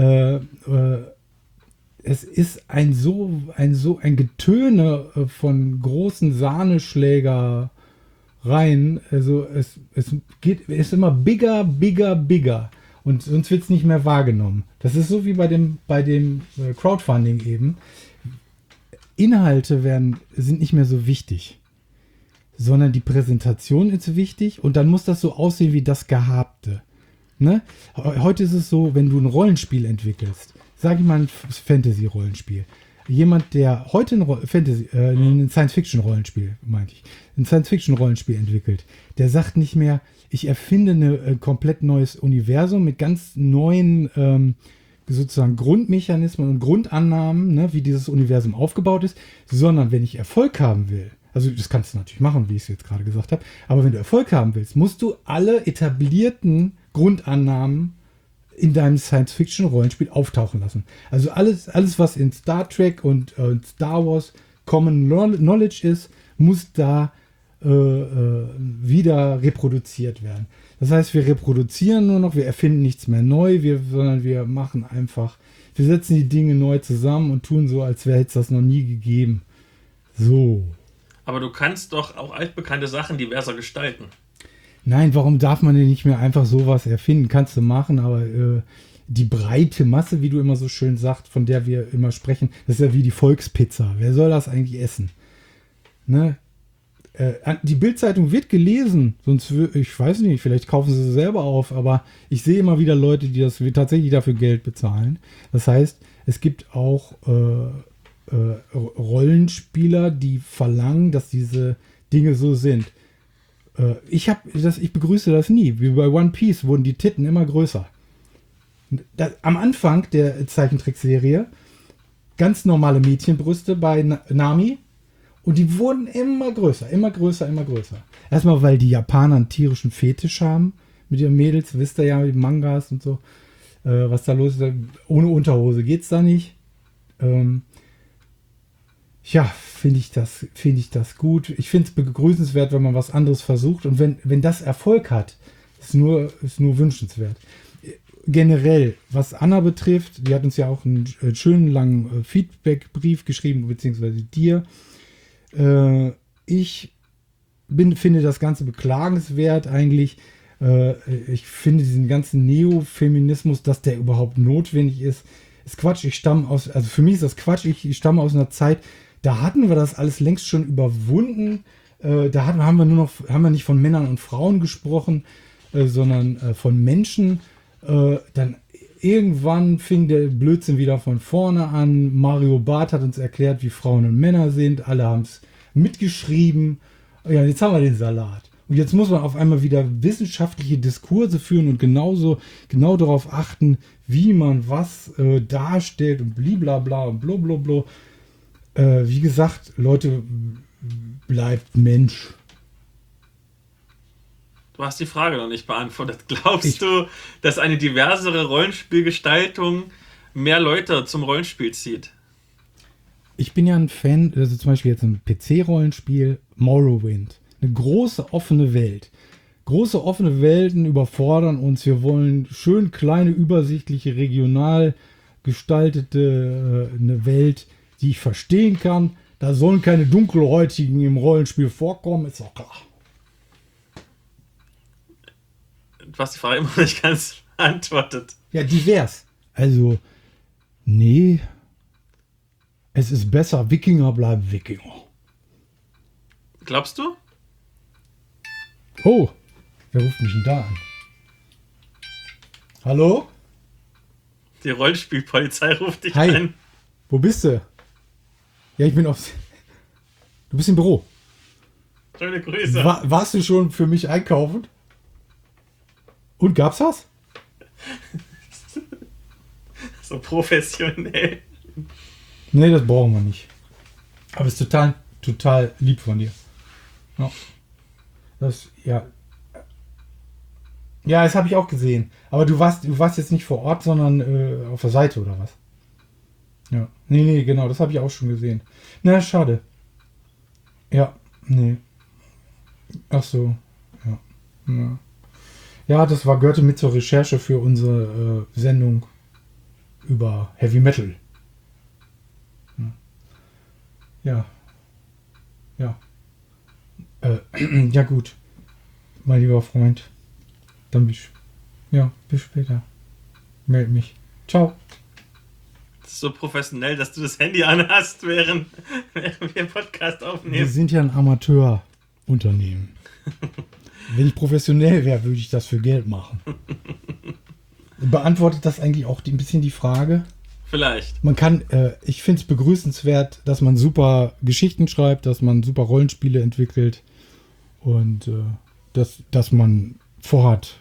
Es ist ein Getöne von großen Sahneschlägereien. Also es ist immer bigger, bigger, bigger. Und sonst wird es nicht mehr wahrgenommen. Das ist so wie bei dem Crowdfunding eben. Inhalte sind nicht mehr so wichtig, sondern die Präsentation ist wichtig und dann muss das so aussehen wie das Gehabte. Ne? Heute ist es so, wenn du ein Rollenspiel entwickelst, sage ich mal ein Fantasy-Rollenspiel, jemand, der heute ein Science-Fiction-Rollenspiel, ein Science-Fiction-Rollenspiel entwickelt, der sagt nicht mehr, ich erfinde ein komplett neues Universum mit ganz neuen sozusagen Grundmechanismen und Grundannahmen, ne, wie dieses Universum aufgebaut ist, sondern wenn ich Erfolg haben will, also das kannst du natürlich machen, wie ich es jetzt gerade gesagt habe, aber wenn du Erfolg haben willst, musst du alle etablierten Grundannahmen in deinem Science-Fiction-Rollenspiel auftauchen lassen. Also alles, was in Star Trek und Star Wars Common Knowledge ist, muss da wieder reproduziert werden. Das heißt, wir reproduzieren nur noch, wir erfinden nichts mehr neu, sondern wir setzen die Dinge neu zusammen und tun so, als wäre es das noch nie gegeben. So. Aber du kannst doch auch altbekannte Sachen diverser gestalten. Nein, warum darf man denn nicht mehr einfach sowas erfinden? Kannst du machen, aber die breite Masse, wie du immer so schön sagst, von der wir immer sprechen, das ist ja wie die Volkspizza. Wer soll das eigentlich essen? Ne? Die Bild-Zeitung wird gelesen, sonst, ich weiß nicht, vielleicht kaufen sie selber auf, aber ich sehe immer wieder Leute, die das tatsächlich dafür Geld bezahlen. Das heißt, es gibt auch Rollenspieler, die verlangen, dass diese Dinge so sind. Ich begrüße das nie. Wie bei One Piece wurden die Titten immer größer. Am Anfang der Zeichentrickserie ganz normale Mädchenbrüste bei Nami. Und die wurden immer größer, immer größer, immer größer. Erstmal, weil die Japaner einen tierischen Fetisch haben mit ihren Mädels. Wisst ihr ja, mit Mangas und so, was da los ist. Ohne Unterhose geht's da nicht. Finde ich das gut. Ich finde es begrüßenswert, wenn man was anderes versucht. Und wenn das Erfolg hat, ist nur wünschenswert. generell, was Anna betrifft, die hat uns ja auch einen schönen langen Feedback-Brief geschrieben, beziehungsweise dir. Ich finde das Ganze beklagenswert eigentlich. Ich finde diesen ganzen Neofeminismus, dass der überhaupt notwendig ist Quatsch. Also für mich ist das Quatsch. Ich stamme aus einer Zeit, da hatten wir das alles längst schon überwunden. Haben wir nicht von Männern und Frauen gesprochen, sondern von Menschen. Dann irgendwann fing der Blödsinn wieder von vorne an. Mario Barth hat uns erklärt, wie Frauen und Männer sind. Alle haben es mitgeschrieben. Ja, jetzt haben wir den Salat. Und jetzt muss man auf einmal wieder wissenschaftliche Diskurse führen und genau darauf achten, wie man was darstellt und bliblabla und blablabla. Wie gesagt, Leute, bleibt Mensch. Du hast die Frage noch nicht beantwortet. Glaubst du, dass eine diversere Rollenspielgestaltung mehr Leute zum Rollenspiel zieht? Ich bin ja ein Fan, also zum Beispiel jetzt ein PC-Rollenspiel, Morrowind. Eine große offene Welt. Große offene Welten überfordern uns. Wir wollen schön kleine, übersichtliche, regional gestaltete eine Welt, die ich verstehen kann. Da sollen keine Dunkelhäutigen im Rollenspiel vorkommen, ist doch klar. Du hast die Frage immer noch nicht ganz beantwortet. Ja, divers. Also, nee. Es ist besser, Wikinger bleiben Wikinger. Glaubst du? Oh, wer ruft mich denn da an? Hallo? Die Rollenspielpolizei ruft dich Hi. an. Wo bist du? Ja, ich bin auf... Du bist im Büro. Schöne Grüße. Warst du schon für mich einkaufen? Und gab's was? So professionell. Nee, das brauchen wir nicht. Aber es ist total lieb von dir. Ja. Ja, das habe ich auch gesehen. Aber du warst jetzt nicht vor Ort, sondern auf der Seite oder was? Ja. Nee, genau, das habe ich auch schon gesehen. Na, schade. Ja, nee. Ach so. Ja. Ja, das gehörte mit zur Recherche für unsere Sendung über Heavy Metal. Ja. Ja gut. Mein lieber Freund. Dann bis später. Meld mich. Ciao. Das ist so professionell, dass du das Handy anhast, während wir den Podcast Wir aufnehmen. sind ja ein Amateurunternehmen. Wenn ich professionell wäre, würde ich das für Geld machen. Beantwortet das eigentlich auch ein bisschen die Frage? Vielleicht. Ich finde es begrüßenswert, dass man super Geschichten schreibt, dass man super Rollenspiele entwickelt und dass man vorhat,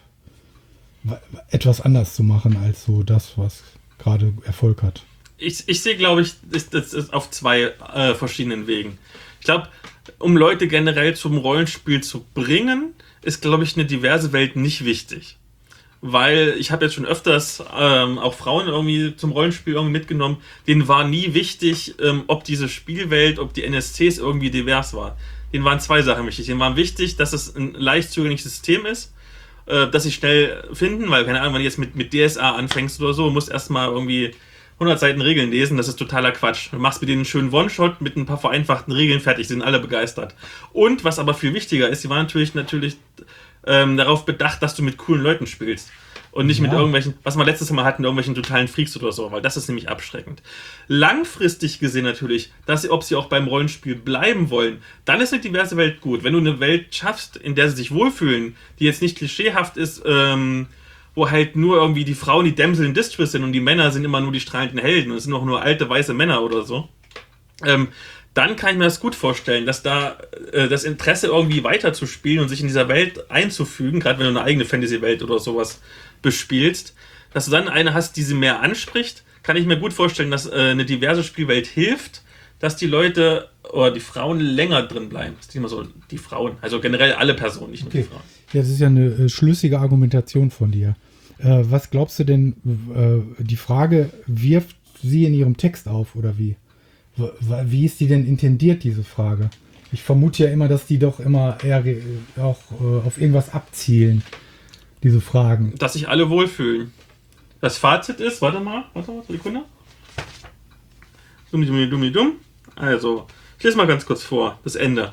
etwas anders zu machen als so das, was gerade Erfolg hat. Ich sehe, glaube ich, das ist auf zwei verschiedenen Wegen. Ich glaube, um Leute generell zum Rollenspiel zu bringen, ist, glaube ich, eine diverse Welt nicht wichtig. Weil ich habe jetzt schon öfters auch Frauen irgendwie zum Rollenspiel irgendwie mitgenommen, denen war nie wichtig, ob diese Spielwelt, ob die NSCs irgendwie divers war. Denen waren zwei Sachen wichtig. Denen war wichtig, dass es ein leicht zugängliches System ist, dass sie schnell finden, weil, keine Ahnung, wenn du jetzt mit DSA anfängst oder so, musst erstmal irgendwie 100 Seiten Regeln lesen, das ist totaler Quatsch. Du machst mit denen einen schönen One-Shot mit ein paar vereinfachten Regeln fertig, sind alle begeistert. Und, was aber viel wichtiger ist, sie waren natürlich darauf bedacht, dass du mit coolen Leuten spielst. Und nicht mit irgendwelchen, was wir letztes Mal hatten, irgendwelchen totalen Freaks oder so, weil das ist nämlich abschreckend. Langfristig gesehen natürlich, ob sie auch beim Rollenspiel bleiben wollen, dann ist eine diverse Welt gut. Wenn du eine Welt schaffst, in der sie sich wohlfühlen, die jetzt nicht klischeehaft ist, wo halt nur irgendwie die Frauen die Damsel in Distress sind und die Männer sind immer nur die strahlenden Helden und es sind auch nur alte, weiße Männer oder so, dann kann ich mir das gut vorstellen, dass da das Interesse irgendwie weiterzuspielen und sich in dieser Welt einzufügen, gerade wenn du eine eigene Fantasy-Welt oder sowas bespielst, dass du dann eine hast, die sie mehr anspricht, kann ich mir gut vorstellen, dass eine diverse Spielwelt hilft, dass die Leute oder die Frauen länger drin bleiben. Das ist immer so, die Frauen, also generell alle Personen, nicht nur die Frauen. Ja, das ist ja eine schlüssige Argumentation von dir. Was glaubst du denn, die Frage wirft sie in ihrem Text auf, oder wie? Wie ist die denn intendiert, diese Frage? Ich vermute ja immer, dass die doch immer eher auch auf irgendwas abzielen, diese Fragen. Dass sich alle wohlfühlen. Das Fazit ist, warte mal, Sekunde. Dumm. Also, ich lese mal ganz kurz vor, das Ende.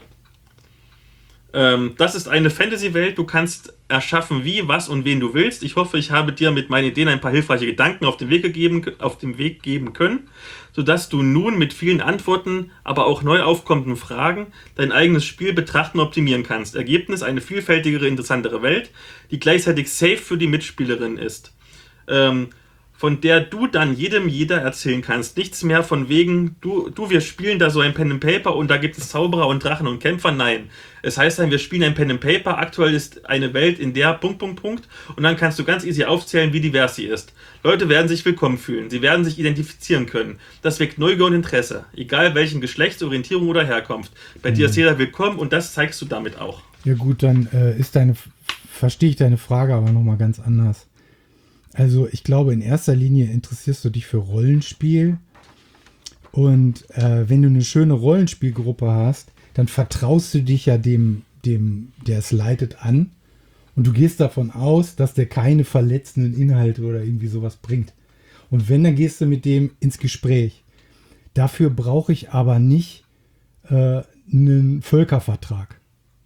Das ist eine Fantasy-Welt, du kannst erschaffen, wie, was und wen du willst. Ich hoffe, ich habe dir mit meinen Ideen ein paar hilfreiche Gedanken auf den Weg geben können, sodass du nun mit vielen Antworten, aber auch neu aufkommenden Fragen dein eigenes Spiel betrachten und optimieren kannst. Ergebnis: eine vielfältigere, interessantere Welt, die gleichzeitig safe für die Mitspielerin ist. Von der du dann jeder erzählen kannst. Nichts mehr von wegen, wir spielen da so ein Pen and Paper und da gibt es Zauberer und Drachen und Kämpfer. Nein. Es heißt dann, wir spielen ein Pen and Paper. Aktuell ist eine Welt, in der ... Und dann kannst du ganz easy aufzählen, wie divers sie ist. Leute werden sich willkommen fühlen. Sie werden sich identifizieren können. Das weckt Neugier und Interesse. Egal welchen Geschlechtsorientierung oder Herkunft. Bei dir ist jeder willkommen und das zeigst du damit auch. Ja gut, dann verstehe ich deine Frage aber nochmal ganz anders. Also ich glaube, in erster Linie interessierst du dich für Rollenspiel und wenn du eine schöne Rollenspielgruppe hast, dann vertraust du dich ja dem, der es leitet, an und du gehst davon aus, dass der keine verletzenden Inhalte oder irgendwie sowas bringt. Und wenn, dann gehst du mit dem ins Gespräch. Dafür brauche ich aber nicht einen Völkervertrag.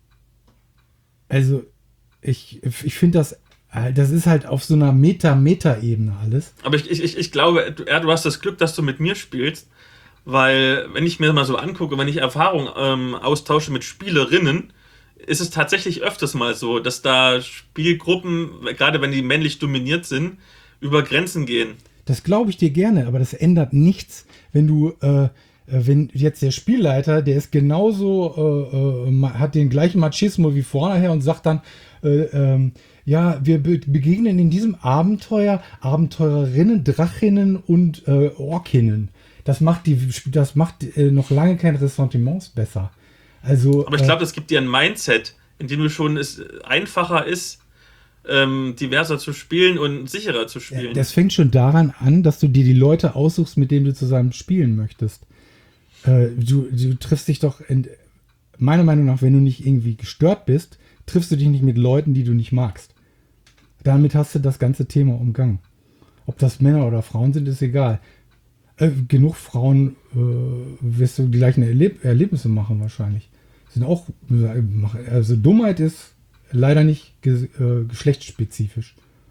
Also ich finde das ist halt auf so einer Meta-Ebene alles. Aber ich glaube, du hast das Glück, dass du mit mir spielst, weil, wenn ich mir mal so angucke, wenn ich Erfahrung austausche mit Spielerinnen, ist es tatsächlich öfters mal so, dass da Spielgruppen, gerade wenn die männlich dominiert sind, über Grenzen gehen. Das glaube ich dir gerne, aber das ändert nichts, wenn jetzt der Spielleiter, der ist genauso, hat den gleichen Machismo wie vorher und sagt dann, ja, wir begegnen in diesem Abenteuer Abenteurerinnen, Drachinnen und Orkinnen. Das macht noch lange keine Ressentiments besser. Also, aber ich glaube, das gibt dir ein Mindset, in dem es einfacher ist, diverser zu spielen und sicherer zu spielen. Das fängt schon daran an, dass du dir die Leute aussuchst, mit denen du zusammen spielen möchtest. Du triffst dich doch, meiner Meinung nach, wenn du nicht irgendwie gestört bist, triffst du dich nicht mit Leuten, die du nicht magst. Damit hast du das ganze Thema umgangen. Ob das Männer oder Frauen sind, ist egal. Genug Frauen wirst du die gleichen Erlebnisse machen wahrscheinlich. Sind auch, also Dummheit ist leider nicht geschlechtsspezifisch.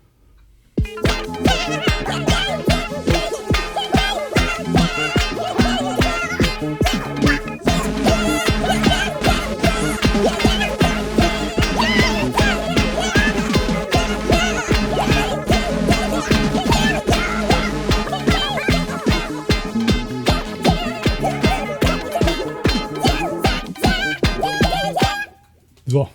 So.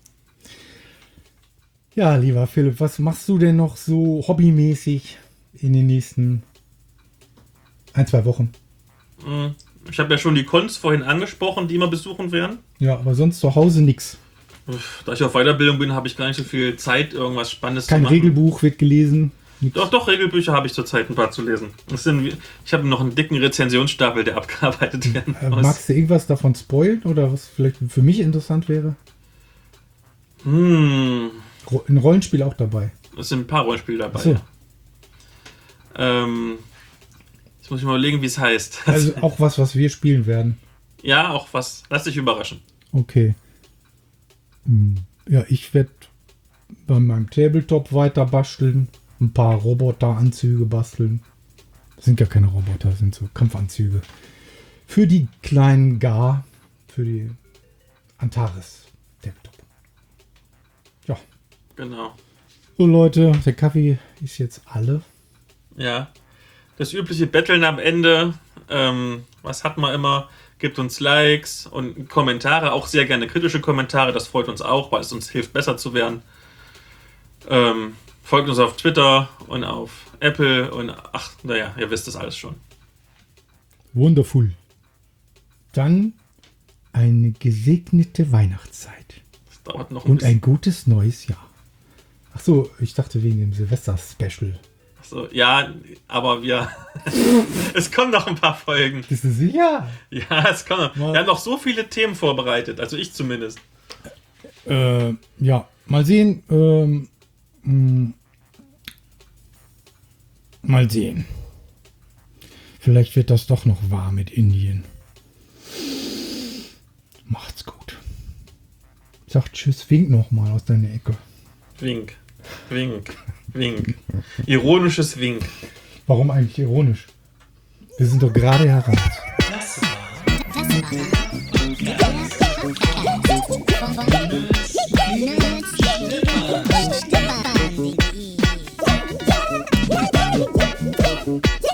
Ja, lieber Philipp, was machst du denn noch so hobbymäßig in den nächsten 1-2 Wochen? Ich habe ja schon die Cons vorhin angesprochen, die wir besuchen werden. Ja, aber sonst zu Hause nix. Da ich auf Weiterbildung bin, habe ich gar nicht so viel Zeit, irgendwas Spannendes Kein zu machen. Regelbuch wird gelesen. Nix. Doch, Regelbücher habe ich zurzeit ein paar zu lesen. Ich habe noch einen dicken Rezensionsstapel, der abgearbeitet werden muss. Magst du irgendwas davon spoilen oder was vielleicht für mich interessant wäre? Ein Rollenspiel auch dabei. Es sind ein paar Rollenspiele dabei. So. Jetzt muss ich mal überlegen, wie es heißt. Also auch was wir spielen werden. Ja, auch was. Lass dich überraschen. Okay. Ja, ich werde bei meinem Tabletop weiter basteln. Ein paar Roboteranzüge basteln. Das sind ja keine Roboter, das sind so Kampfanzüge. Für die kleinen Gar. Für die Antares Tabletop. Ja. Genau. So Leute, der Kaffee ist jetzt alle. Ja. Das übliche Betteln am Ende. Was hat man immer? Gibt uns Likes und Kommentare. Auch sehr gerne kritische Kommentare. Das freut uns auch, weil es uns hilft, besser zu werden. Folgt uns auf Twitter und auf Apple und ihr wisst das alles schon. Wonderful. Dann eine gesegnete Weihnachtszeit. Das dauert noch und ein gutes neues Jahr. Ach so, ich dachte wegen dem Silvester-Special. Ach so, ja, aber es kommen noch ein paar Folgen. Bist du sicher? Ja, es kommen noch. Wir haben noch so viele Themen vorbereitet, also ich zumindest. Ja, mal sehen. Mal sehen. Vielleicht wird das doch noch warm mit Indien. Macht's gut. Sag tschüss, wink nochmal aus deiner Ecke. Wink, wink, wink. Ironisches Wink. Warum eigentlich ironisch? Wir sind doch gerade heran. Das war